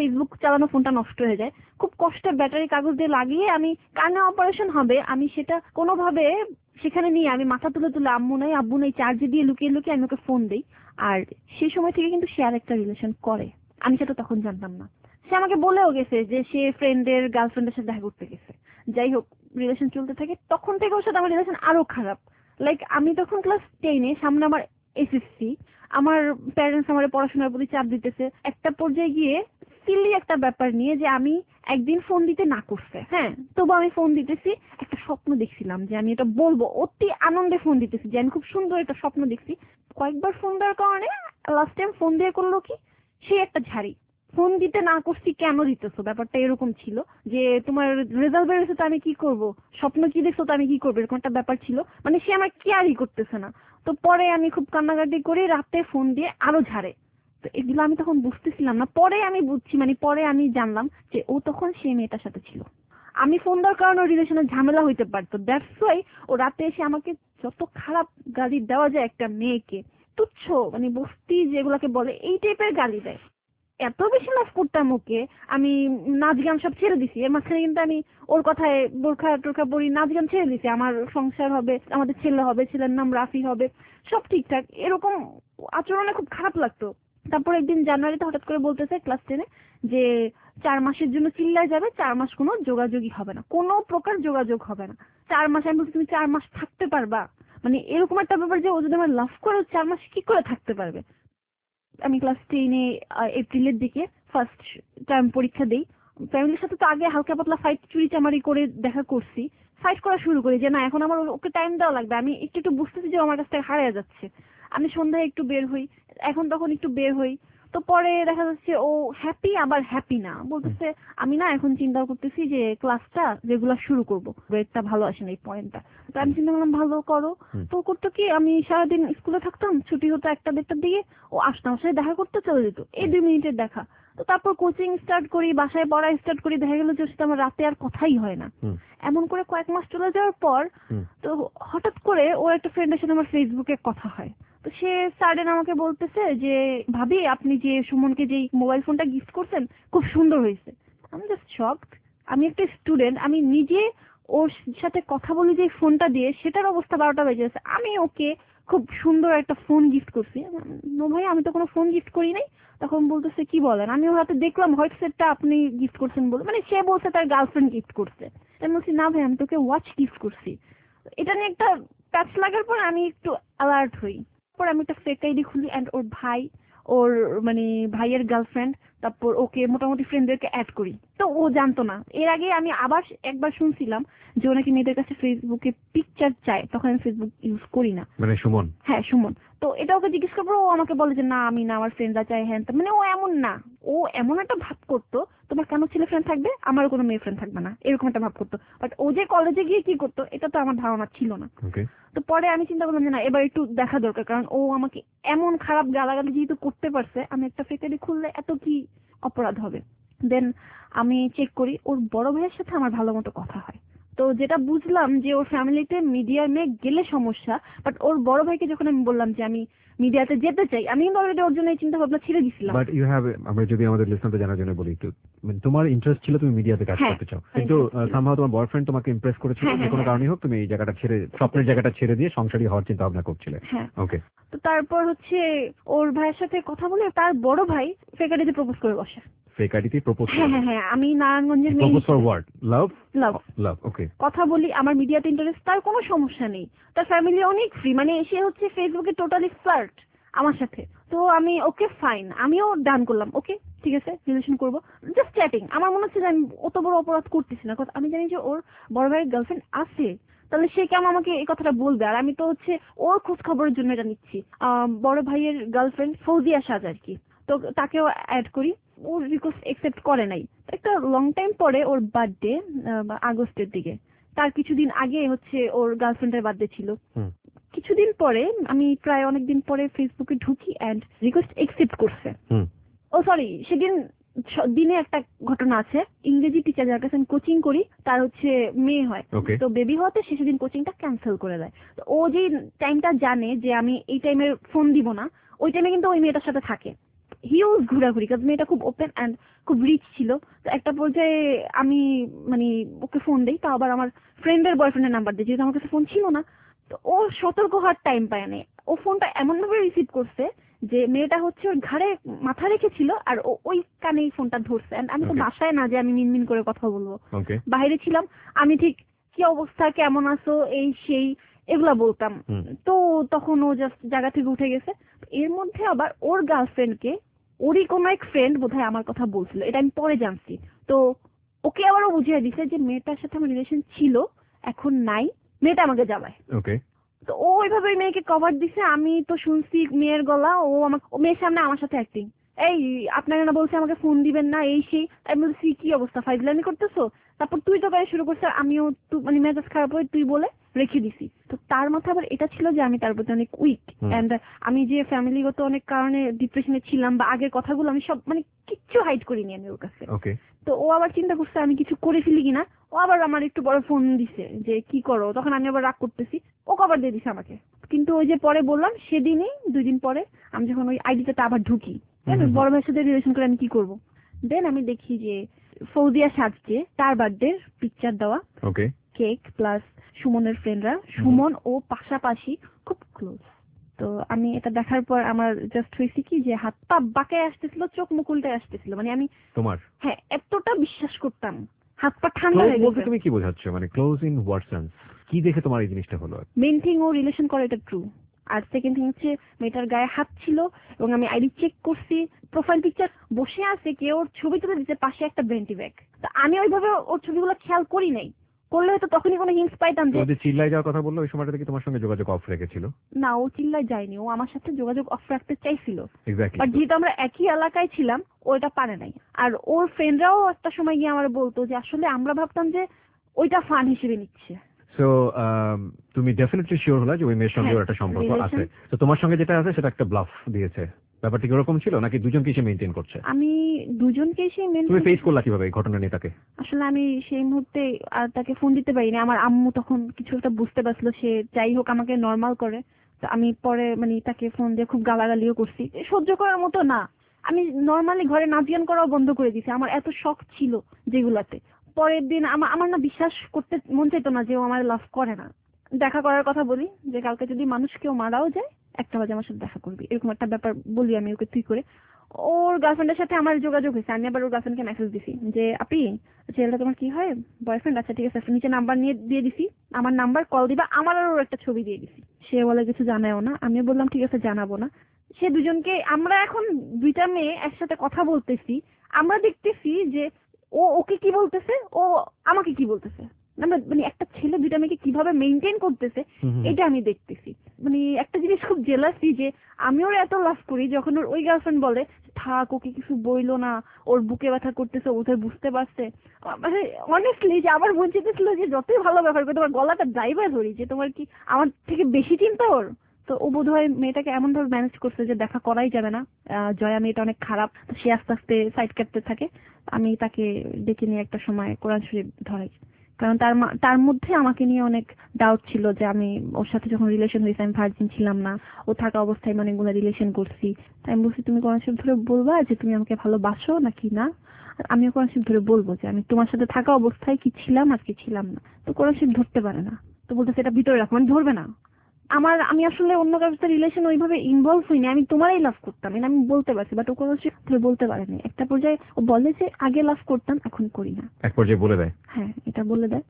ফেসবুক চালানো ফোনটা নষ্ট হয়ে যায়। খুব কষ্টে ব্যাটারি কাগজ দিয়ে লাগিয়ে আমি কানে অপারেশন হবে, আমি সেটা কোনোভাবে সেখানে নিয়ে আমি মাথা তুলে তুলে আম্মু নাই আব্বু নাই চার্জে দিয়ে লুকিয়ে লুকিয়ে আমি ওকে ফোন দিই। আর সেই সময় থেকে কিন্তু সে আর একটা রিলেশন করে, আমি সেটা তখন জানতাম না। সে আমাকে বলেও গেছে যে সে ফ্রেন্ডের গার্লফ্রেন্ডের সাথে দেখা করতে গেছে। যাই হোক, রিলেশন চলতে থাকে, তখন থেকে ওর সাথে আমার রিলেশন আরো খারাপ। লাইক আমি তখন ক্লাস 10-এ, সামনে আমার এসএসসি, আমার প্যারেন্টস আমার পড়াশোনার প্রতি চাপ দিতেছে। একটা পর্যায়ে গিয়ে সিলি একটা ব্যাপার নিয়ে যে আমি একদিন ফোন দিতে না করছে, হ্যাঁ তবু আমি ফোন দিতেছি। একটা স্বপ্ন দেখছিলাম যে আমি এটা বলবো, অতি আনন্দে ফোন দিতেছি যে আমি খুব সুন্দর একটা স্বপ্ন দেখছি। কয়েকবার ফোন দেওয়ার কারণে লাস্ট টাইম ফোন দিয়ে করলো কি, সে একটা ঝাড়ি। ফোন দিতে না করছি, কেন দিতেছো, ব্যাপারটা এরকম ছিল যে তোমার রেজাল্ট বেরোছে তো আমি কি করব, স্বপ্ন কি দেখছো তো আমি কি করবো, এরকম একটা ব্যাপার ছিল। মানে সে আমার কেয়ারই করতেছে না। তো পরে আমি খুব কান্নাকাটি করে রাতে ফোন দিয়ে আরো ঝাড়ে। তো এগুলো আমি তখন বুঝতেছিলাম না, পরে আমি বুঝছি, মানে পরে আমি জানলাম যে ও তখন সেই মেয়েটার সাথে ছিল। আমি ফোন দেওয়ার কারণে রিলেশনের ঝামেলা হইতে পারতো, দ্যাটস ওয়াই ও রাতে এসে আমাকে যত খারাপ গালি দেওয়া যায় একটা মেয়েকে, তুচ্ছ মানে বস্তি যেগুলাকে বলে, এই টাইপের গালি দেয়। এত বেশি লাভ করতাম ওকে, আমি নাচ গান সব ছেড়ে দিছি। এর মাঝখানে কিন্তু আমি ওর কথায় বোরখা টোরখা পরি, নাচ গান ছেড়ে দিছি। আমার সংসার হবে, আমাদের ছেলে হবে, ছেলের নাম রাফি হবে, সব ঠিকঠাক। এরকম আচরণে খুব খারাপ লাগতো। তারপর একদিন জানুয়ারিতে হঠাৎ করে বলতেছে ক্লাস 10-এ যে 4 মাসের জন্য চিল্লায় যাবে, 4 মাস কোনো যোগাযোগই হবে না, কোনো প্রকার যোগাযোগ হবে না 4 মাস। আমি বলছি তুমি 4 মাস থাকতে পারবা? মানে এরকম একটা ব্যাপার যে ও যদি আমার লাভ করে 4 মাস কি করে থাকতে পারবে। আমি ক্লাস 10-এ এপ্রিলের দিকে ফার্স্ট টার্ম পরীক্ষা দেই। ফ্যামিলির সাথে তো আগে হালকা পাতলা ফাইট চুরি চামারি করে দেখা করছি, ফাইট করা শুরু করি যে না এখন আমার ওকে টাইম দেওয়া লাগবে। আমি একটু একটু বুঝতেছি যে ও আমার কাছ থেকে হারিয়ে যাচ্ছে। আমি সন্ধ্যায় একটু বের হই, এখন তখন একটু বের হই। তো পরে দেখা যাচ্ছে ও হ্যাপি আবার হ্যাপি না, বলতেছে আমি না এখন চিন্তা করতেছি যে ক্লাসটা রেগুলার শুরু করব, গ্রেডটা ভালো আসে না এই পয়েন্টটা। তো আমি চিন্তা করলাম ভালো করো। তো করতো কি, আমি সারাদিন স্কুলে থাকতাম, ছুটি হতো 1টা-1:30-টার দিকে, ও আসতো আমার সাথে দেখা করতে চলে যেত, এই 2 মিনিটের দেখা। তো তারপর কোচিং স্টার্ট করি, বাসায় পড়া স্টার্ট করি, দেখা গেল যে ওর সাথে আমার রাতে আর কথাই হয় না। এমন করে কয়েক মাস চলে যাওয়ার পর তো হঠাৎ করে ওর একটা ফ্রেন্ডের সাথে আমার ফেসবুকে কথা হয়। তো সে সাডেন আমাকে বলতেছে যে ভাবি আপনি যে সুমনকে যে মোবাইল ফোনটা গিফট করছেন খুব সুন্দর হয়েছে। আমি জাস্ট শকড। আমি একটা স্টুডেন্ট, আমি নিজে ওর সাথে কথা বলি যে ফোনটা দিয়ে, সেটার অবস্থা 12টা বেজে গেছে, আমি ওকে খুব সুন্দর একটা ফোন গিফট করছি। নো ভাই, আমি তো কোনো ফোন গিফট করি নাই। তখন বলতেছে কি বলেন, আমি ওর হাতে দেখলাম হোয়াইট সেটটা আপনি গিফট করছেন বলে, মানে সে বলছে তার গার্লফ্রেন্ড গিফট করছে। আমি বলছি না ভাই, আমি তোকে ওয়াচ গিফট করছি। এটা নিয়ে একটা প্যাচ লাগার পর আমি একটু অ্যালার্ট হই। পর আমি একটা ফেক আইডি খুলি অ্যান্ড ওর ভাই, ওর মানে ভাইয়ের গার্লফ্রেন্ড, তারপর ওকে মোটামুটি ফ্রেন্ডদেরকে অ্যাড করি। তো ও জানতো না। এর আগে আমি আবার একবার শুনছিলাম যে ও নাকি মেয়েদের কাছে ফেসবুকে পিকচার চায়, তখন আমি ফেসবুক ইউজ করি না। মানে সুমন? হ্যাঁ, সুমন। তো এটা ওকে জিজ্ঞেস করবো, ও আমাকে বলে যে না আমি না, আমার ফ্রেন্ডরা চাই, হ্যাঁ। মানে ও এমন না, ও এমন একটা ভাব করতো তোমার কেন ছেলে ফ্রেন্ড থাকবে, আমারও কোনো মেয়ে ফ্রেন্ড থাকবে না, এরকম একটা ভাব করতো। বাট ও যে কলেজে গিয়ে কি করতো এটা তো আমার ধারণা ছিল না। তো পরে আমি চিন্তা করলাম যে না এবার একটু দেখা দরকার, কারণ ও আমাকে এমন খারাপ গালাগালি যেহেতু করতে পারছে, আমি একটা ফেক আইডি খুললে এত কি অপরাধ হবে। দেন আমি চেক করি, ওর বড় ভাইয়ের সাথে আমার ভালো মতো কথা হয়। তো যেটা বুঝলাম যে ওর ফ্যামিলিতে মিডিয়ার মেয়ে গেলে সমস্যা, বাট ওর বড় ভাইকে যখন আমি বললাম যে আমি মিডিয়াতে যেতে চাই, আমি কিন্তু অলরেডি ওর জন্য এই চিন্তা ভাবনা ছেড়ে দিছিলাম। বাট ইউ হ্যাভ, আমরা যদি আমাদের লিসনারদের জানার জন্য বলি একটু, মানে তোমার ইন্টারেস্ট ছিল তুমি মিডিয়াতে কাজ করতে চাও, কিন্তু সামহাউ তোমার বয়ফ্রেন্ড তোমাকে ইমপ্রেস করেছিল, যে কোনো কারণেই হোক তুমি এই জায়গাটা ছেড়ে, স্বপ্নের জায়গাটা ছেড়ে দিয়ে সংসারী হওয়ার চিন্তা ভাবনা করছিলে। ওকে। তো তারপর হচ্ছে ওর ভাইয়ের সাথে কথা বলে তার বড় ভাই ফেক আইডিতে প্রপোজ করে বসে। ফেক আইডিতে প্রপোজ? হ্যাঁ, আমি নারায়ণগঞ্জের মেয়ে। Propose for what? Love? Love. Love, okay. কথা বলি, আমার মিডিয়াতে ইন্টারেস্ট, তার কোনো সমস্যা নেই, তার ফ্যামিলি অনেক ফ্রি, মানে সে হচ্ছে ফেসবুকে টোটালি ফ্লার্ট আমার সাথে। তো আমি ওকে ফাইন, আমিও ডান করলাম, ওকে ঠিক আছে রিলেশন করবো, জাস্ট চ্যাটিং। আমার মনে হচ্ছে যে আমি অত বড় অপরাধ করতেছি না, আমি জানি যে ওর বড় ভাইয়ের গার্লফ্রেন্ড আছে, তাহলে সে কেন আমাকে এই কথাটা বলবে। আর আমি তো হচ্ছে ওর খোঁজ খবরের জন্য এটা নিচ্ছি। বড় ভাইয়ের গার্লফ্রেন্ড ফৌজিয়া সাজ আর কি, তো তাকেও অ্যাড করি। ওর রিকোয়েস্ট একসেপ্ট করে নাই। একটা লং টাইম পরে ওর বার্থডে, আগস্টের দিকে, তার কিছুদিন আগে হচ্ছে ওর গার্লফ্রেন্ডের বার্থডে ছিল। কিছুদিন পরে আমি প্রায় অনেকদিন পরে ফেসবুকে ঢুকি অ্যান্ড রিকোয়েস্ট একসেপ্ট করছে। ও সরি, সেদিন দিনে একটা ঘটনা আছে, ইংরেজি টিচার যার কাছে আমি কোচিং করি তার হচ্ছে মেয়ে হয়, তো বেবি হওয়াতে সে সেদিন কোচিংটা ক্যান্সেল করে দেয়। তো ও যে টাইমটা জানে যে আমি এই টাইমে ফোন দিব না, ওই টাইমে কিন্তু ওই মেয়েটার সাথে থাকে। হিউজ ঘোরাঘুরি, কারণ মেয়েটা খুব ওপেন অ্যান্ড খুব রিচ ছিল। তো একটা পর্যায়ে আমি মানে ওকে ফোন দিই, তা আবার আমার ফ্রেন্ডের বয়ফ্রেন্ডের নাম্বার দিই, যেহেতু আমার কাছে ফোন ছিল না। তো ও সতর্ক হওয়ার টাইম পায় না, ও ফোনটা এমন ভাবে রিসিভ করছে যে মেয়েটা হচ্ছে ওর ঘাড়ে মাথা রেখেছিল আর ওই কানেই ফোনটা ধরছে। And আমি তো Okay. বাসায় না যে আমি মিনমিন করে কথা বলবো, ওকে। বাইরে ছিলাম। আমি ঠিক কি অবস্থা, কেমন আছো, এই সেই এগুলা বলতাম। হুম। তো তখন ও জাস্ট জায়গা থেকে উঠে গেছে। এর মধ্যে আবার ওর গার্লফ্রেন্ডকে ওরই কোনো এক ফ্রেন্ড বোধহয় আমার কথা বলছিল, এটা আমি পরে জানছি। তো ওকে আবারও বুঝিয়ে দিছে যে মেয়েটার সাথে আমার রিলেশন ছিল, এখন নাই, মেয়েটা আমাকে জ্বালায়। ওকে। তো ও ওইভাবে মেয়েকে কভার দিছে। আমি তো শুনছি মেয়ের গলা, ও আমাকে মেয়ের সামনে আমার সাথে অ্যাক্টিং, এই আপনারা না বলছে আমাকে ফোন দিবেন না, এই সেই। আমি বলছি কি অবস্থা, ফাইজলামি করতেছো? তারপর তুই তো গায়ে শুরু করছে, আমিও মানে মেজাজ খারাপ হয়ে তুই বলে রেখে দিছি। তো তার মাথায় আবার এটা ছিল যে আমি তার প্রতি অনেক উইক, এন্ড আমি যে ফ্যামিলিগত অনেক কারণে ডিপ্রেশনে ছিলাম বা আগের কথাগুলো আমি সব মানে কিচ্ছু হাইড করিনি আমি ওর কাছে। ওকে। তো ও আবার চিন্তা করছে আমি কিছু করে ফেলি কিনা, ও আবার আমার একটু বড় ফোন দিছে যে কি করো, তখন আমি আবার রাগ করতেছি, ও কভার দিয়ে দিছে আমাকে। কিন্তু ওই যে পরে বললাম সেদিনই 2 দিন পরে আমি যখন ওই আইডিটাতে আবার ঢুকি, বড় ভাইয়ের সাথে রিলেশন করে আমি কি করব, দেন আমি দেখি যে ফৌজিয়া সাজছে, তার বার্থডে পিকচার দেওয়া, ওকে। কেক প্লাস সুমনের ফ্রেন্ডরা, সুমন ও পাশাপাশি খুব ক্লোজ। তো আমি এটা দেখার পর আমার জাস্ট হয়েছে কি যে হাত পা বাঁকায় আসতেছিল, চোখ মুখ উল্টে আসতেছিল, মানে আমি তোমার হ্যাঁ এতটা বিশ্বাস করতাম, হাত পা ঠান্ডা ক্লোজ হয়ে বলতে গেছে। তুমি কি বোঝাচ্ছ, মানে ক্লোজ ইন হোয়াট সেন্স? কি দেখে তোমার এই জিনিসটা হলো? মেইন থিং ও রিলেশন করে, এটা ট্রু। আর সেকেন্ড থিং হচ্ছে মেয়েটার গায়ে হাত ছিল এবং আমি আইডি চেক করছি, প্রোফাইল পিকচার বসে আছে, কেউ ওর ছবি তুলে দিতে পাশে একটা বেন্টি ব্যাগ। তো আমি ওইভাবে ওর ছবিগুলো খেয়াল করি নাই, করলে হয়তো তখনই কোনো হিন্টস পাইতাম যে ও যে চিল্লাই যাওয়ার কথা বললো ওই সময়টা কি তোমার সঙ্গে যোগাযোগ অফ রেখেছিল? না, ও চিল্লায় যায়নি, ও আমার সাথে যোগাযোগ অফ রাখতে চাইছিল, এক্স্যাক্টলি। বাট যেহেতু আমরা একই এলাকায় ছিলাম ও এটা পারে নাই। আর ওর ফ্রেন্ডরাও একটা সময় গিয়ে আমার বলতো যে আসলে আমরা ভাবতাম যে ওইটা ফান হিসেবে নিচ্ছে। সো তুমি ডেফিনেটলি শিওর হলা যে ওই মেয়ের সঙ্গে ওর একটা সম্পর্ক আছে। তো তোমার সঙ্গে যেটা আছে সেটা একটা ব্লাফ দিয়েছে, ব্যাপারটা কি এরকম ছিল নাকি দুজনকে সে মেইনটেইন করছে? আমি দুজনকে সেই তুমি ফেস করলা কিভাবে এই ঘটনা নিয়ে তাকে? আসলে আমি সেই মুহূর্তে আর তাকে ফোন দিতে পারিনি, আমার আম্মু তখন কিছু একটা বুঝতে পারছিল, সে যাই হোক আমাকে নর্মাল করে। তো আমি পরে মানে তাকে ফোন দিয়ে খুব গালাগালিও করছি, সহ্য করার মতো না। আমি নর্মালি ঘরে নাচিয়ান করাও বন্ধ করে দিছি, আমার এত শখ ছিল যেগুলাতে। পরের দিন আমার না বিশ্বাস করতে মন চাইতো না যে ও আমার লাভ করে না। দেখা করার কথা বলি যে কালকে যদি মানুষ কেউ মারাও যায় 1টা বাজে আমার সাথে দেখা করবি, এরকম একটা ব্যাপার বলি আমি ওকে তুই করে। ওর গার্লফ্রেন্ডের সাথে আমার যোগাযোগ হয়েছে, আমি আবার ওর গার্লফ্রেন্ডকে মেসেজ দিছি যে আপি ছেলেটা তোমার কি হয়, বয়ফ্রেন্ড? আচ্ছা ঠিক আছে, নিচে নাম্বার নিয়ে দিয়ে দিছি, আমার নাম্বার কল দিবা, আমার আর ওর একটা ছবি দিয়ে দিছি। সে বলে কিছু জানায়ও না, আমিও বললাম ঠিক আছে জানাবো না। সে দুজনকে আমরা এখন 2টা মেয়ে একসাথে কথা বলতেছি, আমরা দেখতেছি যে ও ওকে কি বলতেছে, ও আমাকে কি বলতেছে, আমরা মানে একটা ছেলে 2টা মেয়েকে কিভাবে মেইনটেইন করতেছে এটা আমি দেখতেছি। মানে একটা জিনিস খুব জেলাসি যে আমি ওর এত লাভ করি, যখন ওর ওই গার্লফ্রেন্ড বলে থাক ওকে কিছু বইলো না, ওর বুকে ব্যথা করতেছে, ওদের বুঝতে পারছে, মানে অনেস্টলি যে আমার মন চেয়েছিল যে যতই ভালো ব্যবহার করে তোমার গলাটা ড্রাইভার ধরি, যে তোমার কি আমার থেকে বেশি চিন্তা ওর। তো ও বোধহয় মেয়েটাকে এমন ভাবে ম্যানেজ করছে যে দেখা করাই যাবে না। জয়া মেয়েটা অনেক খারাপ, তো সে আস্তে আস্তে সাইড কাটতে থাকে। আমি তাকে ডেকে নিয়ে একটা সময় কোরআন শরীফ ধরাই, কারণ তার মধ্যে আমাকে নিয়ে অনেক ডাউট ছিল যে আমি ওর সাথে যখন রিলেশন হয়েছে আমি ভার্জিন ছিলাম না, ও থাকা অবস্থায় আমি অনেকগুলো রিলেশন করছি। তাই আমি বলছি তুমি কোরআন শরীফ ধরে বলবা যে তুমি আমাকে ভালোবাসো নাকি না, আর আমিও কোরআন শরীফ ধরে বলবো যে আমি তোমার সাথে থাকা অবস্থায় কি ছিলাম আর কি ছিলাম না। তো কোরআন শরীফ ধরতে পারে না, তো বলতে সেটা ভিতরে রাখো, মানে ধরবে না। আমি আসলে অন্য কারোর সাথে রিলেশন ওইভাবে ইনভলভ হইনি, আমি তোমারই লাভ করতাম, আমি বলতে পারছি, বাট ও কোনো বলতে পারেনি। একটা পর্যায়ে ও বলে যে আগে লাভ করতাম এখন করি না, এক পর্যায়ে বলে দেয়। হ্যাঁ এটা বলে দেয়।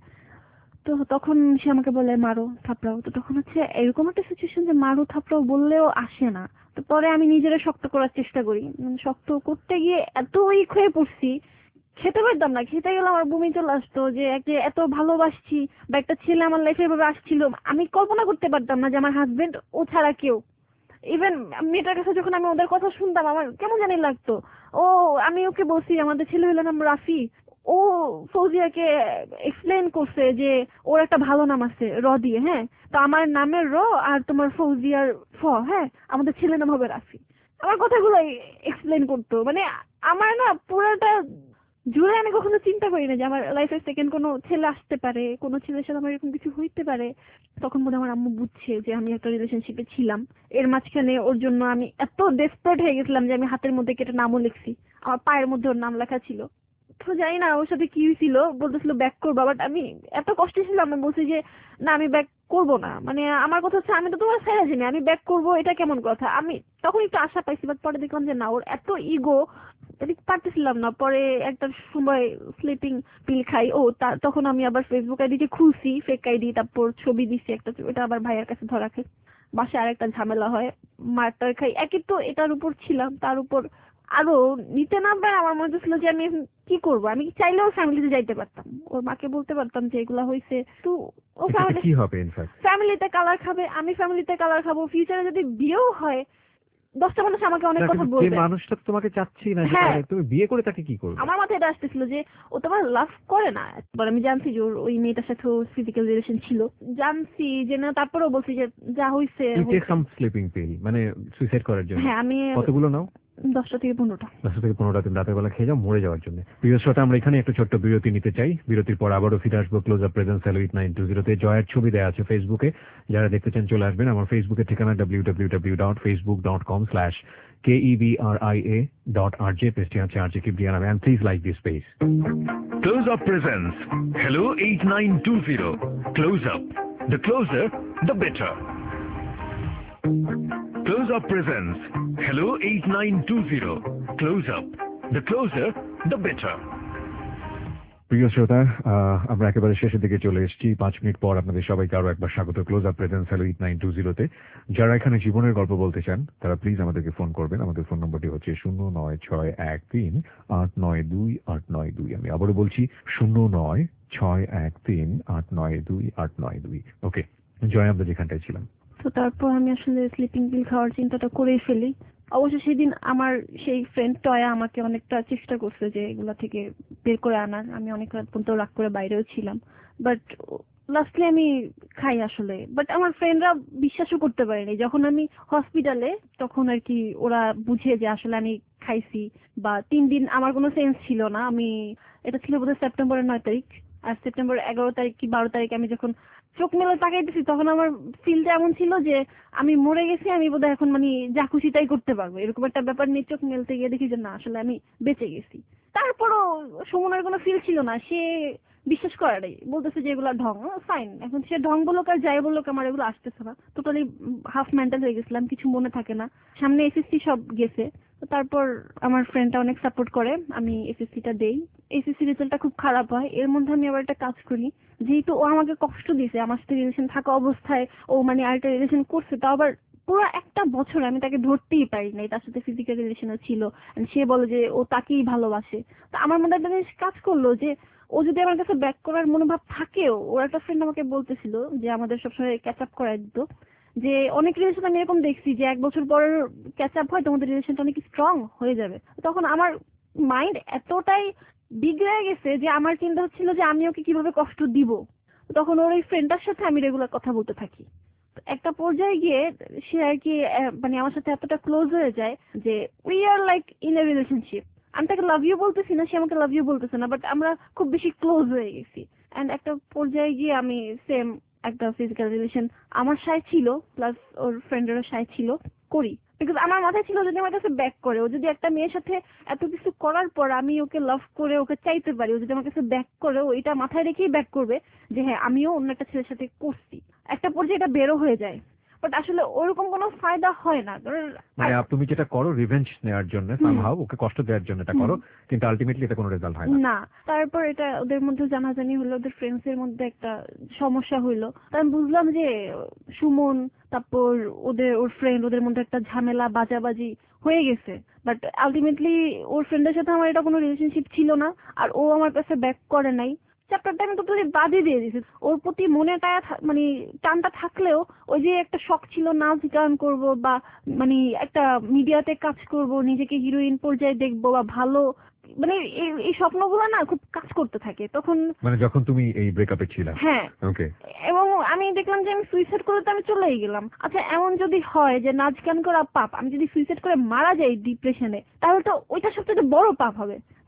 তো তখন সে আমাকে বলে মারো থাপড়াও, তো তখন হচ্ছে এরকম একটা সিচুয়েশন যে মারো থাপড়াও বললেও আসে না। তো পরে আমি নিজেরা শক্ত করার চেষ্টা করি, শক্ত করতে গিয়ে এত উইক হয়ে পড়ছি, খেতে পারতাম না, খেতে গেলে আমার বমি চলে আসতো, যে এত ভালোবাসছি বা একটা ছেলে আমার লাইফে এভাবে আসছিল, আমি কল্পনা করতে পারতাম না যে আমার হাজবেন্ড ও ছাড়া কেউ। ইভেন মেয়েটার কাছে যখন আমি ওদের কথা শুনতাম আমার কেমন জানি লাগতো। ও আমি ওকে বলছি আমাদের ছেলে হলো নাম রাফি, ও ফৌজিয়াকে এক্সপ্লেন করছে যে ওর একটা ভালো নাম আছে র দিয়ে, হ্যাঁ তো আমার নামের র আর তোমার ফৌজিয়ার ফ, হ্যাঁ আমাদের ছেলে নাম হবে রাফি। আমার কথাগুলো এক্সপ্লেন করতো, মানে আমার না পুরোটা জুড়ে আমি কখনো চিন্তা করি না যে আমার লাইফে সেকেন্ড কোনো ছেলে আসতে পারে, কোনো ছেলের সাথে আমার এরকম কিছু হইতে পারে। তখন বোধহয় আমার আম্মু বুঝছে যে আমি একটা রিলেশনশিপে ছিলাম। এর মাঝখানে ওর জন্য আমি এত ডেসপারেট হয়ে গেছিলাম যে আমি হাতের মধ্যে কেটে নামও লিখছি, আমার পায়ের মধ্যে ওর নাম লেখা ছিল। তো জানি না ওর সাথে কি হয়েছিল, বলতেছিল ব্যাক করবো, বাট আমি এত কষ্ট ছিল, আমি বলছি যে না আমি ব্যাক করবো না। মানে আমার কথা হচ্ছে আমি তো তোমার ছেড়ে জানি, আমি ব্যাক করবো এটা কেমন কথা। আমি তখন একটু আশা পাইছি, বাট পরে দেখলাম যে না, ওর এত ইগো, পারতেছিলাম না। পরে একটা সময় স্লিপিং পিল খাই, তখন আমি আবার ফেসবুক আইডি খুলছি, ফেক আইডি, তারপর ছবি দিছি একটা, ওটা আবার ভাইয়ের কাছে ধরা খাই, বাসায় আরেকটা ঝামেলা হয়, মারটার খাই। একই তো এটার উপর ছিলাম, তার উপর আরো নিতে না পারে। আমার মনে ছিল যে আমি এখন কি করবো, আমি চাইলেও ফ্যামিলিতে যাইতে পারতাম, ওর মাকে বলতে পারতাম যে এগুলা হয়েছে। তো ও এটাতে কি হবে ইনফ্যাক্ট? ফ্যামিলিতে কালার খাবে, আমি ফ্যামিলিতে কালার খাবো, ফিউচারে যদি বিয়েও হয় 10টা মানুষ আমাকে অনেক কথা যে বলবে। মানুষটা তো তোমাকে চাচ্ছেই না, হ্যাঁ। তুমি বিয়ে করে তাকে কি করবে? আমার মাথায় এটা আসতেছিল যে ও তো আমার লাভ করে না। এবার আমি জানছি যে ওই মেয়েটার সাথে ফিজিক্যাল রিলেশন ছিল, জানছি যে না, তারপরেও বলছি যে যা হইছে। টেক সাম স্লিপিং পিল, মানে সুইসাইড করার জন্য। হ্যাঁ, আমি কতগুলো নাও? 10টা থেকে 15টা। 10 থেকে 15টা তুমি রাতের বেলা খেয়ে যাও মরে যাওয়ার জন্য। প্রিয় শ্রোতা, আমরা এখানে একটু ছোট্ট বিরতি নিতে চাই। বিরতির পর আবারও ফিরে আসবো ক্লোজ আপ প্রেজেন্স হ্যালো 8920 তে। জয়ের ছবি দেওয়া আছে ফেসবুকে, যারা দেখতে চান চলে আসবেন। আমার ফেসবুকের ঠিকানা www.facebook.com/KEBRIA.RJ, পেজটি আছে RJ কিবরিয়া নামে। And please like this page. Close Up presents Hello 8920. Close Up. The closer, the better. Close Up presents Hello 8920. Close Up. The closer, the better. প্রিয় শ্রোতা, আমরা একেবারে শেষের দিকে চলে এসেছি। 5 মিনিট পর আপনাদের সবাইকে আরো একবার স্বাগত ক্লোজ আপ প্রেজেন্স হ্যালো 8920 তে। যারা এখানে জীবনের গল্প বলতে চান তারা প্লিজ আমাদেরকে ফোন করবেন। আমাদের ফোন নম্বরটি হচ্ছে 09613892892। আমি আবারও বলছি 09613892892। ওকে জয়, আমরা যেখানটায় ছিলাম। তো তারপর আমি আসলে স্লিপিং পিল খাওয়ার চিন্তাটা করেই ফেলি। অবশ্য সেদিন আমার সেই ফ্রেন্ড টয়া আমাকে অনেকটা চেষ্টা করছে যে এগুলা থেকে বের করে আনার। আমি অনেক রাত পর্যন্ত রাগ করে বাইরেও ছিলাম, বাট লাস্টলি আমি খাই আসলে। বাট আমার ফ্রেন্ডরা বিশ্বাসও করতে পারেনি। যখন আমি হসপিটালে, তখন আর কি ওরা বুঝে যে আসলে আমি খাইছি। বা 3 দিন আমার কোনো সেন্স ছিল না। এটা ছিল বোধহয় সেপ্টেম্বরের 9 তারিখ, আর সেপ্টেম্বর 11 তারিখ কি 12 তারিখ আমি যখন চোখ মেলে তাকাইতেছি, তখন আমার ফিলটা এমন ছিল যে আমি মরে গেছি, আমি বোধহয় এখন মানে যা খুশি তাই করতে পারবো, এরকম একটা ব্যাপার নিয়ে চোখ মেলতে গিয়ে দেখি যে না, আসলে আমি বেঁচে গেছি। তারপরও সুমনের কোনো ফিল ছিল না, সে বিশ্বাস করাটাই বলতেছে যে এগুলা ঢং। ফাইন, এখন সে ঢং বলুক আর যাই বলুক, আমার এগুলো আসতেছে না। টোটালি হাফ মেন্টাল হয়ে গেছিলাম, কিছু মনে থাকে না। সামনে এসএসসি সব গেছে। তারপর আমার ফ্রেন্ডটা অনেক সাপোর্ট করে, আমি এসএসসিটা দেই। এসএসসি রেজাল্টটা খুব খারাপ হয়। এর মধ্যে আমি আবার একটা কাজ করি, যেহেতু ও আমাকে কষ্ট দিয়েছে, আমার সাথে রিলেশন থাকা অবস্থায় ও মানে আরেকটা রিলেশন করছে, তাও আবার পুরো একটা বছর আমি তাকে ধরতেই পারি নাই, তার সাথে ফিজিক্যাল রিলেশনও ছিল। And সে বলে যে ও তাকেই ভালোবাসে। তো আমার মধ্যে একটা জিনিস কাজ করলো যে ও যদি আমার কাছে ব্যাক করার মনোভাব থাকেও, ওর একটা ফ্রেন্ড আমাকে বলতেছিল যে আমাদের সবসময় ক্যাচ আপ করায় দিত, যে অনেক রিলেশন আমি এরকম দেখছি যে 1 বছর পর ক্যাচ আপ হয়, তোমাদের রিলেশনটা অনেক স্ট্রং হয়ে যাবে। তখন আমার মাইন্ড এতটাই বিগড়ে গেছে যে আমার চিন্তা হচ্ছিল যে আমি ওকে কিভাবে কষ্ট দিব। তখন ওর এই ফ্রেন্ডটার সাথে আমি রেগুলার কথা বলতে থাকি। একটা পর্যায়ে গিয়ে সে আর কি মানে আমার সাথে এতটা ক্লোজ হয়ে যায় যে we are like in a relationship. আমি তাকে লাভ ইউ বলতেছি না, সে আমাকে লাভ ইউ বলতেছে না, বাট আমরা খুব বেশি ক্লোজ হয়ে গেছি। এন্ড একটা পর্যায়ে গিয়ে আমি সেম একটা ফিজিক্যাল রিলেশন আমার সাথে ছিল, প্লাস ওর ফ্রেন্ডেরও সাথে ছিল, করি। বিকজ আমার মাথায় ছিল যদি আমার কাছে ব্যাক করে, ও যদি একটা মেয়ের সাথে এত কিছু করার পর আমি ওকে লাভ করে ওকে চাইতে পারি, ও যদি আমার কাছে ব্যাক করে, ও এটা মাথায় রেখেই ব্যাক করবে যে হ্যাঁ আমিও অন্য একটা ছেলের সাথে করছি। একটা পর্যায়ে এটা বেরো হয়ে যায়, বাট আসলে ওরকম কোনো ফায়দা হয় না। মানে তুমি যেটা করো রিভেঞ্জ নেওয়ার জন্য, সামহাউ ওকে কষ্ট দেওয়ার জন্য এটা করো, কিন্তু আলটিমেটলি এটা কোনো রেজাল্ট হয় না। তারপর এটা ওদের মধ্যে জানাজানি হলো, ওদের ফ্রেন্ডস এর মধ্যে একটা সমস্যা হইলো। তাই আমি বুঝলাম যে সুমন, তারপর ওর ফ্রেন্ড, ওদের মধ্যে একটা ঝামেলা বাজাবাজি হয়ে গেছে। বাট আলটিমেটলি ওর ফ্রেন্ডের সাথে আমার এটা কোনো রিলেশনশিপ ছিল না, আর ও আমার কাছে ব্যাক করে নাই। চ্যাপ্টারটা আমি টোটালি বাদই দিয়ে দিয়েছি। ওর প্রতি মনে মানে টানটা থাকলেও ওই যে একটা শখ ছিল নাচ গান করব, বা মানে একটা মিডিয়াতে কাজ করব, নিজেকে হিরোইন পর্যায়ে দেখবো, বা ভালো মানে এই স্বপ্নগুলো না খুব কাজ করতে থাকে তখন। মানে যখন তুমি এই ব্রেকআপে ছিলে? হ্যাঁ, ওকে। এবং আমি দেখলাম যে আমি সুইসাইড করে তো আমি চলেই গেলাম। আচ্ছা, এমন যদি হয় যে নাচ গান করা পাপ, আমি যদি সুইসাইড করে মারা যাই ডিপ্রেশনে, তাহলে তো ওইটা সবচেয়ে বড় পাপ হবে।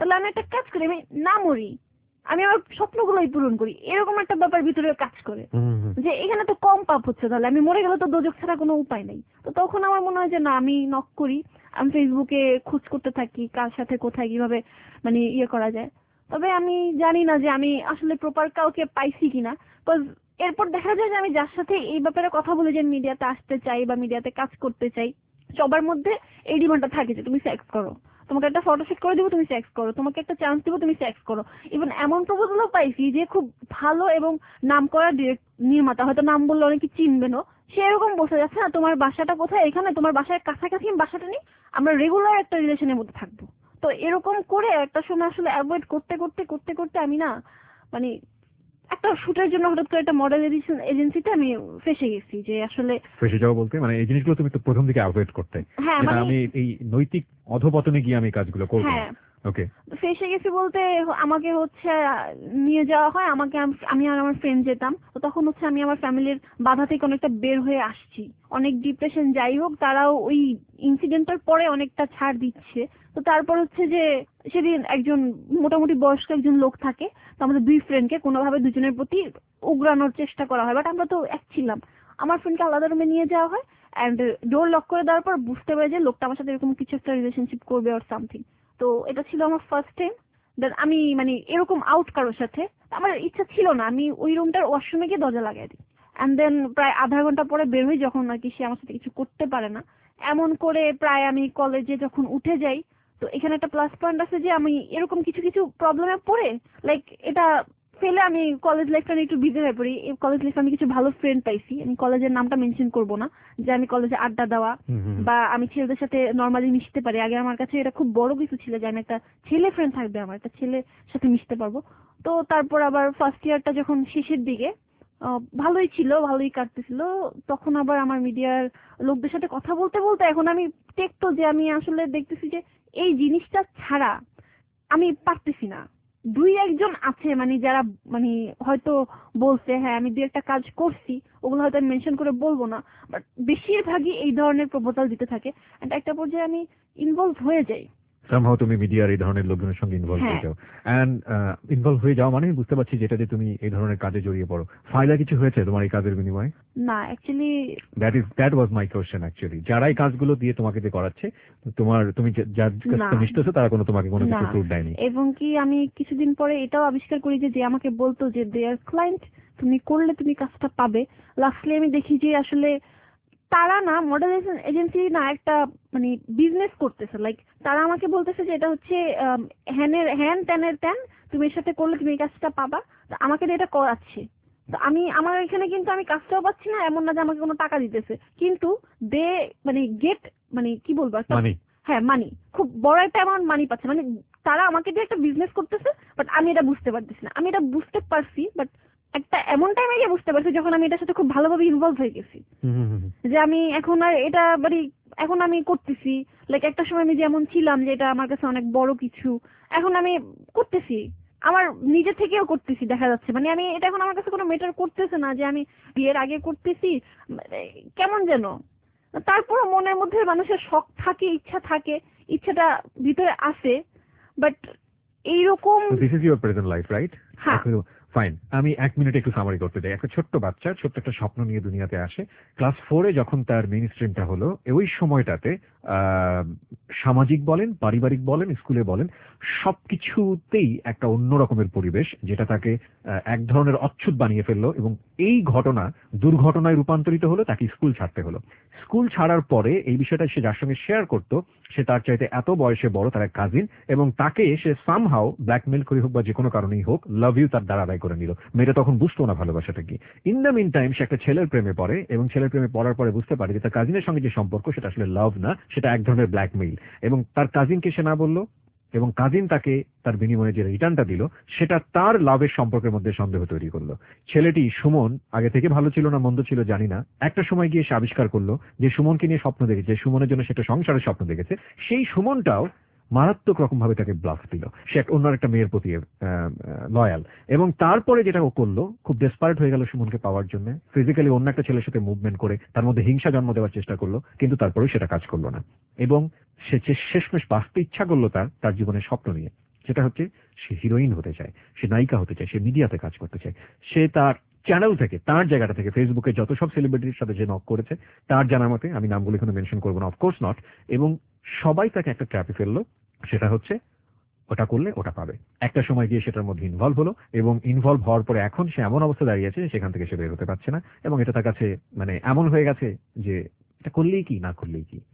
তাহলে আমি একটা কাজ করি, আমি না মরি, আমি আমার স্বপ্নগুলোই পূরণ করি, এরকম একটা ব্যাপার ভিতরে কাজ করে যে এখানে তো কম পাপ হচ্ছে, তাহলে আমি মরে গেলে তো দোজখ ছাড়া কোনো উপায় নেই। তো তখন আমার মনে হয় যে না, আমি নক করি, আমি ফেসবুকে খোঁজ করতে থাকি কার সাথে কোথায় কিভাবে মানে ইয়ে করা যায়। তবে আমি জানি না যে আমি আসলে প্রপার কাউকে পাইছি কিনা, বিকজ এরপর দেখা যায় যে আমি যার সাথে এই ব্যাপারে কথা বলে যে মিডিয়াতে আসতে চাই বা মিডিয়াতে কাজ করতে চাই, সবার মধ্যে এই ডিমান্ডটা থাকে যে তুমি সেক্স করো, তোমাকে একটা ফটোশুট করে দিব, তুমি সেক্স করো, তোমাকে একটা চান্স দিব, তুমি সেক্স করো। ইভেন এমন প্রপোজালও পাইছি যে খুব ভালো এবং নাম করা নির্মাতা, হয়তো নাম বললে অনেকে চিনবেনও, সে এরকম বসে যাচ্ছে না তোমার বাসাটা কোথায়, এখানে তোমার বাসার কাছাকাছি বাসাটা নেই, আমরা রেগুলার একটা রিলেশনের মধ্যে থাকবো। তো এরকম করে একটা সময় আসলে অ্যাভয়েড করতে করতে করতে করতে আমি না মানে একটা শুটের জন্য হঠাৎ করে একটা মডেল এজেন্সিতে আমি ফেসে গেছি। যে আসলে ফেসে যাওয়া বলতে মানে এই জিনিসগুলো তুমি তো প্রথম দিকে অ্যাভয়েড করতে, হ্যাঁ যেটা মানে আমি এই নৈতিক অধপতনে গিয়ে আমি কাজগুলো করব। হ্যাঁ ওকে, ফেসে গেছি বলতে আমাকে হচ্ছে নিয়ে যাওয়া হয়, আমাকে আমি আর আমার ফ্রেন্ড যেতাম। তো তখন হচ্ছে আমি আমার ফ্যামিলির বাধা থেকে অনেকটা বের হয়ে আসছি, অনেক ডিপ্রেশন যাই হোক, তারাও ওই ইনসিডেন্টের পরে অনেকটা ছাড় দিচ্ছে। তো তারপর হচ্ছে যে সেদিন একজন মোটামুটি বয়স্ক একজন লোক থাকে, তো আমাদের দুই ফ্রেন্ডকে কোনোভাবে দুজনের প্রতি উগরানোর চেষ্টা করা হয়, বাট আমরা তো এক ছিলাম। আমার ফ্রেন্ডকে আলাদা রুমে নিয়ে যাওয়া হয় অ্যান্ড ডোর লক করে দেওয়ার পর বুঝতে পারে যে লোকটা আমার সাথে এরকম কিছু একটা রিলেশনশিপ করবে অর সামথিং। তো এটা ছিল আমার ফার্স্ট টাইম দ্যাট আমি মানে এরকম আউট কারোর সাথে, আমার ইচ্ছা ছিল না, আমি ওই রুমটার ওয়াশরুমে গিয়ে দরজা লাগাই দিই। অ্যান্ড দেন প্রায় আধা ঘন্টা পরে বের হই, যখন আর কি সে আমার সাথে কিছু করতে পারে না। এমন করে প্রায় আমি কলেজে যখন উঠে যাই, তো এখানে একটা প্লাস পয়েন্ট আছে যে আমি এরকম কিছু কিছু প্রবলেমে পড়ে লাইক এটা ফেলে আমি কলেজ লাইফটা একটু বিজি হয়ে পড়ি। এই কলেজ লাইফে আমি কিছু ভালো ফ্রেন্ড পাইছি, আমি কলেজের নামটা মেনশন করব না, যে আমি কলেজে আড্ডা দেওয়া বা আমি ছেলেদের সাথে নর্মালি মিশতে পারি। আগে আমার কাছে এটা খুব বড় কিছু ছিল যে আমি একটা ছেলে ফ্রেন্ড থাকবে, আমার একটা ছেলের সাথে মিশতে পারবো। তো তারপর আবার ফার্স্ট ইয়ারটা যখন শেষের দিকে ভালোই ছিল, ভালোই কাটতেছিল, তখন আবার আমার মিডিয়ার লোকদের সাথে কথা বলতে বলতে এখন আমি দেখতো যে আমি আসলে দেখতেছি যে এই জিনিসটা ছাড়া আমি পারতেছি না। দুই একজন আছে মানে যারা মানে হয়তো বলছে হ্যাঁ আমি দুই একটা কাজ করছি, ওগুলো হয়তো আমি মেনশন করে বলবো না, বাট বেশিরভাগই এই ধরনের প্রপোজাল দিতে থাকে। এন্ড একটা পর্যায়ে আমি ইনভলভ হয়ে যাই। সামহাও তুমি মিডিয়ার এই ধরনের লোকজনের সঙ্গে ইনভলভ হয়ে যাও, এন্ড ইনভলভ হয়ে যাও মানে বুঝতে পারছি যেটা যে তুমি এই ধরনের কাজে জড়িয়ে পড়ো। ফায়দা কিছু হয়েছে তোমার এই কাজের বিনিময়ে? না actually that was my question actually. যারা এই কাজগুলো দিয়ে তোমাকে যে করাচ্ছে, তুমি যার কাছে মিশতেছো তারা তোমাকে কোনো কিছু ফ্রুট দেয়নি? এবং কি আমি কিছুদিন পরে এটাও আবিষ্কার করি যে আমাকে বলতো যে দেয়ার ক্লায়েন্ট, তুমি করলে তুমি কাজটা পাবে। লাস্টলি আমি দেখি যে আসলে তারা না মডেল এজেন্সি না একটা মানে বিজনেস করতেছে, লাইক তারা আমাকে বলতেছে যে এটা হচ্ছে হ্যান ত্যানের ত্যান, তুমি এর সাথে করলে তুমি এই কাজটা পাবা। তো আমাকে দিয়ে এটা করাচ্ছে। তো আমি আমার এখানে কিন্তু আমি কাজটাও পাচ্ছি না, এমন না যে আমাকে কোনো টাকা দিতেছে, কিন্তু দে মানে গেট মানে কি বলবো একটা হ্যাঁ মানি, খুব বড় একটা অ্যামাউন্ট মানি পাচ্ছে। মানে তারা আমাকে দিয়ে একটা বিজনেস করতেছে, বাট আমি এটা বুঝতে পারতেছি না। আমি এটা বুঝতে পারছি, বাট একটা এমন টাইমে গিয়ে বুঝতে পারছি যখন আমি এটার সাথে খুব ভালোভাবে ইনভলভ হয়ে গেছি, যে আমি এখন আর এটা মানে এখন আমি করতেছি। লাইক একটা সময় আমি যেমন ছিলাম যে এটা আমার কাছে অনেক বড় কিছু, এখন আমি করতেছি আমার নিজে থেকেও করতেছি। দেখা যাচ্ছে মানে আমি এটা এখন আমার কাছে কোনো ম্যাটার করতেছে না যে আমি বিয়ের আগে করতেছি, কেমন যেন। তারপর মনের মধ্যে মানুষের শখ থাকে, ইচ্ছা থাকে, ইচ্ছাটা ভিতরে আসে, বাট এইরকম this is your present life, right? হ্যাঁ ফাইন। আমি 1 মিনিটে একটু সামারি করতে চাই। একটা ছোট্ট বাচ্চা ছোট্ট একটা স্বপ্ন নিয়ে দুনিয়াতে আসে। ক্লাস 4-এ যখন তার মেইন স্ট্রিমটা হলো, ওই সময়টাতে সামাজিক বলেন, পারিবারিক বলেন, স্কুলে বলেন, সবকিছুতেই একটা অন্য রকমের পরিবেশ যেটা তাকে এক ধরনের অচ্ছুত বানিয়ে ফেললো, এবং এই ঘটনা দুর্ঘটনায় রূপান্তরিত হলো, তাকে স্কুল ছাড়তে হলো। স্কুল ছাড়ার পরে এই বিষয়টা সে যার সঙ্গে শেয়ার করতো, সে তার চাইতে এত বয়সে বড়, তার এক কাজিন, এবং তাকে সে সামহাও ব্ল্যাকমেল করে হোক বা যে কোনো কারণেই হোক লাভ ইউ তার দ্বারা আদায় করে নিল। মেয়েটা তখন বুঝতো না ভালোবাসাটা কি। ইন দ্য মিন টাইম সে একটা ছেলের প্রেমে পড়ে, এবং ছেলের প্রেমে পড়ার পরে বুঝতে পারে যে তার কাজিনের সঙ্গে যে সম্পর্ক সেটা আসলে লাভ না, সেটা এক ধরনের ব্ল্যাকমেইল। এবং তার কাজিনকে সে না বললো, এবং কাজিন তাকে তার বিনিময়ে যে রিটার্নটা দিল সেটা তার লাভের সম্পর্কের মধ্যে সন্দেহ তৈরি করলো। ছেলেটি সুমন আগে থেকে ভালো ছিল না মন্দ ছিল জানি না, একটা সময় গিয়ে সে আবিষ্কার করলো যে সুমনকে নিয়ে স্বপ্ন দেখেছে, সুমনের জন্য সেটা সংসারের স্বপ্ন দেখেছে, সেই সুমনটাও মারাত্মক রকম ভাবে তাকে ব্লাফ দিল। সে অন্য একটা মেয়ের প্রতি লয়াল, এবং তারপরে যেটা ও করলো, খুব ডেসপারেট হয়ে গেল সুমনকে পাওয়ার জন্য, ফিজিক্যালি অন্য একটা ছেলের সাথে মুভমেন্ট করে তার মধ্যে হিংসা জন্ম দেওয়ার চেষ্টা করলো, কিন্তু তারপরেও সেটা কাজ করলো না। এবং সে শেষমেশ বাঁচতে ইচ্ছা করলো তার জীবনের স্বপ্ন নিয়ে। সেটা হচ্ছে সে হিরোইন হতে চায়, সে নায়িকা হতে চায়, সে মিডিয়াতে কাজ করতে চায়। সে তার চ্যানেল থেকে, তার জায়গাটা থেকে, ফেসবুকে যত সব সেলিব্রিটির সাথে যে নক করেছে, তার জানার মতে, আমি নামগুলো এখানে মেনশন করবো না, অফকোর্স নট, এবং সবাই তাকে একটা ট্র্যাপে ফেললো, সেটা হচ্ছে ওটা করলে ওটা পাবে। একটা সময় গিয়ে সেটার মধ্যে ইনভলভ হলো, এবং ইনভলভ হওয়ার পরে এখন সে এমন অবস্থা দাঁড়িয়েছে সেখান থেকে সে বের হতে পারছে না, এবং এটা তার কাছে মানে এমন হয়ে গেছে যে এটা করলেই কি না করলেই কি।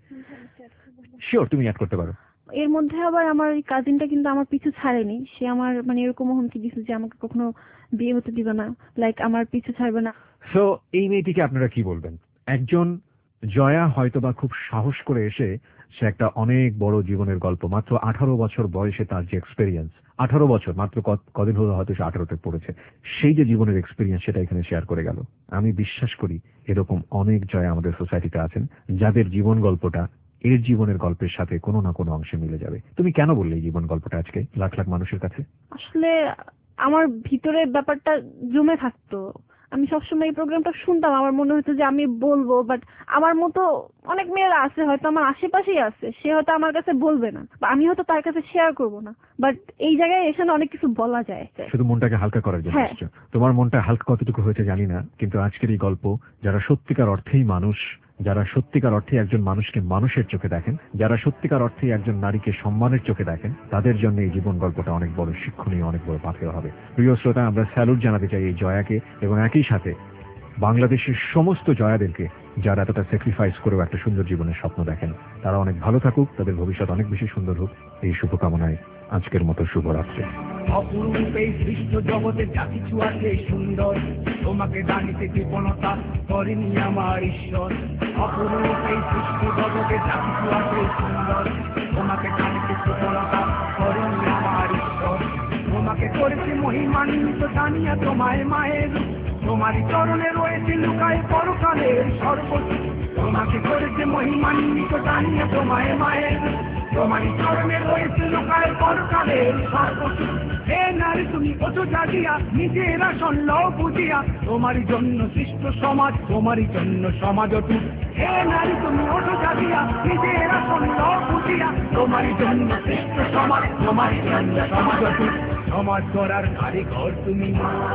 শিওর, তুমি অ্যাড করতে পারো। এর মধ্যে আবার আমার এই কাজিনটা কিন্তু আমার পিছু ছাড়েনি, সে আমার মানে এরকম হুমকি দিচ্ছে যে আমাকে কখনো বিয়ে হতে দিবে না, লাইক আমার পিছু ছাড়বে না। সো এই মেয়েটিকে আপনারা কি বলবেন? একজন জয়া হয়তোবা খুব সাহস করে এসে সে একটা অনেক বড় জীবনের গল্প, মাত্র 18 বছর বয়সে তার যে এক্সপেরিয়েন্স, 18 বছর মাত্র, কদিন হলো হয়তো সে 18তে পড়েছে, সেই যে জীবনের এক্সপেরিয়েন্স সেটা এখানে শেয়ার করে গেল। আমি বিশ্বাস করি এরকম অনেক জয়া আমাদের সোসাইটিতে আছেন যাদের জীবন গল্পটা এর জীবনের গল্পের সাথে কোনো না কোনো অংশে মিলে যাবে। তুমি কেন বললে এই জীবন গল্পটা আজকে লাখ লাখ মানুষের কাছে? আসলে আমার ভিতরে ব্যাপারটা জমে থাকতো, আমি সবসময় এই প্রোগ্রামটা শুনতাম, আমার মনে হতো যে আমি বলবো, বাট আমার মতো অনেক মেয়েরা আছে, হয়তো আমার আশেপাশেই আছে, সে হয়তো আমার কাছে বলবে না, বা আমি হয়তো তার কাছে শেয়ার করব না, বাট এই জায়গায় এসে না অনেক কিছু বলা যায়। শুধু মনটাকে হালকা করার জন্য হ্যাঁ। এসছো। তোমার মনটা হালকা কতটুকু হয়েছে জানি না, কিন্তু আজকের এই গল্প যারা সত্যিকার অর্থেই মানুষ, যারা সত্যিকার অর্থে একজন মানুষকে মানুষের চোখে দেখেন, যারা সত্যিকার অর্থে একজন নারীকে সম্মানের চোখে দেখেন, তাদের জন্য এই জীবন গল্পটা অনেক বড় শিক্ষণীয়, অনেক বড় পাথেয় হবে। প্রিয় শ্রোতা, আমরা স্যালুট জানাতে চাই এই জয়াকে, এবং একই সাথে বাংলাদেশের সমস্ত জয়াদেরকে যারা এতটা স্যাক্রিফাইস করেও একটা সুন্দর জীবনের স্বপ্ন দেখেন। তারা অনেক ভালো থাকুক, তাদের ভবিষ্যৎ অনেক বেশি সুন্দর হোক, এই শুভকামনায় আজকের মতো শুভরাত্রি। অপরূপ এই সৃষ্ট জগতে যা কিছু আছে সুন্দর, তোমাকে জানিতে কৃপণতা করেনি আমার ঈশ্বর। অপরূপ এই সৃষ্ট জগতে যা কিছু আছে সুন্দর, তোমাকে জানিতে কৃপণতা করেনি আমার ঈশ্বর। তোমাকে করেছে মহিমান্বিত জানিয়া তোমায় মায়ের, তোমারই চরণে রয়েছে লুকায় পরকালের সর্বস্ব। তোমাকে করেছে মহিমান্বিত জানিয়া তোমায় মায়ের, তোমারই চরণে রয়েছে লুকায় পরকালের সর্বস্ব। হে নারী তুমি ওঠো জাগিয়া, নিজের আসন লও বুঝিয়া, তোমারই জন্য সৃষ্ট সমাজ, তোমারই জন্য সমাজ অটুট। হে নারী তুমি ওঠো জাগিয়া, নিজের আসন লও বুঝিয়া, তোমারই জন্য সৃষ্ট সমাজ, তোমারই জন্য সমাজ অটুট। সমাজ গড়ার কারিগর তুমি,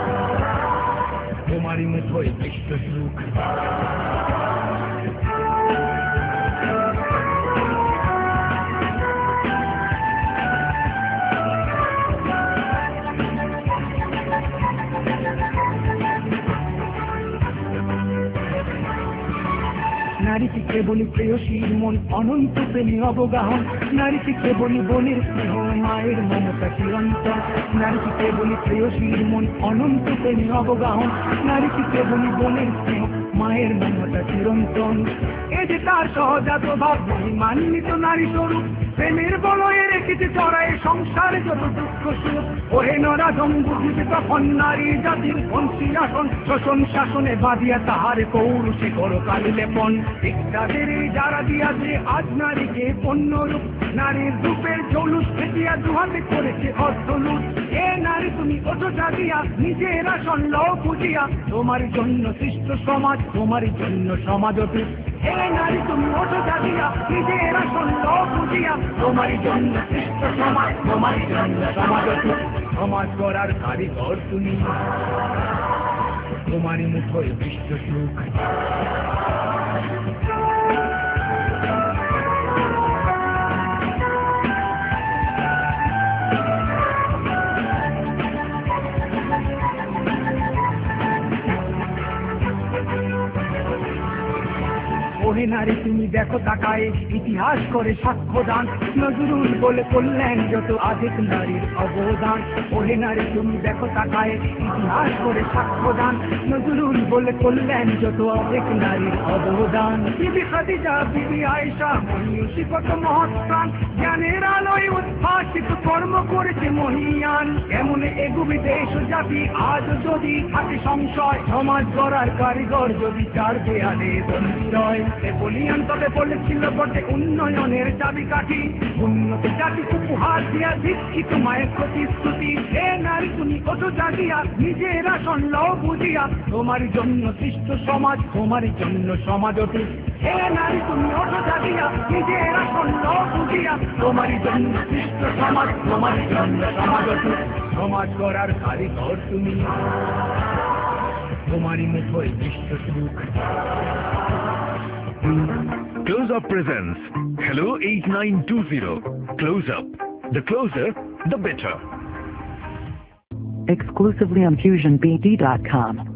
তোমারই মুঠোয় বিশ্ব সুখ। নারীকে কেবলই প্রেয়সীর মন অনন্ত প্রেমী অবগাহন, নারীকে কেবলই বোনের স্নেহ মায়ের মমতা চিরন্তন। নারীকে কেবলই প্রেয়সীর মন অনন্ত প্রেমী অবগাহন, নারীকে কেবলই বোনের স্নেহ মায়ের মমতা চিরন্তন। এ যে তার সহজাত ভাব, মহিমান্বিত নারী স্বরূপ, প্রেমের বলয়ে রেখেছে চড়াই সংসারে যত দুঃখ সুখ। ওহে নরাধম বুঝিতে তখন নারী জাতির বংশী আসন, শোষণ শাসনে বাঁধিয়া তাহার পৌরুষে করো কালি লেপন। শিক্ষাদের যারা দিয়াছে আজ নারীকে পণ্য রূপ, নারীর রূপের জৌলুস ফেটিয়া দুহাতে করেছে অর্থলুট। এ নারী তুমি ওঠো জাগিয়া, নিজের আসন লও বুঝিয়া, তোমারই জন্য সৃষ্ট সমাজ, তোমারই জন্য সমাজ অটুট। হে নারী তুমি ওঠো জাগিয়া, নিজের আসন লও বুঝিয়া, তোমারই জন্য সৃষ্ট সমাজ, তোমারই জন্য সমাজ অটুট। সমাজ গড়ার কারিগর তুমি, তোমারই মুঠোয় বিশ্ব সুখ। ওহে নারী তুমি দেখো তাকায়, ইতিহাস করে সাক্ষ্যদান, নজরুল বলে করলেন যত আধিক নারীর অবদান। ওহে নারী তুমি দেখো তাকায়, ইতিহাস করে সাক্ষ্যদান, নজরুল বলে করলেন যত আধিক নারীর অবদান। বিবি খাদিজা, বিবি আয়েশা, মহিষী কত মহৎ প্রাণ, জ্ঞানের আলোয় উদ্ভাসিত কর্ম করেছে মহিয়ান। এমন এগুবি দেশ জাতি আজ যদি থাকে সংশয়, সমাজ গড়ার কারিগর যদি চার দেয়ালে বন্দী রয়। বলিয়ান তবে বলেছিল বটে উন্নয়নের চাবিকাঠি, উন্নতি জাতি উপহার দিয়া দীক্ষিত মায়ের প্রতিশ্রুতি। হে নারী তুমি ওঠো জাগিয়া, নিজের আসন লও বুঝিয়া, তোমারই জন্য সৃষ্ট সমাজ, তোমারই জন্য সমাজ অটুট। হে নারী তুমি ওঠো জাগিয়া, নিজের আসন লও বুঝিয়া, তোমারই জন্য সৃষ্ট সমাজ, তোমার জন্য সমাজ অটুট, সমাজ গড়ার কারিগর তুমি, তোমারই মুঠোয় বিশ্ব সুখ। Close Up presents Hello 8920. Close Up. The closer, the better. Exclusively on FusionBD.com.